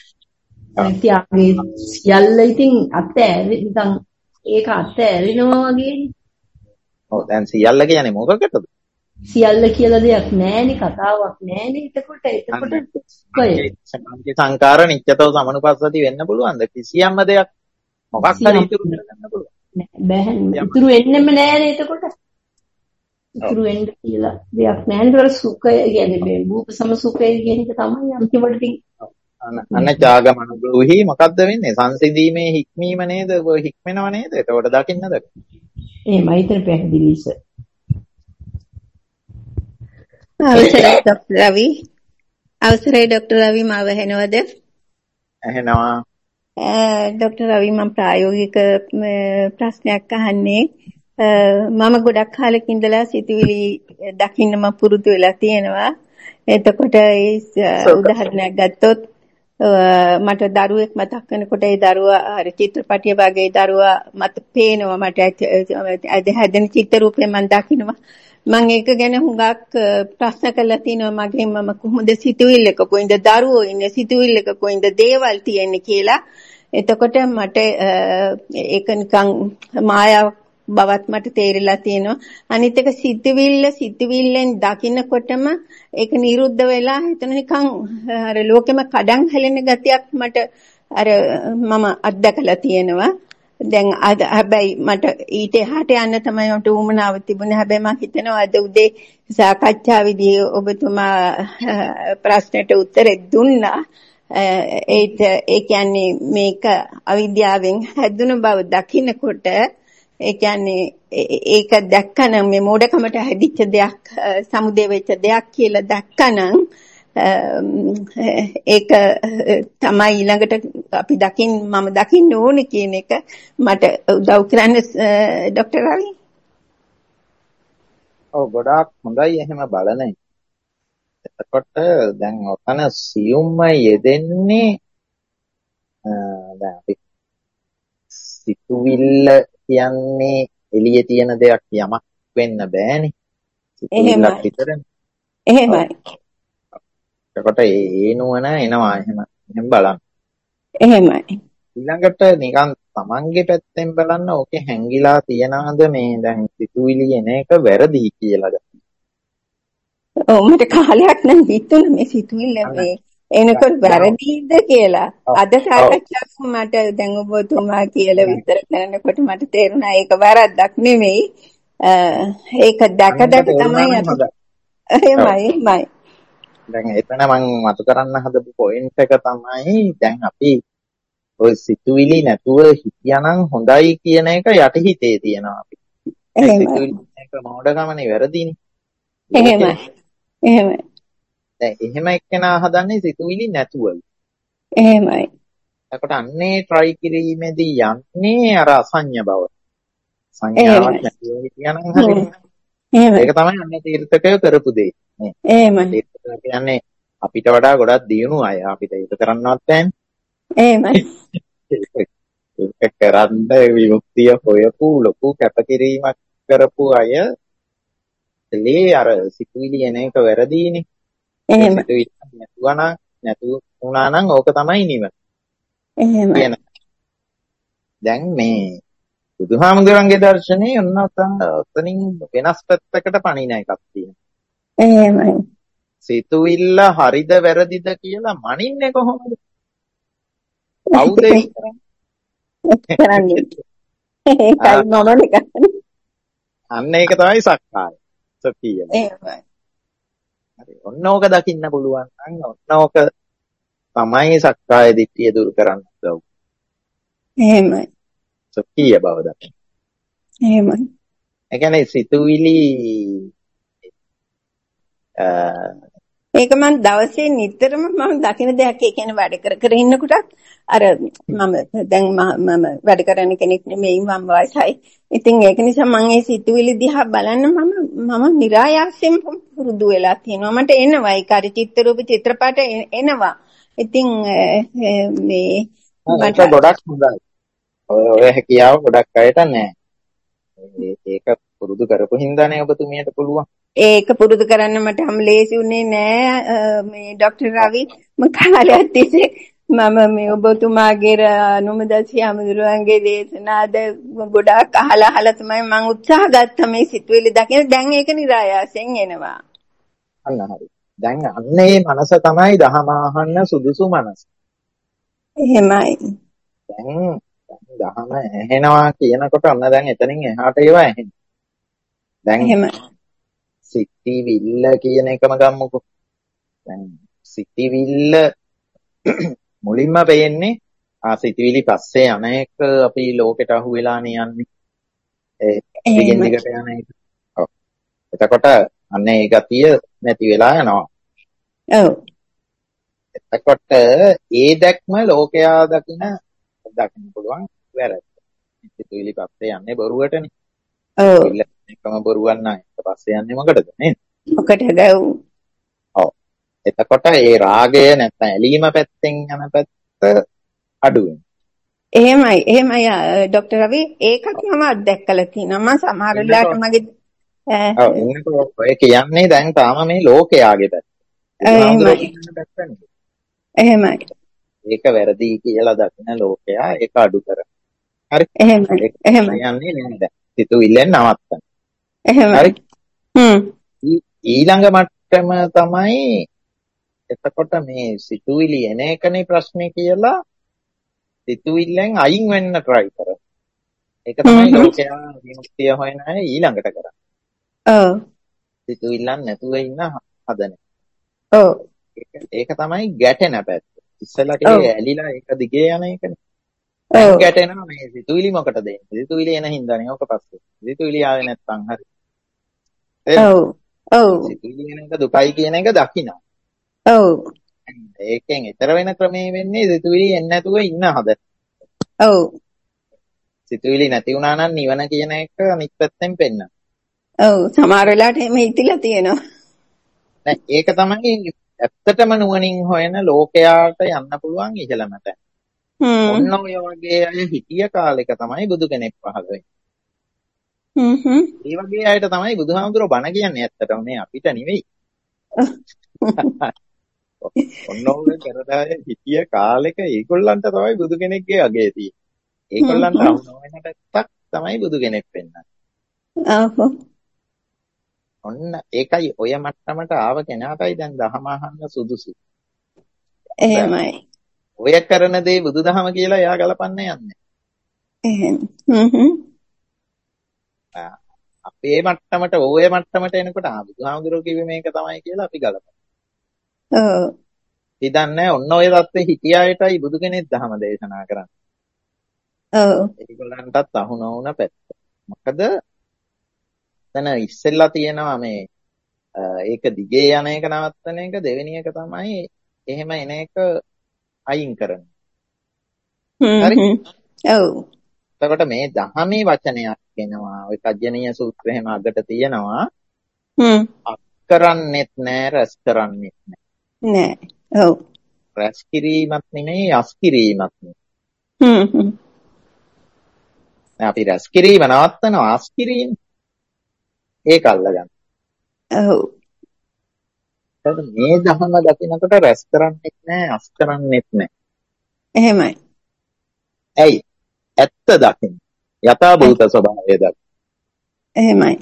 ත්‍යාගයේ සියල්ල ඉතින් අත්හැර නිකන් ඒක අත්හැරිනවා වගේනේ. ඔව් දැන් සියල්ල කියන්නේ මොකකටද? සියල්ල කියලා දෙයක් නැහැනේ කතාවක් නැහැනේ. එතකොට එතකොට කොයි සංකාර නිච්චතෝ සමනුපස්සති වෙන්න පුළුවන්ද? කිසියම්ම දෙයක් මොකක් හරි ඉතුරු කරගන්න පුළුවන්. බෑ. ඉතුරු වෙන්නෙම නැහැනේ එතකොට. ඉතුරු වෙන්න කියලා දෙයක් නැහැනේ. ඒතර සුඛය කියන්නේ මේ භූත සම සුඛය කියන එක තමයි අන්තිමට තියෙන්නේ. අන්න ත්‍යාගමනුභවහි මොකද්ද වෙන්නේ? සංසිඳීමේ හික්මීම නේද? ඔය හික්මෙනව නේද? ඒකට දකින්නද? එහෙමයි හිතන පැහැදිලි ඉස. අවසරයි ડોક્ટર රවි. අවසරයි ડોક્ટર රවි මාව ඇහෙනවද? ඇහෙනවා. ડોક્ટર රවි මම ප්‍රායෝගික ප්‍රශ්නයක් අහන්නේ. මම ගොඩක් කාලෙක ඉඳලා සිතුවිලි දකින්න මම පුරුදු වෙලා තියෙනවා. එතකොට ඒ උදාහරණයක් ගත්තොත් මට දරුවෙක් මතක් වෙනකොට ඒ දරුවා අර චිත්‍රපටිය වගේ දරුවා මට පේනවා මට හැදෙන චිත්‍ර රූපේ මම දකින්නවා මම ඒක ගැන හුඟක් ප්‍රශ්න කරලා තිනවා මගෙන් මම කොහොමද සිතුවිල්ලක කොයින්ද දරුවෝ ඉන්නේ සිතුවිල්ලක කොයින්ද දේවල් තියෙන්නේ කියලා එතකොට මට ඒක නිකන් මායාවක් බවත් මට තේරිලා තියෙනවා අනිත් එක සිතුවිල්ල සිතුවිල්ලෙන් දකින්නකොටම ඒක නිරුද්ධ වෙලා හිතන නිකන් අර ලෝකෙම කඩන් හැලෙන ගතියක් මට අර මම අත්දකලා තියෙනවා දැන් අද හැබැයි මට ඊට එහාට යන්න තමයි මට උමනාව තිබුණේ හැබැයි මම හිතනවා අද උදේ සාකච්ඡාවේදී ඔබතුමා ප්‍රශ්නට උත්තර දුන්නා ඒත් ඒ කියන්නේ මේක අවිද්‍යාවෙන් හැදුණු බව දකින්නකොට ඒ කියන්නේ ඒක දැක්කනම් මේ මෝඩකමට හැදිච්ච දෙයක් සමුදේ වෙච්ච දෙයක් කියලා දැක්කනම් ඒක තමයි ඊළඟට අපි දකින් මම දකින්න ඕනේ කියන එක මට උදව් කරන්න ડોક્ટર රවි. ඔව් ගොඩාක් හොඳයි එහෙම බලන එක. එතකොට දැන් ඔතන සියුම්ම යෙදෙන්නේ දැන් අපි සිතුවිල්ල කියන්නේ එළියේ තියෙන දෙයක් යමක් වෙන්න බෑනේ. සිතුවිල්ලක් එහෙමයි. විතරනේ. ඔව්. එහෙමයි. එතකොට ඒ ඒ නුවණ එනවා එහෙම. එහෙම බලන්න. එහෙමයි. ඊළඟට නිකන් තමන්ගේ පැත්තෙන් බලන්න ඕකේ හැංගිලා තියනවාද මේ දැන් සිතුවිලි එන එක වැරදි කියලා. ඔව් මට කාලයක් නම් හිතුණා මේ සිතුවිල්ල අන්න මේ එනකොට වැරදිද කියලා. ඔව් අද ඔව් සාකච්ඡාවක් මට දැන් ඔබතුමා කියලා විස්තර කරනකොට මට තේරුණා ඒක වැරද්දක් නෙමෙයි. අ, ඒක දැක අන්නක දැක තේරුණා තමයි නම් අපි හොඳයි. ඔව්. එහෙමයි එහෙමයි. දැන් එතන මම මතු කරන්න හදපු පොයින්ට් එක තමයි දැන් අපි ඔය සිතුවිලි නැතුව හිටියානම් හොඳයි කියන එක යටිහිතේ තියෙනවා අපි. ඒ එහෙමයි. සිතුවිලි එක මෝඩකමනේ වැරදිනේ. ලෝකේ. එහෙමයි. එහෙමයි. දැන් එහෙම එක්කෙනා හදන්නේ සිතුවිලි නැතුවයි. එහෙමයි. එතකොට අන්නේ try කිරීමේදී යන්නේ අර අසඤ්ඤ බව. සංඥාවක් එහෙමයි. නැතුව හිටියානම් හ්ම්. හරියන්නේ. එහෙමයි. ඒක තමයි අන්නේ තීර්ථකය කරපු දේ. නේ. එහෙමයි. තීර්ථකය කියන්නේ අපිට වඩා ගොඩක් දියුණු අය. අපිට ඒක කරන්නවත් බෑනේ. එහෙමයි. ඒක කරන්න විමුක්තිය හොයපු ලොකු කැපකිරීමක් කරපු අය ලේ අර සිතුවිලි එන එක වැරදීනේ. ඒ එහෙමයි. සිතුවිලි නැතුවා නම් නැතු වුණා නම් ඕක තමයි නිවන. එහෙමයි. කියන දැන් මේ බුදුහාමුදුරන්ගේ දර්ශනේ ඔන්න ඔතනින් වෙනස් පැත්තකට පණින එකක් තියෙනවා. එහෙමයි. සිතුවිල්ල හරිද වැරදිද කියලා මනින්නේ කොහොමද? කවුද ඒක කරන්නේ? ඒකයි කරන්නේ? මම නිකන්. අන්න ඒක තමයි සක්කාය. සතිය. එහෙමයි. හරි. ඔන්න ඕක දකින්න පුළුවන් නම් ඔන්න ඕක තමයි සක්කාය දිට්ඨිය දුරු කරන්න උදව්. එහෙමයි. සතිය බව දකින්න. එහෙමයි. ඒ කියන්නේ සිතුවිලි අ ඒක මම දවසේ නිතරම මම දකින දෙයක්. ඒ කියන්නේ වැඩ කර කර ඉන්නකොටත් අර මම දැන් මම වැඩ කරන කෙනෙක් නෙමෙයි මම වයසයි. ඉතින් ඒක නිසා මම ඒ සිතුවිලි දිහා බලන්න මම මම નિરાයාසයෙන් පුරුදු වෙලා තියෙනවා. මට එනවා ඒක අර චිත්‍රරූප චිත්‍රපට එනවා. ඉතින් මේ ඒක ගොඩක් හොඳයි. ඔය ඔය හැකියාව ගොඩක් අයට නැහැ. ඒක පුරුදු කරපු හින්දානේ ඔබතුමියට පුළුවන්. ඒක පුරුදු කරන්න මට හැම ලේසි උනේ නෑ මේ ડોક્ટર රවි මම කාලයක් තිස්සේ මම මේ ඔබතුමාගේ අනුමදසි අමුදුරන්ගේ දේශනාද ගොඩාක් අහලා අහලා තමයි මම උත්සාහ ගත්තා මේ සිතුවිලි දකින්න. දැන් ඒක નિરાයාසයෙන් එනවා. අන්න හරි. දැන් අන්නේ මනස තමයි දහම අහන්න සුදුසු මනස. එහෙමයි. දැන් දහම ඇහෙනවා කියනකොට අන්න දැන් එතනින් එහාට ඒවා ඇහෙනවා. දැන් එහෙමයි. සිතිවිල්ල කියන එකම ගමුකෝ. දැන් සිතිවිල්ල මුලින්ම පේන්නේ ආ සිතිවිලි පස්සේ යන එක අපි ලෝකෙට අහු වෙලානේ යන්නේ. ඒ දිගින් දිගට යන එක. ඔව්. එතකොට අන්න ඒ ගතිය නැති වෙලා යනවා. ඔව්. එතකොට ඒ දැක්ම ලෝකයා දකින දකින්න පුළුවන් වැරද්ද. සිතුවිලි පස්සේ යන්නේ බොරුවටනේ. ඔව්. එකම බොරුවක් නෑ. ඊට පස්සේ යන්නේ මොකටද නේද? මොකටද? ඔව්. එතකොට ඒ රාගය නැත්නම් ඇලීම පැත්තෙන් යන පැත්ත අඩු වෙනවා. එහෙමයි. එහෙමයි ડોક્ટર රවි ඒකත් මම අත්දැකලා තියෙනවා. මම සමහර වෙලාවට මගේ ඔව් එන්නකෝ ඔය කියන්නේ දැන් තාම මේ ලෝකයාගේ පැත්ත. එහෙමයි. එහෙමයි. ඒක වැරදි කියලා දකින ලෝකයා ඒක අඩු කරනවා. හරි. එහෙමයි. එහෙමයි. යන්නේ නේද? සිතුවිල්ලෙන් නවත්තන්න. එහෙමයි. හරි. හ්ම්. ඊළඟ මට්ටම තමයි එතකොට මේ සිතුවිලි එන එකනේ ප්‍රශ්නේ කියලා සිතුවිල්ලෙන් අයින් වෙන්න try කරනවා. ඒක තමයි ලෝකයා විමුක්තිය හොයන අය ඊළඟට කරන්නේ. ඔව්. සිතුවිල්ලන් නැතුව ඉන්න හදන. ඔව්. ඒක තමයි ගැටෙන පැත්ත. ඉස්සලා කියේ ඇලිලා ඒක දිගේ යන එකනේ. දැන් ගැටෙනවා මේ සිතුවිලි මොකටද එන්නේ? සිතුවිලි එන හින්දානේ ඕක පස්සේ. සිතුවිලි ආවේ නැත්තම් හරි. ඔව්. ඔව්. සිතුවිලි එන එක දුකයි කියන එක දකින්න. ඔව්. ඒකෙන් ඊතර වෙන ක්‍රමේ වෙන්නේ සිතුවිලි එන්නේ නැතුව ඉන්න හදන. ඔව්. සිතුවිලි නැති වුණා නම් නිවන කියන එක අනිත් පැත්තෙන් පෙන්නන. ඔව් සමහර වෙලාවට එහෙම හිතිලා තියෙනවා. දැන් ඒක තමයි ඇත්තටම නුවණින් හොයන ලෝකයාට යන්න පුළුවන් ඉහළම තැන. හ්ම්. ඔන්න ඔය වගේ අය හිටිය කාලෙක තමයි බුදු කෙනෙක් පහළ වෙන්නේ. හ්ම් හ්ම්. ඒ වගේ අයට තමයි බුදුහාමුදුරුවෝ බණ කියන්නේ ඇත්තටම මේ අපිට නෙවෙයි. ඔන්න ඔය කරදාය හිටිය කාලෙක ඒගොල්ලන්ට තමයි බුදු කෙනෙක්ගේ අගය තියෙන්නේ. ඒගොල්ලන්ට අහු නොවන පැත්තක් තමයි බුදු කෙනෙක් වෙන්නන්නේ. ඔව්. ඔන්න ඒකයි ඔය මට්ටමට ආව කෙනාටයි දැන් දහම අහන්න සුදුසු. එහෙමයි. ඔය කරන දේ බුදුදහම කියලා එයා ගලපන්න යන්නේ. එහෙම. හ්ම් හ්ම්. අපේ මට්ටමට ඔය මට්ටමට එනකොට ආ බුදුහාමුදුරුවෝ කිව්වේ මේක තමයි කියලා අපි ගලපනවා. ඔව්. ඉතින් ඔන්න ඔය தත්ත්වෙ හිටියායටයි බුදු කෙනෙක් දහම දේශනා කරන්නේ. ඔව්. ඒගොල්ලන්ටත් අහු නොවුන පැත්ත. මොකද දැන් ඉස්සෙල්ලා තියෙනවා මේ ඒක දිගේ යන එක නවත්තන එක, දෙවෙනි එක තමයි එහෙම එන එක අයින් කරන. හ්ම් හ්ම්. ඔව්. එතකොට මේ දහමේ වචනයක් එනවා. ඔය කජ්ජනීය සූත්‍රය එහෙම අගට තියෙනවා. හ්ම්. අක් කරන්නෙත් නෑ, රැස් කරන්නෙත් නෑ. නෑ. ඔව්. රැස් කිරීමත් නෙමෙයි, අස් කිරීමත් නෙමෙයි. හ්ම් හ්ම්. අපි රැස් කිරීම නවත්තනවා, අස් කිරීම ඒක අල්ලගන්න. ඔව්. මේ දහම දකිනකොට රැස් කරන්නෙත් නෑ, අස් කරන්නෙත් නෑ. එහෙමයි. ඇයි? ඇත්ත දකින්න. යථා භූත ස්වභාවය දකින්න. එහෙමයි.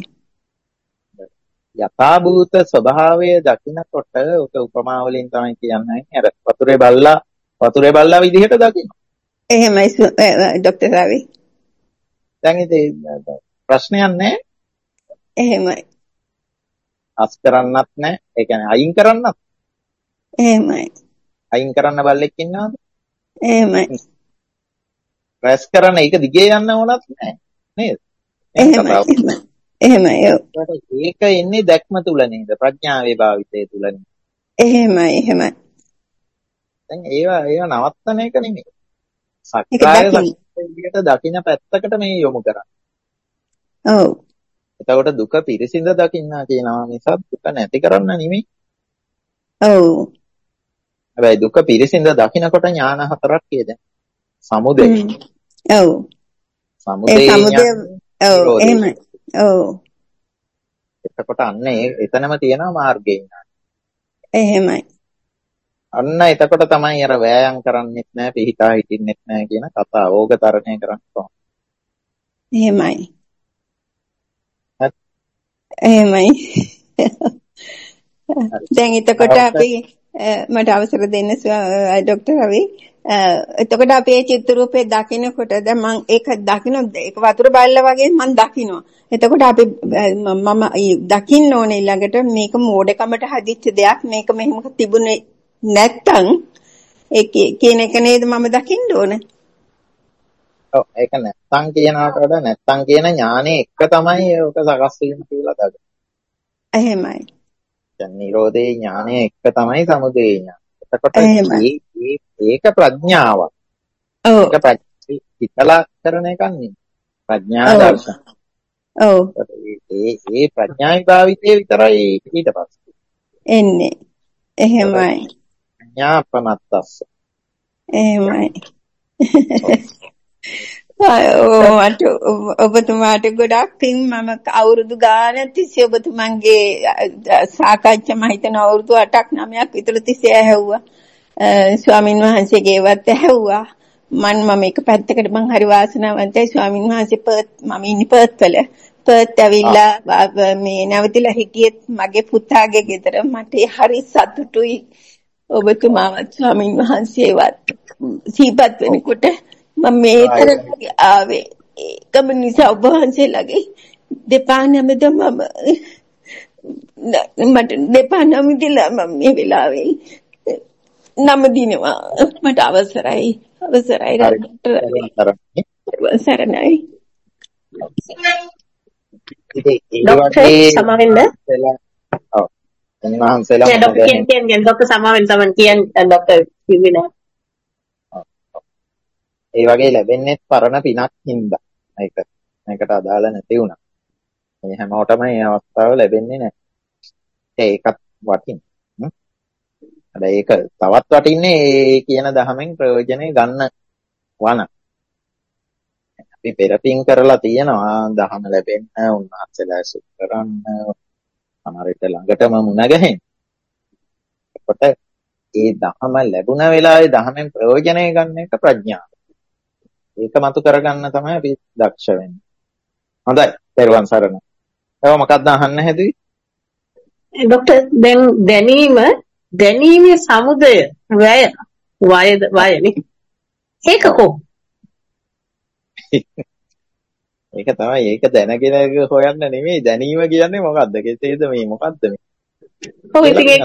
යථා භූත ස්වභාවය දකිනකොට ඔක උපමා වලින් තමයි කියන්නේ. අර වතුරේ බල්ලා වතුරේ බල්ලා විදිහට දකින්න. එහෙමයි ડોક્ટર රවි. දැන් ඉතින් ප්‍රශ්නයක් නැහැ. එහෙමයි. අස් කරන්නත් නැහැ. ඒ කියන්නේ අයින් කරන්නත්. එහෙමයි. අයින් කරන්න බල්ලෙක් ඉන්නවද? එහෙමයි. රැස් කරන්න ඒක දිගේ යන්න ඕනත් නැහැ. නේද? එහෙමයි. එහෙමයි. ඒක එන්නේ දැක්ම තුල නේද? ප්‍රඥාවේ භාවිතය තුල නේද? එහෙමයි. එහෙමයි. දැන් ඒවා ඒවා නවත්තන එක නෙමෙයි. සක්කාය විදියට දකින්න පැත්තකට මේ යොමු කරන්නේ. ඔව්. එතකොට දුක පිරිසිඳ දකින්නා කියනවා මිසක් දුක නැති කරන්න නෙමෙයි. ඔව්. හැබැයි දුක පිරිසිඳ දකින්නකොට ඥාන හතරක් කියද? සමුදය. ඔව්. සමුදය. ඒ සමුදය ඔව් එහෙමයි. ඔව්. එතකොට අන්න ඒ එතනම තියෙනවා මාර්ගය. එහෙමයි. අන්න එතකොට තමයි අර වෑයම් කරන්නෙත් නැහැ, පිහිටා හිටින්නෙත් නැහැ කියන කතාව. ඕක තරණය කරන්න කොහොමද? එහෙමයි. එහෙමයි. දැන් එතකොට අපි මට අවසර දෙන්න ડોક્ટર රවි. එතකොට අපි මේ චිත්ත රූපේ දකින්නකොට දැන් මම ඒක දකින්න ඒක වතුර බල්ලා වගේ මම දකින්නවා. එතකොට අපි මම දකින්න ඕනේ ඊළඟට මේක මෝඩකමට හදිච්ච දෙයක්. මේක මෙහෙම තිබුණේ නැත්තම් ඒ කියන එක නේද මම දකින්න ඕනේ. ඔව් ඒක නැත්තම් කියනකට වඩා නැත්තම් කියන ඥානෙ එක තමයි ඔක සකස් වීම කියලා දකින්න. එහෙමයි. දැන් නිරෝධේ ඥානය එක තමයි සමුදය ඥානය. එතකොට මේ ඒක ප්‍රඥාවක්. ඔව්. ඒක හිතලා කරන එකක් නෙමෙයි. ප්‍රඥා දර්ශන. ඔව්. ඒ ඒ ප්‍රඥායි භාවිතේ විතරයි ඊට පස්සේ. එන්නේ. එහෙමයි. ප්‍රඥා අපමත්තස්ස. එහෙමයි. මට ඔබතුමාට ගොඩක් පින් මම අවුරුදු ගානක් තිස්සේ ඔබතුමන්ගේ සාකච්ඡා මම හිතන අවුරුදු අටක් නවයක් විතර තිස්සේ ඇහුවා. ස්වාමින් වහන්සේගේ ඒවත් ඇහුවා. මම මම එක පැත්තකට මම හරි වාසනාවන්තයි ස්වාමින් වහන්සේ පර්ත් මම ඉන්නේ පර්ත් වල. පර්ත් ඇවිල්ලා මේ නැවතිලා හිටියෙත් මගේ පුතාගේ ගෙදර මට හරි සතුටුයි. ඔබතුමාවත් ස්වාමින් වහන්සේවත් සීපත් වෙනකොට මම මේ තරමට ආවේ ඒකම නිසා ඔබ වහන්සේලාගේ දෙපා නැමෙද මම මට දෙපා නැමෙදලා මම මේ වෙලාවේ නම දිනවා මට අවසරයි අවසරයි අවසරයි ડોક્ટર සමාවෙන්න ඔව් එන්වහන්සේලා ડોક્ટર කියන් කියන් ડોક્ટર සමාවෙන්න තමයි කියන් ડોક્ટર කිව්වේ නෑ ඒ වගේ ලැබෙන්නේ පරණ පිනක් හින්දා. මේක මේකට අදාළ නැති වුණා. මේ හැමෝටම මේ අවස්ථාව ලැබෙන්නේ නැහැ. ඒකත් වටින්. හැබැයි ඒක තවත් වටින්නේ ඒ කියන දහමෙන් ප්‍රයෝජනෙ ගන්න වන. අපි පෙරපින් කරලා තියෙනවා දහම ලැබෙන්න උන්වහන්සේලා සුත් කරන්න සමහරවිට ළඟටම මුණ ගැහෙන්න. එතකොට ඒ දහම ලැබුණ වෙලාවේ දහමෙන් ප්‍රයෝජනය ගන්න එක ප්‍රඥාව. ඒක මතු කරගන්න තමයි අපි දක්ෂ වෙන්නේ. හොඳයි. පෙරවන් සරණ. ඒව මොකක්ද අහන්න හැදුවේ? ડોક્ટર දැන් දැනීම දැනීමේ සමුදය වැය වයද වයනේ. ඒක කොහොමද? ඒක තමයි ඒක දැනගෙන හොයන්න නෙමෙයි දැනීම කියන්නේ මොකද්ද? කෙසේද මේ මොකද්ද මේ? ඔව් ඉතින් ඒක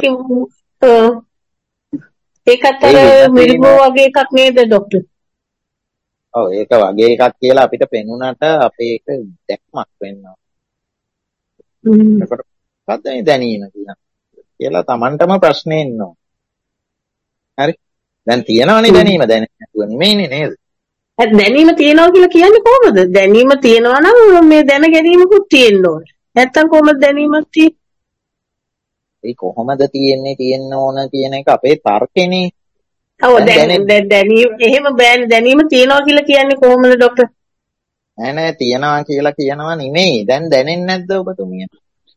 ඒකත් අර මිරිගෝ වගේ එකක් නේද ડોක්ටර්? ඔව් ඒක වගේ එකක් කියලා අපිට පෙනුනට අපේ ඒක දැක්මක් වෙනවා. හ්ම්. ඒකට මොකද්ද මේ දැනීම කියන්නේ? කියලා Tamanටම ප්‍රශ්නේ එනවා. හරි. දැන් තියනවනේ දැනීම දැනෙන්නේ නැතුව නෙමෙයිනේ නේද? දැනීම තියනවා කියලා කියන්නේ කොහොමද? දැනීම තියනවා නම් මේ දැන ගැනීමකුත් තියෙන්න ඕනේ. නැත්තම් කොහොමද දැනීමක් තියෙන්නේ? ඒ කොහොමද තියෙන්නේ තියෙන්න ඕන කියන එක අපේ තර්කෙනේ. ඔව් දැන් දැනීම එහෙම බෑනේ දැනීම තියනවා කියලා කියන්නේ කොහොමද ડોක්ටර්? නෑ නෑ තියනවා කියලා කියනවා නෙමෙයි. දැන් දැනෙන්නේ නැද්ද ඔබතුමිය?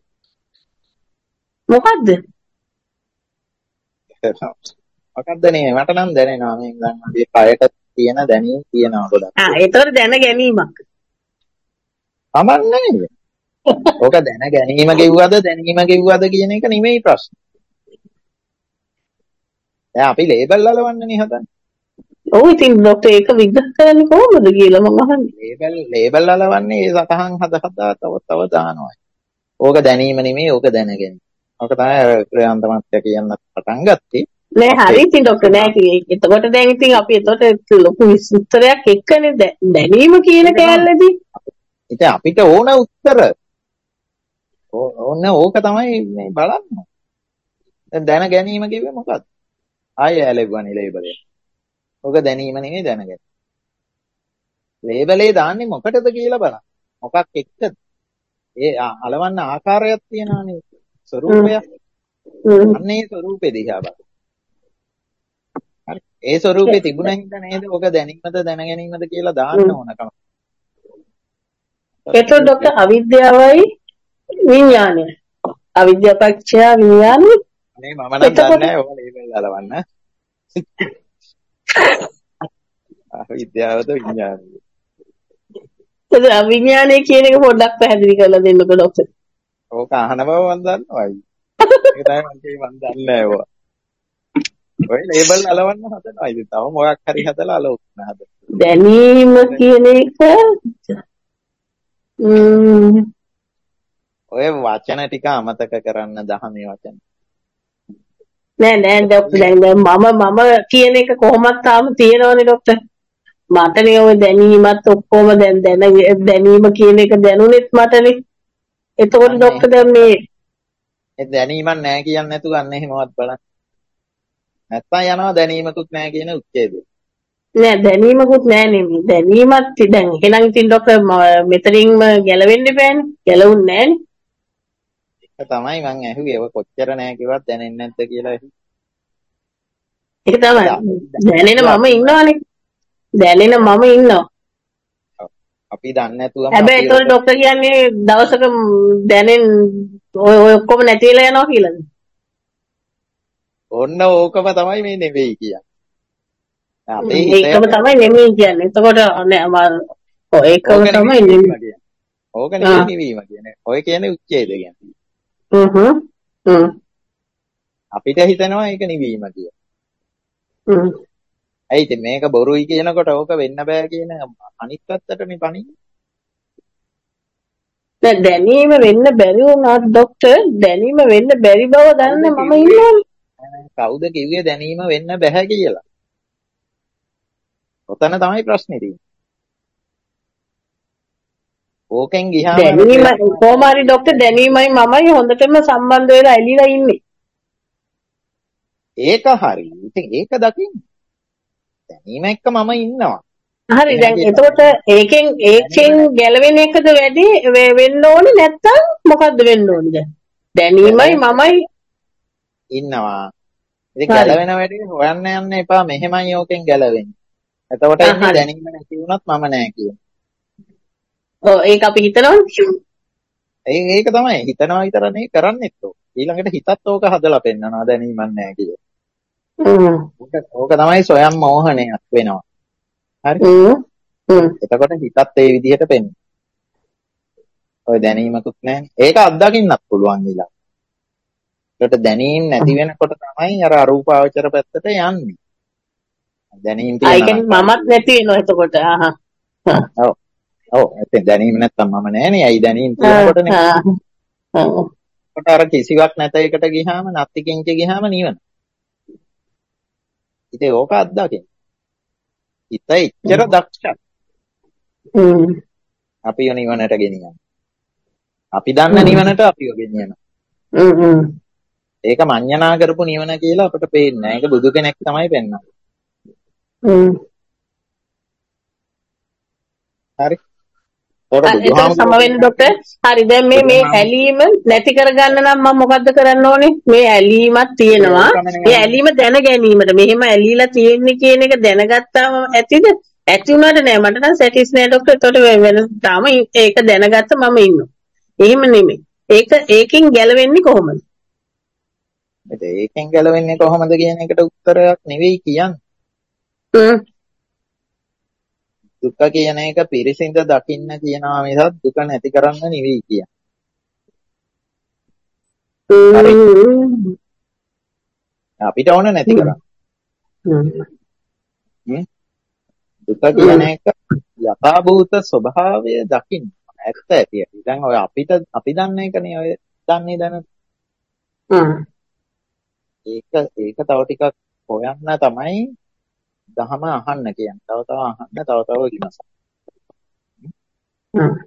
මොකද්ද? මොකද්ද නේ මට නම් දැනෙනවා මේ දැන් මේ කයට තියෙන දැනීම තියෙනවා ගොඩක්. ආ ඒතකොට දැන ගැනීමක්. අමන්නේ නේද? ඕක දැන ගැනීම ගෙව්වද දැනීම ගෙව්වද කියන එක නෙමෙයි ප්‍රශ්නේ. දැන් අපි ලේබල් අලවන්නනේ හදන්නේ. ඔව් ඉතින් ડોක්ටර් ඒක විග්‍රහ කරන්නේ කොහොමද කියලා මම අහන්නේ. ලේබල් ලේබල් අලවන්නේ ඒ සතහන් හද හදා තව තව දානවා. ඕක දැනීම නෙමෙයි ඕක දැන ගැනීම. ඕක තමයි ක්‍රියාන්ත මාත්‍ය කියන්න පටන් ගත්තේ. නෑ හරි ඉතින් ડોක්ටර් නෑ එතකොට දැන් ඉතින් අපි එතකොට ලොකු විස්තරයක් එක්කනේ දැනීම කියන කෑල්ලේදී. ඉතින් අපිට ඕන උත්තර ඕන ඕක තමයි මේ බලන්න. දැන් දැන ගැනීම කිව්වේ මොකක්ද? ආයෙ ඇලෙවන්නේ ලේබලේ. ඕක දැනීම නෙමෙයි දැන ගැනීම. ලේබලේ දාන්නේ මොකටද කියලා බලන්න. මොකක් එක්කද? ඒ අලවන්න ආකාරයක් තියනවානේ. ස්වરૂපයක්. අන්නේ ස්වરૂපේ දිහා බලන්න. හරි. ඒ ස්වરૂපේ තිබුණා හින්දා නේද ඕක දැනීමද දැන ගැනීමද කියලා දාන්න ඕනකම. ඒතකොට ડોක්ටර් අවිද්‍යාවයි විඥානය. අවිද්‍යාව පත්‍ය විඥානය. අනේ මම නම් දන්නේ නැහැ ඕක ලේබල් අලවන්න. අවිද්‍යාවද විඥානද? ඒක අවිඥානය කියන එක පොඩ්ඩක් පැහැදිලි කරලා දෙන්නකෝ ડોක්ටර්. ඕක අහන බව මම දන්නවායි. ඒක තමයි මම කිව්වේ මම දන්නේ නැහැ ඕවා. ඔය ලේබල් අලවන්න හදනවා. ඉතින් තව මොකක් හරි හදලා අලවන්න හදනවා. දැනීම කියන එක ම්ම් ඔය වචන ටික අමතක කරන්න දහමේ වචන. නෑ නෑ ડોක්ටර් දැන් මම මම කියන එක කොහොමද තාම තියෙනවනේ ડોක්ටර්. මටනේ ඔය දැනීමත් ඔක්කොම දැන් දැන දැනීම කියන එක දැනුනෙත් මටනේ. එතකොට ડોක්ටර් දැන් මේ ඒ දැනීමක් නැහැ කියන්නේ නැතුව අන්න එහෙමවත් බලන්න. නැත්තම් යනවා දැනීමකුත් නැහැ කියන උච්ඡේදය. නෑ දැනීමකුත් නෑ නෙමෙයි. දැනීමත් දැන් එහෙනම් ඉතින් ડોක්ටර් මෙතනින්ම ගැලවෙන්න බෑනේ. ගැලවුන්නේ නෑනේ. ඒක තමයි මං ඇහුවේ. ඔය කොච්චර නැහැ කිව්වත් දැනෙන්නේ නැද්ද කියලා ඇහුවේ. ඒක තමයි. දැනෙන මම ඉන්නවනේ. දැනෙන මම ඉන්නවා. අපි දන්නේ නැතුවම හැබැයි ඒතකොට ડોක්ටර් කියන්නේ දවසක දැනෙන් ඔය ඔය ඔක්කොම නැති වෙලා යනවා කියලාද? ඔන්න ඕකම තමයි මේ නෙවෙයි කියන්නේ. අපේ ඒකම තමයි නෙමෙයි කියන්නේ. එතකොට නෑ ඒකම තමයි නෙමෙයි. ඕක නෙමෙයි නිවීම කියන්නේ. ඔය කියන්නේ උච්ඡේද කියන්නේ. හ්ම් හ්ම් අපිට හිතෙනවා ඒක නිවීම කියලා. හ්ම් ඇයි ඉතින් මේක බොරුයි කියනකොට ඕක වෙන්න බෑ කියන අනිත් පැත්තටනේ පණින්නේ. දැන් දැනීම වෙන්න බැරි වුණාත් ડોක්ටර් දැනීම වෙන්න බැරි බව දන්න මම ඉන්නවනේ. කවුද කිව්වේ දැනීම වෙන්න බෑ කියලා? ඔතන තමයි ප්‍රශ්නේ තියෙන්නේ. ඕකෙන් ගියාම දැනීම කොහොම හරි ડોක්ටර් දැනීමයි මමයි හොඳටම සම්බන්ධ වෙලා ඇලිලා ඉන්නේ. ඒක හරි. ඉතින් ඒක දකින්න. දැනීම එක්ක මම ඉන්නවා. හරි දැන් එතකොට ඒකෙන් ඒකෙන් ගැලවෙන එකද වැඩි වෙන්න ඕනේ නැත්නම් මොකද්ද වෙන්න ඕනේ දැන්? දැනීමයි මමයි ඉන්නවා. ඉතින් ගැලවෙන වැඩි හොයන්න යන්න එපා. මෙහෙමයි ඕකෙන් ගැලවෙන්නේ. එතකොට ඉන්නේ දැනීම නැති වුණත් මම නැහැ කියන්නේ. ඔව් ඒක අපි හිතනවනේ. ඒ ඒක තමයි හිතනවා විතර නෙවෙයි කරන්නෙත් ඕක. ඊළඟට හිතත් ඕක හදලා පෙන්නනවා දැනීමක් නැහැ කියලා. හ්ම්. ඕක ඕක තමයි සොයම් මෝහණයක් වෙනවා. හරි. හ්ම්. හ්ම්. එතකොට හිතත් ඒ විදිහට පෙන්නේ. ඔය දැනීමකුත් නැහැ. ඒක අත්දකින්නත් පුළුවන් ඊළඟ. ඒකට දැනීම නැති වෙනකොට තමයි අර අරූපාවචර පැත්තට යන්නේ. දැනීම ආ තියෙනවා. ඒ කියන්නේ මමත් නැති වෙනවා එතකොට. ආහ්. ඔව්. ඔව් එතෙන් දැනීම නැත්තම් මම නෑනේ. ඇයි දැනීම තියෙනකොටනේ. ආ. ආ. කොට අර කිසිවක් නැත එකට ගියාම නැති කිංච ගියාම නිවන. ඉතින් ඕක අත්දකින්න. හිත එච්චර දක්ෂයි. හ්ම්. අපිව නිවනට ගෙනියන. අපි දන්න නිවනට අපිව ගෙනියන. හ්ම් හ්ම්. ඒක මඤ්ඤණා කරපු නිවන කියලා අපිට පේන්නේ නැහැ. ඒක බුදු කෙනෙක් තමයි පෙන්වන්නේ. හ්ම්. හරි. එතන සම වෙන්න ડોක්ටර්. හරි දැන් මේ මේ ඇලීම නැති කරගන්න නම් මම මොකද්ද කරන්න ඕනේ? මේ ඇලීමක් තියෙනවා. මේ ඇලීම දැන ගැනීමද මෙහෙම ඇලීලා තියෙන්නේ කියන එක දැනගත්තාම ඇතිද? ඇති වුණාට නෑ මට නම් සැටිස් නෑ ડોක්ටර්. ඒතකොට වෙන තාම ඒක දැනගත්ත මම ඉන්නවා. එහෙම නෙමෙයි. ඒක ඒකෙන් ගැලවෙන්නේ කොහොමද? ඒකෙන් ගැලවෙන්නේ කොහොමද කියන එකට උත්තරයක් නෙවෙයි කියන්නේ. හ්ම්. දුක කියන එක පිරිසිඳ දකින්න කියනවා මිසක් දුක නැති කරන්න නෙවෙයි කියන්නේ. අපිට ඕන නැති කරන්න. දුක කියන එක යථාභූත ස්වභාවය දකින්න. ඇත්ත ඇති. දැන් ඔය අපිට අපි දන්න එකනේ ඔය දන්නේ දැන. ඒක ඒක තව ටිකක් හොයන්න තමයි දහම අහන්න කියන්නේ. තව තව අහන්න තව තව විමසන්න. හ්ම්.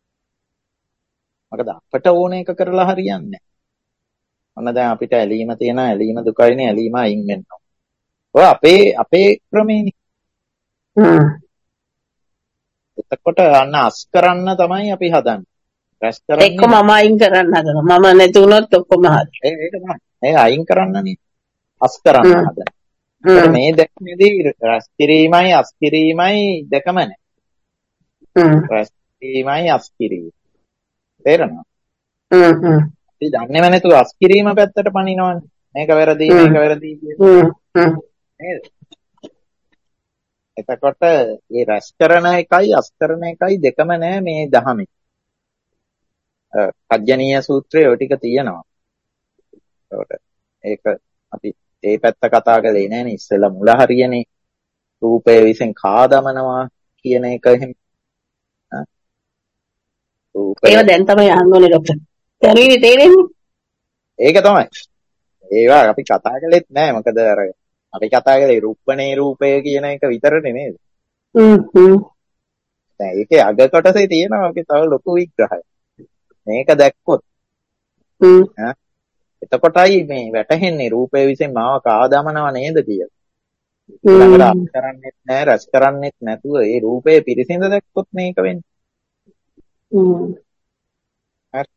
මොකද අපට ඕන එක කරලා හරියන්නේ නැහැ. ඔන්න දැන් අපිට ඇලීම තියෙන ඇලීම දුකයිනේ ඇලීම අයින් වෙන්න. ඔය අපේ අපේ ක්‍රමේනේ. හ්ම්. එතකොට අන්න අස් කරන්න තමයි අපි හදන්නේ. රැස් කරන්නේ. එක්ක මම අයින් කරන්න හදනවා. මම නැති වුණොත් ඔක්කොම හරි. ඒක තමයි. ඒ අයින් කරන්නනේ. අස් කරන්න හදන. මේ දැක්මේදී රැස් කිරීමයි අස් කිරීමයි දෙකම නැහැ. හ්ම්. රැස් කිරීමයි අස් කිරීම. තේරෙනවද? හ්ම් හ්ම්. අපි දන්නේම නැතුව අස් කිරීම පැත්තට පනිනවනේ. මේක වැරදි මේක වැරදි හ්ම් හ්ම්. නේද? එතකොට මේ රැස් කරන එකයි අස් කරන එකයි දෙකම නැහැ මේ දහමේ. කජ්ජනීය සූත්‍රයේ ඔය ටික තියෙනවා. ඒකට ඒක අපි ඒ පැත්ත කතා කරේ නෑනේ ඉස්සෙල්ලා මුල හරියනේ රූපය විසින් කාදමනවා කියන එක එහෙම. ඒව දැන් තමයි අහන්න ඕනේ ડોක්ටර්. දැනෙන්නේ තේරෙන්නේ? ඒක තමයි. ඒවා අපි කතා කළෙත් නෑ මොකද අර අපි කතා කරේ රූපණේ රූපය කියන එක විතරනේ නේද? හ්ම් හ්ම්. දැන් ඒකේ අග කොටසේ තියෙනවා ඔකේ තව ලොකු විග්‍රහයක්. මේක දැක්කොත් හ්ම්. එතකොටයි මේ වැටහෙන්නේ රූපය විසින් මාව කාදමනව නේද කියලා. ඊළඟට අස් කරන්නේත් නෑ රැස් කරන්නේත් නැතුව ඒ රූපය පිරිසිඳ දැක්කොත් මේක වෙන්නේ. හ්ම්. හරි.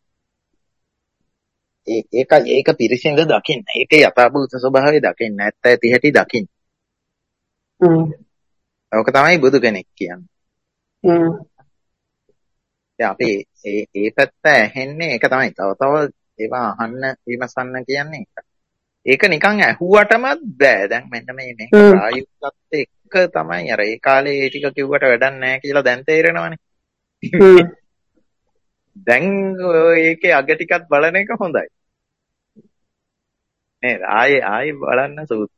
ඒ ඒක ඒක පිරිසිඳ දකින්න. ඒකේ යථාභූත ස්වභාවය දකින්න. ඇත්ත ඇති හැටි දකින්න. හ්ම්. ඕක තමයි බුදු කෙනෙක් කියන්නේ. හ්ම්. දැන් අපි ඒ ඒ පැත්ත ඇහෙන්නේ ඒක තමයි. තව තව ඒවා අහන්න විමසන්න කියන්නේ ඒක. ඒක නිකන් ඇහුවටම බෑ. දැන් මෙන්න මේ මේක ප්‍රායෝගිකත් එක්ක තමයි අර ඒ කාලේ ඒ ටික කිව්වට වැඩක් නැහැ කියලා දැන් තේරෙනවනේ. දැන් ඒකේ අග ටිකක් බලන එක හොඳයි. නේද? ආයේ ආයේ බලන්න සූත්‍රය.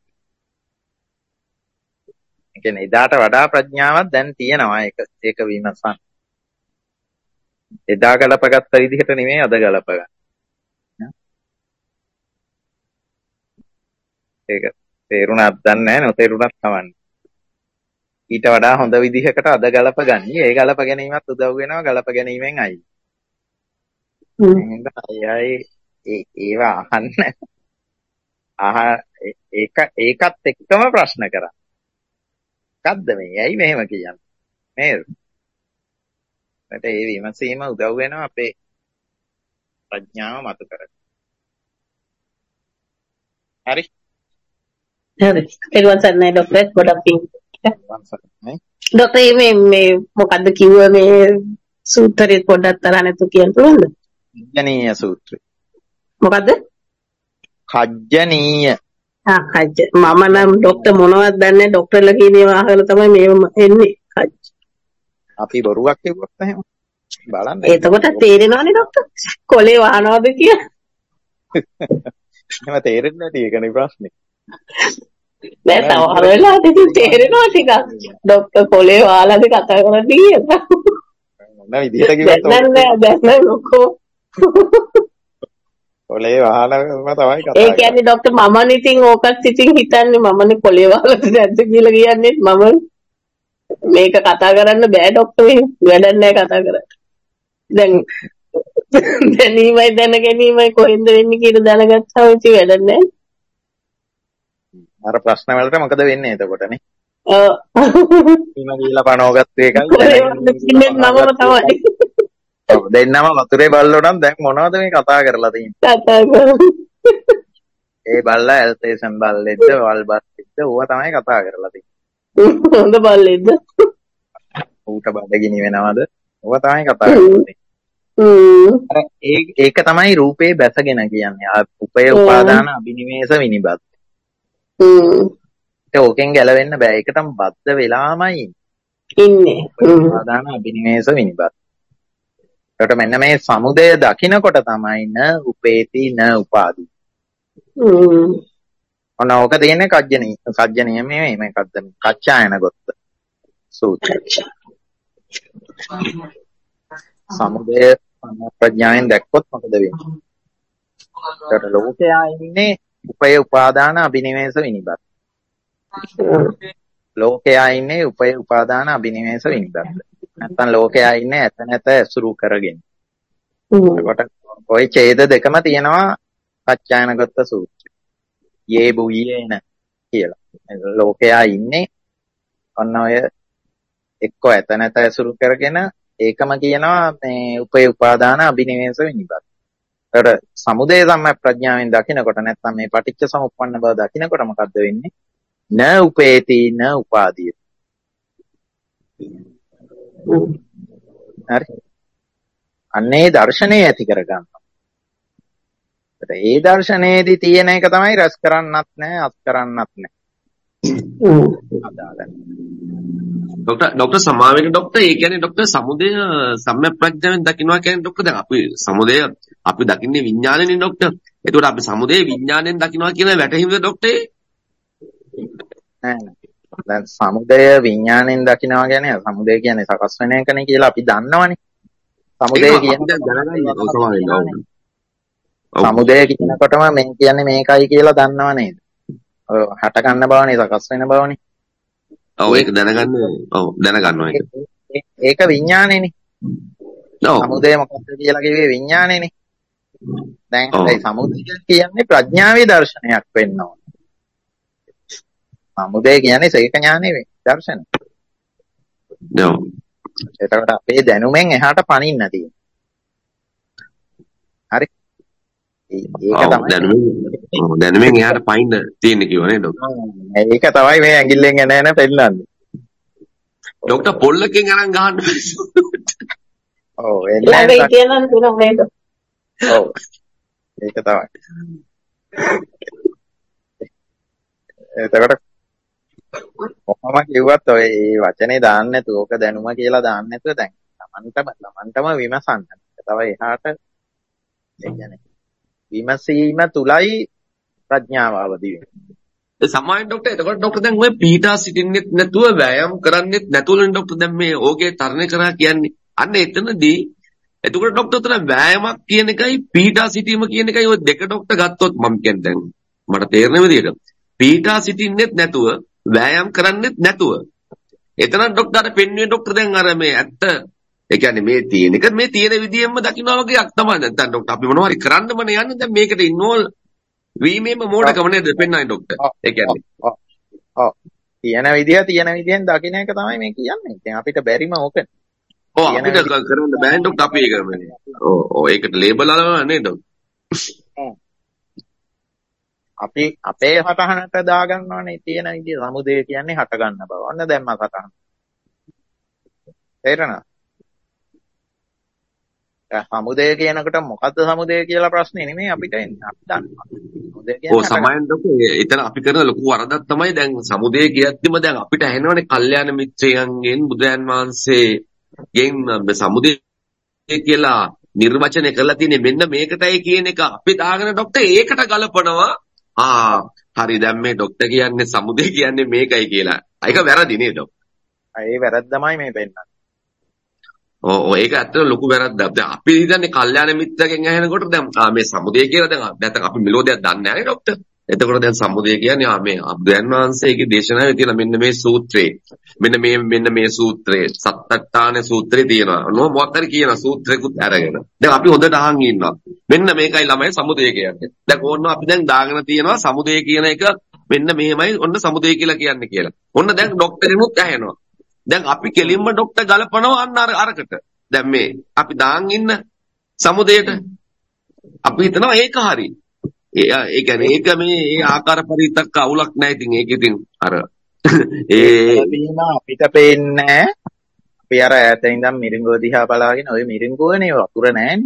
ඒ කියන්නේ එදාට වඩා ප්‍රඥාවක් දැන් තියෙනවා ඒක ඒක විමසන්න. එදා ගලපගත්ත විදිහට නෙමෙයි අද ගලපගන්න. ඒක තේරුණාත් දන්නේ නැහැ නොතේරුණාත් කවන්නේ. ඊට වඩා හොඳ විදිහකට අද ගලප ගනි. ඒ ගලප ගැනීමත් උදව් වෙනවා ගලප ගැනීමෙන් අයි. එහෙනම් අයයි ඒ ඒවා අහන්න. අහ ඒක ඒකත් එක්කම ප්‍රශ්න කරා. මොකද්ද මේ? ඇයි මෙහෙම කියන්නේ? නේද? ඒකට ඒ විමසීම උදව් වෙනවා අපේ ප්‍රඥාව මතු කරගන්න. හරි. හරි. ඒකවත් නැහැ ડોක්ටර් ගොඩක් පිං. ડોක්ටර් මේ මේ මොකද්ද කිව්ව මේ සූත්‍රයේ පොඩ්ඩක් තරහ නැතු කියන්න පුළුවන්ද? කජ්ජනීය සූත්‍රය. මොකද්ද? කජ්ජනීය. ආ කජ්ජ. මම නම් ડોක්ටර් මොනවද දන්නේ ડોක්ටර්ලා කියන ඒවා අහලා තමයි මේව එන්නේ. කජ්ජ. අපි බොරුවක් කිව්වොත් එහෙම බලන්න. එතකොට තේරෙනවනේ ડોක්ටර්. කොලේ වහනවද කියලා. එහෙම තේරෙන්නේ නැති එකනේ ප්‍රශ්නේ. දැන් තව වෙලාවට ඉතින් තේරෙනවා ටිකක්. ડોක්ටර් කොලේ වහලාද කතා කරන්නේ කියලා. මොන විදිහට කිව්වද? දැන් නෑ දැන් නෑ ලොකෝ. කොලේ වහලාම තමයි කතා ඒ කියන්නේ ડોක්ටර් මමනේ ඉතින් ඕකත් ඉතින් හිතන්නේ මමනේ කොලේ වහලාද නැද්ද කියලා කියන්නේ මම මේක කතා කරන්න බෑ ડોක්ටර් මේ වැඩක් නෑ කතා කරන්න. දැන් දැනීමයි දැන ගැනීමයි කොහෙන්ද වෙන්නේ කියලා දැනගත්තාම ඉතින් වැඩක් නෑ. අර ප්‍රශ්න වලට මොකද වෙන්නේ එතකොටනේ? ඔව්. ඉතින් ගිහලා පණවගත්තු එකයි. ඉන්නේ මමම තමයි. ඔව් දෙන්නම වතුරේ බල්ලෝ නම් දැන් මොනවද මේ කතා කරලා තියෙන්නේ? කතා කරන්නේ. ඒ බල්ලා ඇල්සේෂන් බල්ලෙක්ද වල් බස්සෙක්ද ඕවා තමයි කතා කරලා තියෙන්නේ. හොඳ බල්ලෙක්ද? ඌට බඩගිනි වෙනවද? ඕවා තමයි කතා කරන්නේ. ඒක තමයි රූපේ බැසගෙන කියන්නේ. උපය උපාදාන අබිනිවේෂ විනිබත්. හ්ම්. ඒක ඕකෙන් ගැලවෙන්න බෑ. ඒකටම බද්ධ වෙලාමයි ඉන්නේ. උපාදාන අබිනිවේෂ විනිබත්. ඒකට මෙන්න මේ සමුදය දකින්නකොට තමයි න උපේති න උපාදී. හ්ම්. ඔන්න ඕක තියෙන්නේ කජ්ජනී. කජ්ජනීය මේ මේකක්ද කච්චායන ගොත්ත. සූත්‍රය. සමුදය ප්‍රඥාවෙන් දැක්කොත් මොකද වෙන්නේ? ඒකට ලෝකයා ඉන්නේ උපය උපාදාන අබිනිවේෂ විනිබත්. ලෝකයා ඉන්නේ උපය උපාදාන අබිනිවේෂ විනිබත්. නැත්නම් ලෝකයා ඉන්නේ ඇත නැත ඇසුරු කරගෙන. එතකොට ওই ඡේද දෙකම තියෙනවා කච්චායනගත සූත්‍රය. යේ බුයේන කියලා. ලෝකයා ඉන්නේ ඔන්න ඔය එක්ක ඇත නැත ඇසුරු කරගෙන ඒකම කියනවා මේ උපේ උපාදාන අබිනිවේෂ විනිබත්. ඒකට සමුදය සම්ම ප්‍රඥාවෙන් දකිනකොට නැත්නම් මේ පටිච්ච සමුප්පන්න බව දකිනකොට මොකද්ද වෙන්නේ? න උපේති න උපාදීය. හරි. අන්නේ දර්ශනය ඇති කරගන්නවා. ඒ දර්ශනයේදී තියෙන එක තමයි රස කරන්නත් නැහැ, අත් කරන්නත් නැහැ. ડોક્ટર ડોક્ટર සමාවෙන්න ડોક્ટર ඒ කියන්නේ ડોક્ટર සමුදය සම්‍යක් ප්‍රඥාවෙන් දකින්නවා කියන්නේ ડોક્ટર දැන් අපි සමුදය අපි දකින්නේ විඥානෙනේ ડોક્ટર. ඒකට අපි සමුදය විඥාණයෙන් දකින්නවා කියන වැටහිමද ડોક્ટર? නෑ නෑ. දැන් සමුදය විඥාණයෙන් දකින්නවා කියන්නේ සමුදය කියන්නේ සකස් වෙන එකනේ කියලා අපි දන්නවනේ. සමුදය කියන්නේ දැනගන්න සමාවෙන්න. සමුදය කියනකොටම මේ කියන්නේ මේකයි කියලා දන්නව නේද? ඔය හට ගන්න බවනේ සකස් වෙන බවනේ. ඔව් ඒක දැනගන්න ඔව් දැනගන්නවා ඒක. ඒක විඥානේනේ. ඔව්. සමුදය මොකක්ද කියලා කිව්වේ විඥානේනේ. දැන් ඒ සමුදය කියන්නේ ප්‍රඥාවේ දර්ශනයක් වෙන්න ඕන. සමුදය කියන්නේ සේක ඥානේ දර්ශනය. ඔව්. එතකොට අපේ දැනුමෙන් එහාට පනින්න තියෙනවා. හරි. ඒක තමයි දැනුමෙන් දැනුමෙන් එහාට පයින්න තියෙන කියවනේ ડોක්ටර්. ඒක තමයි මේ ඇඟිල්ලෙන් එන එන පෙන්නන්නේ. ડોක්ටර් පොල්ලකින් අරන් ගහන්න. ඔව් එන්නේ. ළඟ කියනනම් කියනවා නේද? ඔව්. ඒක තමයි. එතකොට කොහොම කිව්වත් ඔය මේ වචනේ දාන්න නැතුව ඕක දැනුම කියලා දාන්න නැතුව දැන් Tamanටම Tamanටම විමසන්න. තව එහාට ඒ කියන්නේ විමසීම තුලයි ප්‍රඥාව අවදි වෙන්නේ. ඒ සමාවෙන් ડોක්ටර් එතකොට ડોක්ටර් දැන් ඔය පීඩා සිටින්නෙත් නැතුව වෑයම් කරන්නෙත් නැතුවනේ ડોක්ටර් දැන් මේ ඕකේ තරණය කරා කියන්නේ. අන්න එතනදී එතකොට ડોක්ටර් උතන වෑයමක් කියන එකයි පීඩා සිටීම කියන එකයි ඔය දෙක ડોක්ටර් ගත්තොත් මම කියන්නේ දැන් මට තේරෙන විදිහට පීඩා සිටින්නෙත් නැතුව වෑයම් කරන්නෙත් නැතුව එතන ડોක්ටර් පෙන්වන්නේ ડોක්ටර් දැන් අර මේ ඇත්ත ඒ කියන්නේ මේ තියෙන එක මේ තියෙන විදියෙන්ම දකින්නවා වගේ යක් තමයි නැත්නම් ડોක්ටර් අපි මොනවාරි කරන්නමනේ යන්නේ දැන් මේකට ඉන්වෝල් වීමේම මෝඩකම නේද පෙන්වන්නේ ડોක්ටර් ඒ කියන්නේ ඔව් තියෙන විදිය තියෙන විදියෙන් දකින්න එක තමයි මේ කියන්නේ ඉතින් අපිට බැරිම ඕකනේ ඔව් අපිට කරන්න බෑ ડોක්ටර් අපි ඒක කරන්නේ ඔව් ඔව් ඒකට ලේබල් අරනවා නේද අපි අපේ හටහනට දාගන්නවනේ තියෙන විදිය සමුදය කියන්නේ හට ගන්න බව. ඔන්න දැම්මා සටහන. තේරෙනවද? සමුදය කියනකොට මොකද්ද සමුදය කියලා ප්‍රශ්නේ නෙමෙයි අපිට එන්නේ. අපි දන්නවා. සමුදය ඔව් කියන්නේ සමායෙන් ડોක්ටර් එතන අපි කරන ලොකු වරදක් තමයි දැන් සමුදේ කියද්දිම දැන් අපිට ඇහෙනවනේ කල්යාණ මිත්‍රයන්ගෙන් බුදුන් වහන්සේගෙන් සමුදේ කියලා නිර්වචනය කරලා තියෙන්නේ මෙන්න මේකටයි කියන එක අපි දාගෙන ડોක්ටර් ඒකට ගලපනවා. ආ හරි දැන් මේ ડોක්ටර් කියන්නේ සමුදේ කියන්නේ මේකයි කියලා. ඒක වැරදි නේද? ඒ වැරද්දමයි මේ පෙන්නන්නේ. ඔව් ඔව් ඒක ඇත්තට ලොකු වැරද්දක්. දැන් අපි හිතන්නේ කල්යාණ මිත්‍රගෙන් ඇහෙනකොට දැන් මේ සමුදය කියලා දැන් නැත්නම් අපි මෙලෝදියක් දන්නේ නැහැ නේ ડોක්ටර්. එතකොට දැන් සමුදය කියන්නේ ආ මේ බුදුන් වහන්සේගේ දේශනාවේ තියෙන මෙන්න මේ සූත්‍රේ. මෙන්න මේ මෙන්න මේ සූත්‍රේ සත්තට්ඨාන සූත්‍රේ තියෙනවා. නෝ මොකක් හරි කියන සූත්‍රයකුත් අරගෙන. දැන් අපි හොඳට අහන් ඉන්නවා. මෙන්න මේකයි ළමයි සමුදය කියන්නේ. දැන් ඕන්න අපි දැන් දාගෙන තියෙනවා සමුදය කියන එක මෙන්න මෙහෙමයි ඔන්න සමුදය කියලා කියන්නේ කියලා. ඔන්න දැන් ડોක්ටරිනුත් ඇහෙනවා. දැන් අපි කෙලින්ම ડોක්ටර් ගලපනවා අන්න අර අරකට. දැන් මේ අපි දාන් ඉන්න සමුදයට අපි හිතනවා ඒක හරි. ඒ ඒ කියන්නේ ඒක මේ ඒ ආකාර පරිවිතක් අවුලක් නැහැ. ඉතින් ඒක ඉතින් අර ඒ අපිට පේන්නේ අපි අර ඈත ඉඳන් මිරිඟුව දිහා බලාගෙන ඔය මිරිඟුවනේ වතුර නැහැනේ.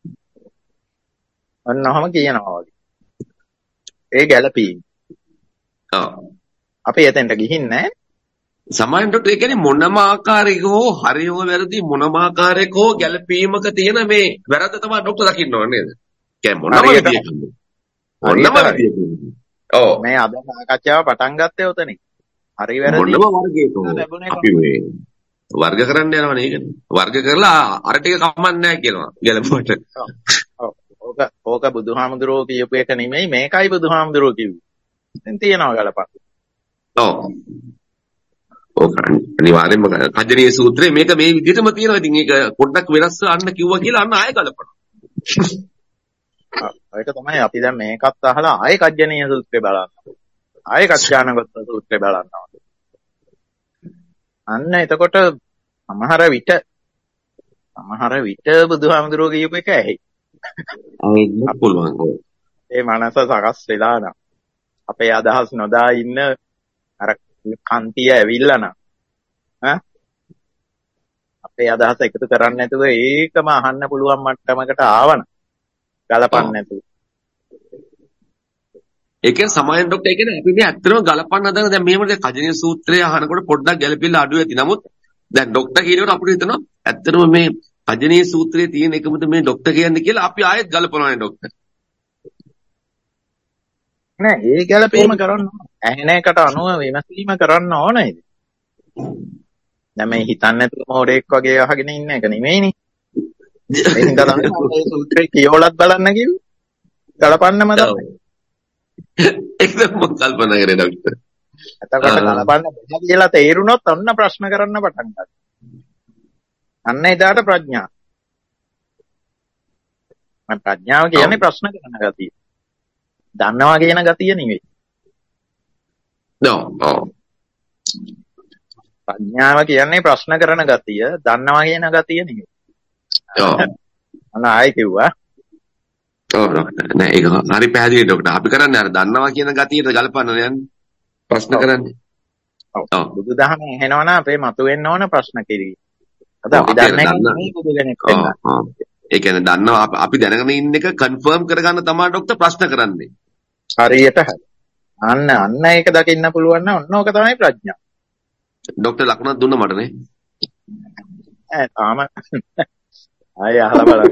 ඔන්න ඔහම කියනවා වගේ. ඒ ගැළපීම. ඔව්. අපි එතෙන්ට ගිහින් නැහැ. සමාන ડોක්ටර් ඒ කියන්නේ මොනම ආකාරයක හෝ හරියම වැරදි මොනම ආකාරයක හෝ ගැළපීමක තියෙන මේ වැරද්ද තමයි ડોක්ටර් දකින්න ඕනේ නේද? කියන්නේ මොනම විදියකින්ද? මොනම විදියකින්ද? ඔව් මේ අද සාකච්ඡාව පටන් ගත්තේ උතනින්. හරි වැරදි මොනම වර්ගයක අපි මේ වර්ග කරන්න යනවා නේද? වර්ග කරලා අර ටික කමන්නේ නැහැ කියනවා ගැළපුවට. ඔව්. ඕක ඕක බුදුහාමුදුරුවෝ කියපු එක නෙමෙයි මේකයි බුදුහාමුදුරුවෝ කිව්වේ. දැන් තියනවා ගලපන්. ඔව්. ඔක අනිවාර්යෙන්ම කජනීය සූත්‍රයේ මේක මේ විදිහටම තියෙනවා. ඉතින් ඒක පොඩ්ඩක් වෙනස් අන්න කිව්වා කියලා අන්න ආයෙ ගලපනවා. ඒක තමයි අපි දැන් මේකත් අහලා ආයෙ කජනීය සූත්‍රය බලන්න. ආයෙ කච්චානගත සූත්‍රය බලනවා. අන්න එතකොට සමහර විට සමහර විට බුදුහාමුදුරුවෝ කියපු එක ඇහි. ආයෙත් පුළුවන්. ඔව්. ඒ මනස සකස් වෙලා නම් අපේ අදහස් නොදා ඉන්න අර කන්තිය ඇවිල්ලා නම් ඈ අපේ අදහස එකතු කරන්නේ නැතුව ඒකම අහන්න පුළුවන් මට්ටමකට ආවන ගලපන්න නැතුව ඒකෙන් සමායන් ડોක්ටර් ඒ කියන්නේ අපි මේ ඇත්තටම ගලපන්න හදන දැන් මෙහෙම දැන් කජනීය සූත්‍රය අහනකොට පොඩ්ඩක් ගැළපෙilla අඩු වෙති. නමුත් දැන් ડોක්ටර් කියනකොට අපිට හිතෙනවා ඇත්තටම මේ කජනීය සූත්‍රයේ තියෙන එකමද මේ ડોක්ටර් කියන්නේ කියලා අපි ආයෙත් ගලපනවානේ ડોක්ටර්. නෑ ඒ ගැළපීම කරන්න ඕන. ඇහෙන එකට අනුව විමසීම කරන්න ඕනේ. දැන් මේ හිතන්නේ නැතුව මොඩෙක් වගේ අහගෙන ඉන්න එක නෙමෙයිනේ. ඒ හින්දා තමයි මේ සූත්‍රේ කියවලත් බලන්න කිව්වේ. ගලපන්නම තමයි. ඒකද මම කල්පනා කරේ ડોක්ටර්. එතකොට ගලපන්න බෑ කියලා තේරුනොත් ඔන්න ප්‍රශ්න කරන්න පටන් ගන්නවා. අන්න එදාට ප්‍රඥා. මම ප්‍රඥාව කියන්නේ ප්‍රශ්න කරන ගතිය. දන්නවා කියන ගතිය නෙවෙයි. නෝ ඔව්. ප්‍රඥාව කියන්නේ ප්‍රශ්න කරන ගතිය, දන්නවා කියන ගතිය නෙවෙයි. ඔව්. අන්න ආයෙ කිව්වා. ඔව් ડોක්ටර්. නෑ ඒක හරි පැහැදිලි ડોක්ටර්. අපි කරන්නේ අර දන්නවා කියන ගතියට ගලපන්න යන්නේ. ප්‍රශ්න කරන්නේ. ඔව්. බුදුදහම ඇහෙනවනම් අපේ මතුවෙන්න ඕන ප්‍රශ්න කිරීම. අද අපි දන්නේ නැහැ බුදු කෙනෙක් වෙන්න. ඔව්. ඒ කියන්නේ දන්නවා අපි දැනගෙන ඉන්න එක කන්ෆර්ම් කරගන්න තමයි ડોක්ටර් ප්‍රශ්න කරන්නේ. හරියට හරි. අන්න අන්න ඒක දකින්න පුළුවන් නම් ඔන්න ඕක තමයි ප්‍රඥාව. ડોක්ටර් ලකුණක් දුන්න මට නේ. ඈ තාම ආයෙ අහලා බලන්න.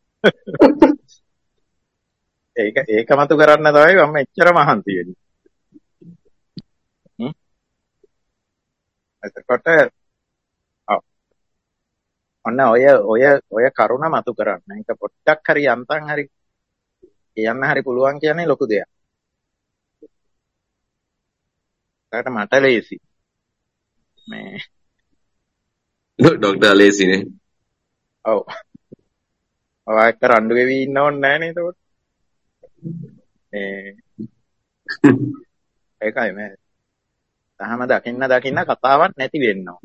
ඒක ඒක මතු කරන්න තමයි මම එච්චර මහන්සි වෙන්නේ. හ්ම්. එතකොට ඔව්. ඔන්න ඔය ඔය ඔය කරුණ මතු කරන්න. ඒක පොඩ්ඩක් හරි යන්තම් හරි කියන්න හරි පුළුවන් කියන්නේ ලොකු දෙයක්. ඒකට මට ලේසි. මේ ડોක්ටර් ලේසිනේ. ඔව්. ඔය එක්ක රණ්ඩු වෙවි ඉන්න ඕනේ නැහැ නේද එතකොට? මේ ඒකයි මේ තහම දකින්න දකින්න කතාවක් නැති වෙන්න ඕන.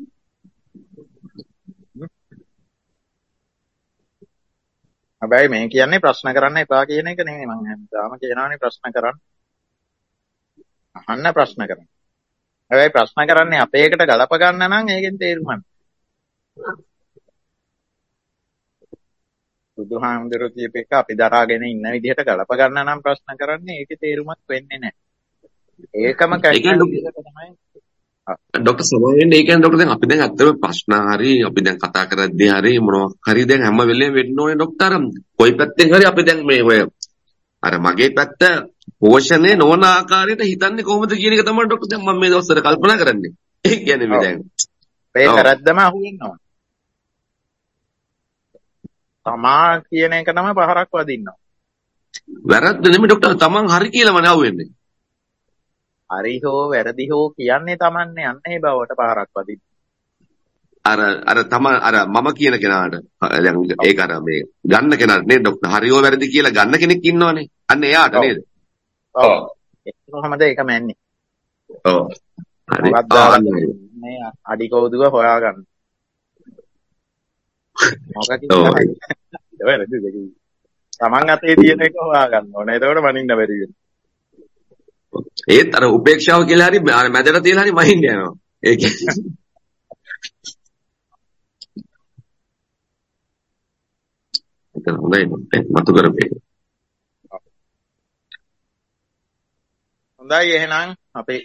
හැබැයි මේ කියන්නේ ප්‍රශ්න කරන්න එපා කියන එක නෙමෙයි මම හැමදාම කියනවානේ ප්‍රශ්න කරන්න. අහන්න ප්‍රශ්න කරන්න. හැබැයි ප්‍රශ්න කරන්නේ අපේ එකට ගලප ගන්න නම් ඒකෙන් තේරුම් ගන්න. බුදුහාමුදුරුවෝ කියප එක අපි දරාගෙන ඉන්න විදිහට ගලප ගන්න නම් ප්‍රශ්න කරන්නේ ඒකේ තේරුමක් වෙන්නේ නැහැ. ඒකම ඒ කියන්නේ කැක්කන ડોક્ટર විදිහට තමයි ડોક્ટર සමහරවිට ඒ කියන්නේ ડોક્ટર දැන් අපි දැන් ඇත්තම ප්‍රශ්න හරි අපි දැන් කතා කරද්දී හරි මොනවා හරි දැන් හැම වෙලේම වෙන්න ඕනේ ડોක්ටර් කොයි පැත්තෙන් හරි අපි දැන් මේ ඔය අර මගේ පැත්ත පෝෂණය නොවන ආකාරයට හිතන්නේ කොහොමද කියන එක තමයි ડોක්ටර් දැන් මම මේ දවස්වල කල්පනා කරන්නේ. ඒ කියන්නේ මේ දැන් ඒ ඔව් වැරද්දම අහුවෙනවා. තමා කියන එක තමයි පහරක් වදින්නවා. වැරද්ද නෙමෙයි ડોක්ටර් තමන් හරි කියලාම නේ අහුවෙන්නේ. හරි හෝ වැරදි හෝ කියන්නේ Tamanne යන්නේ බවට පහරක් වදින්න. අර අර තම අර මම කියන කෙනාට දැන් ඒක අර මේ ගන්න කෙනාට නේද ડોක්ටර් හරියෝ වැරදි කියලා ගන්න කෙනෙක් ඉන්නවනේ. අන්න එයාට නේද? ඔව්. ඒක කොහමද ඒක මැන්නේ? ඔව්. හරි. මොකක්ද මේ අඩි කෝදුව හොයාගන්න. මොකක් කියන්නේ? වැරදිද කිව්වේ? Taman අතේ තියෙන එක හොයාගන්න ඕනේ. එතකොට මනින්න බැරි වෙනවා. ඒත් අර උපේක්ෂාව කියලා හරි මැදට තියලා හරි මහින්න යනවා. ඒ කියන්නේ ඒක හොඳයි මතු කරපේ. හොඳයි එහෙනම් අපේ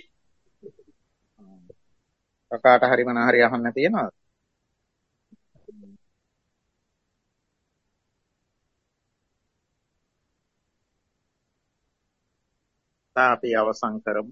කකාට හරි මොන හරි අහන්න තියෙනවද? අපි අවසන් කරමු.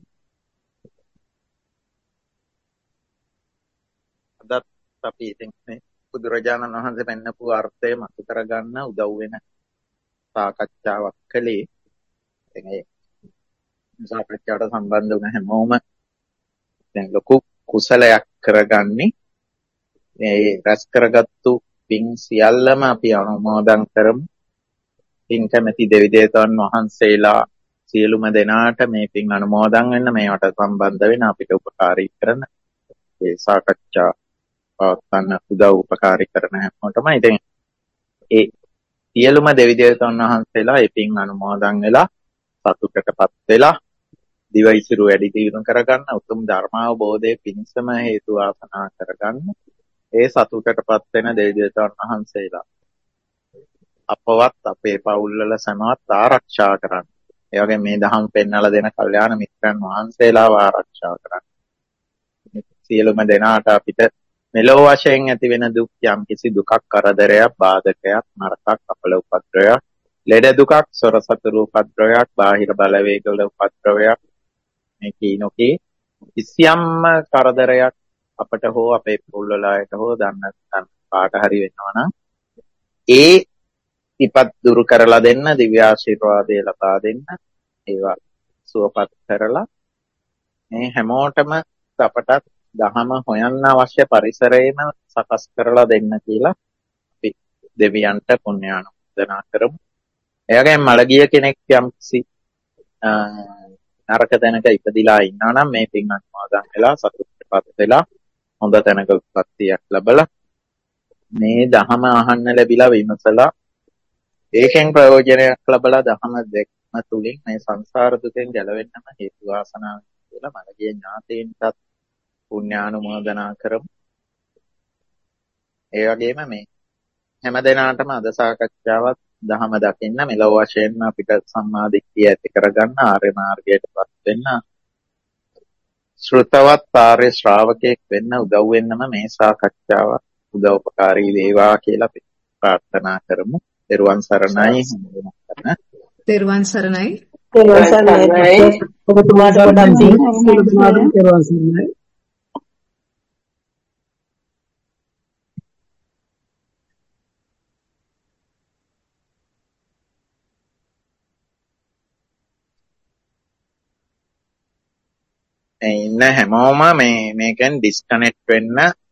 අදත් අපි ඉතින් මේ බුදුරජාණන් වහන්සේ පෙන්නපු අර්ථය මතු කරගන්න උදව් වෙන සාකච්ඡාවක් කළේ. ඉතින් ඒ සාකච්ඡාවට සම්බන්ධ වුණ හැමෝම දැන් ලොකු කුසලයක් කරගන්නේ මේ රැස් කරගත්තු පින් සියල්ලම අපි අනුමෝදන් කරමු. පින් කැමැති දෙවි දේවතාවුන් වහන්සේලා සියලුම දෙනාට මේ පින් අනුමෝදන් වෙන්න මේවට සම්බන්ධ වෙන අපිට උපකාරී කරන ඒ සාකච්ඡා පවත්වන්න උදව් උපකාරී කරන හැමෝටම ඉතින් ඒ සියලුම දෙවි දේවතාවුන් වහන්සේලා ඒ පින් අනුමෝදන් වෙලා සතුටටපත් වෙලා දිවයිසිරු වැඩි දියුණු කරගන්න උතුම් ධර්මාවබෝධයේ පිණසම හේතු වාසනා කරගන්න ඒ සතුටටපත් වෙන දෙවි දේවතාවුන් වහන්සේලා අපවත් අපේ පවුල්වල සමවත් ආරක්ෂා කරන්න. ඒ වගේ මේ දහම් පෙන්වලා දෙන කල්යාණ මිත්‍රයන් වහන්සේලාව ආරක්ෂා කරන්න. සියලුම දෙනාට අපිට මෙලොව වශයෙන් ඇති වෙන දුක් යම් කිසි දුකක් කරදරයක් බාධකයක් නරකක් අපල උපද්‍රවයක් ලෙඩ දුකක් සොර සතුරු උපද්‍රවයක් බාහිර බලවේගවල උපද්‍රවයක් මේ කීනෝකේ කිසියම් කරදරයක් අපට හෝ අපේ පුල්වල අයට හෝ දන්න කාට හරි වෙනවා නම් ඒ ඉපත් දුරු කරලා දෙන්න දිව්‍ය ආශිර්වාදය ලබා දෙන්න ඒවා සුවපත් කරලා මේ හැමෝටම අපට දහම හොයන්න අවශ්‍ය පරිසරයම සකස් කරලා දෙන්න කියලා අපි දෙවියන්ට පුණ්‍යානුමෝදනා කරමු. එයාගෙන් මළගිය කෙනෙක් යම්කිසි නරක තැනක ඉපදිලා ඉන්නවා නම් මේ පින් අනුමෝදන් වෙලා සතුටටපත් වෙලා හොඳ තැනක උප්පත්තියක් ලැබලා මේ දහම අහන්න ලැබිලා විමසලා ඒකෙන් ප්‍රයෝජනයක් ලැබලා දහම දැක්ම තුලින් මේ සංසාර දුකෙන් ගැලවෙන්නම හේතු වාසනා කියලා මළගිය ඥාතීන්ටත් පුණ්‍යානුමෝදනා කරමු. ඒ වගේම මේ හැම දිනාටම අද සාකච්ඡාවත් දහම දකින්න මෙලොව වශයෙන් අපිට සම්මා දිට්ඨිය ඇති කරගන්න ආර්ය මාර්ගයටපත් වෙන්න ශ්‍රුතවත් ආර්ය ශ්‍රාවකෙක් වෙන්න උදව් වෙන්නම මේ සාකච්ඡාව උදව්පකාරී වේවා කියලා අපි ප්‍රාර්ථනා කරමු. තෙරුවන් සරණයි. තෙරුවන් සරණයි. තෙරුවන් සරණයි. ඔබතුමාට ගොඩක් පිං. ඔබතුමාට තෙරුවන් සරණයි. ඉන්න හැමෝම මේ මේකෙන් ඩිස්කනෙක්ට් වෙන්න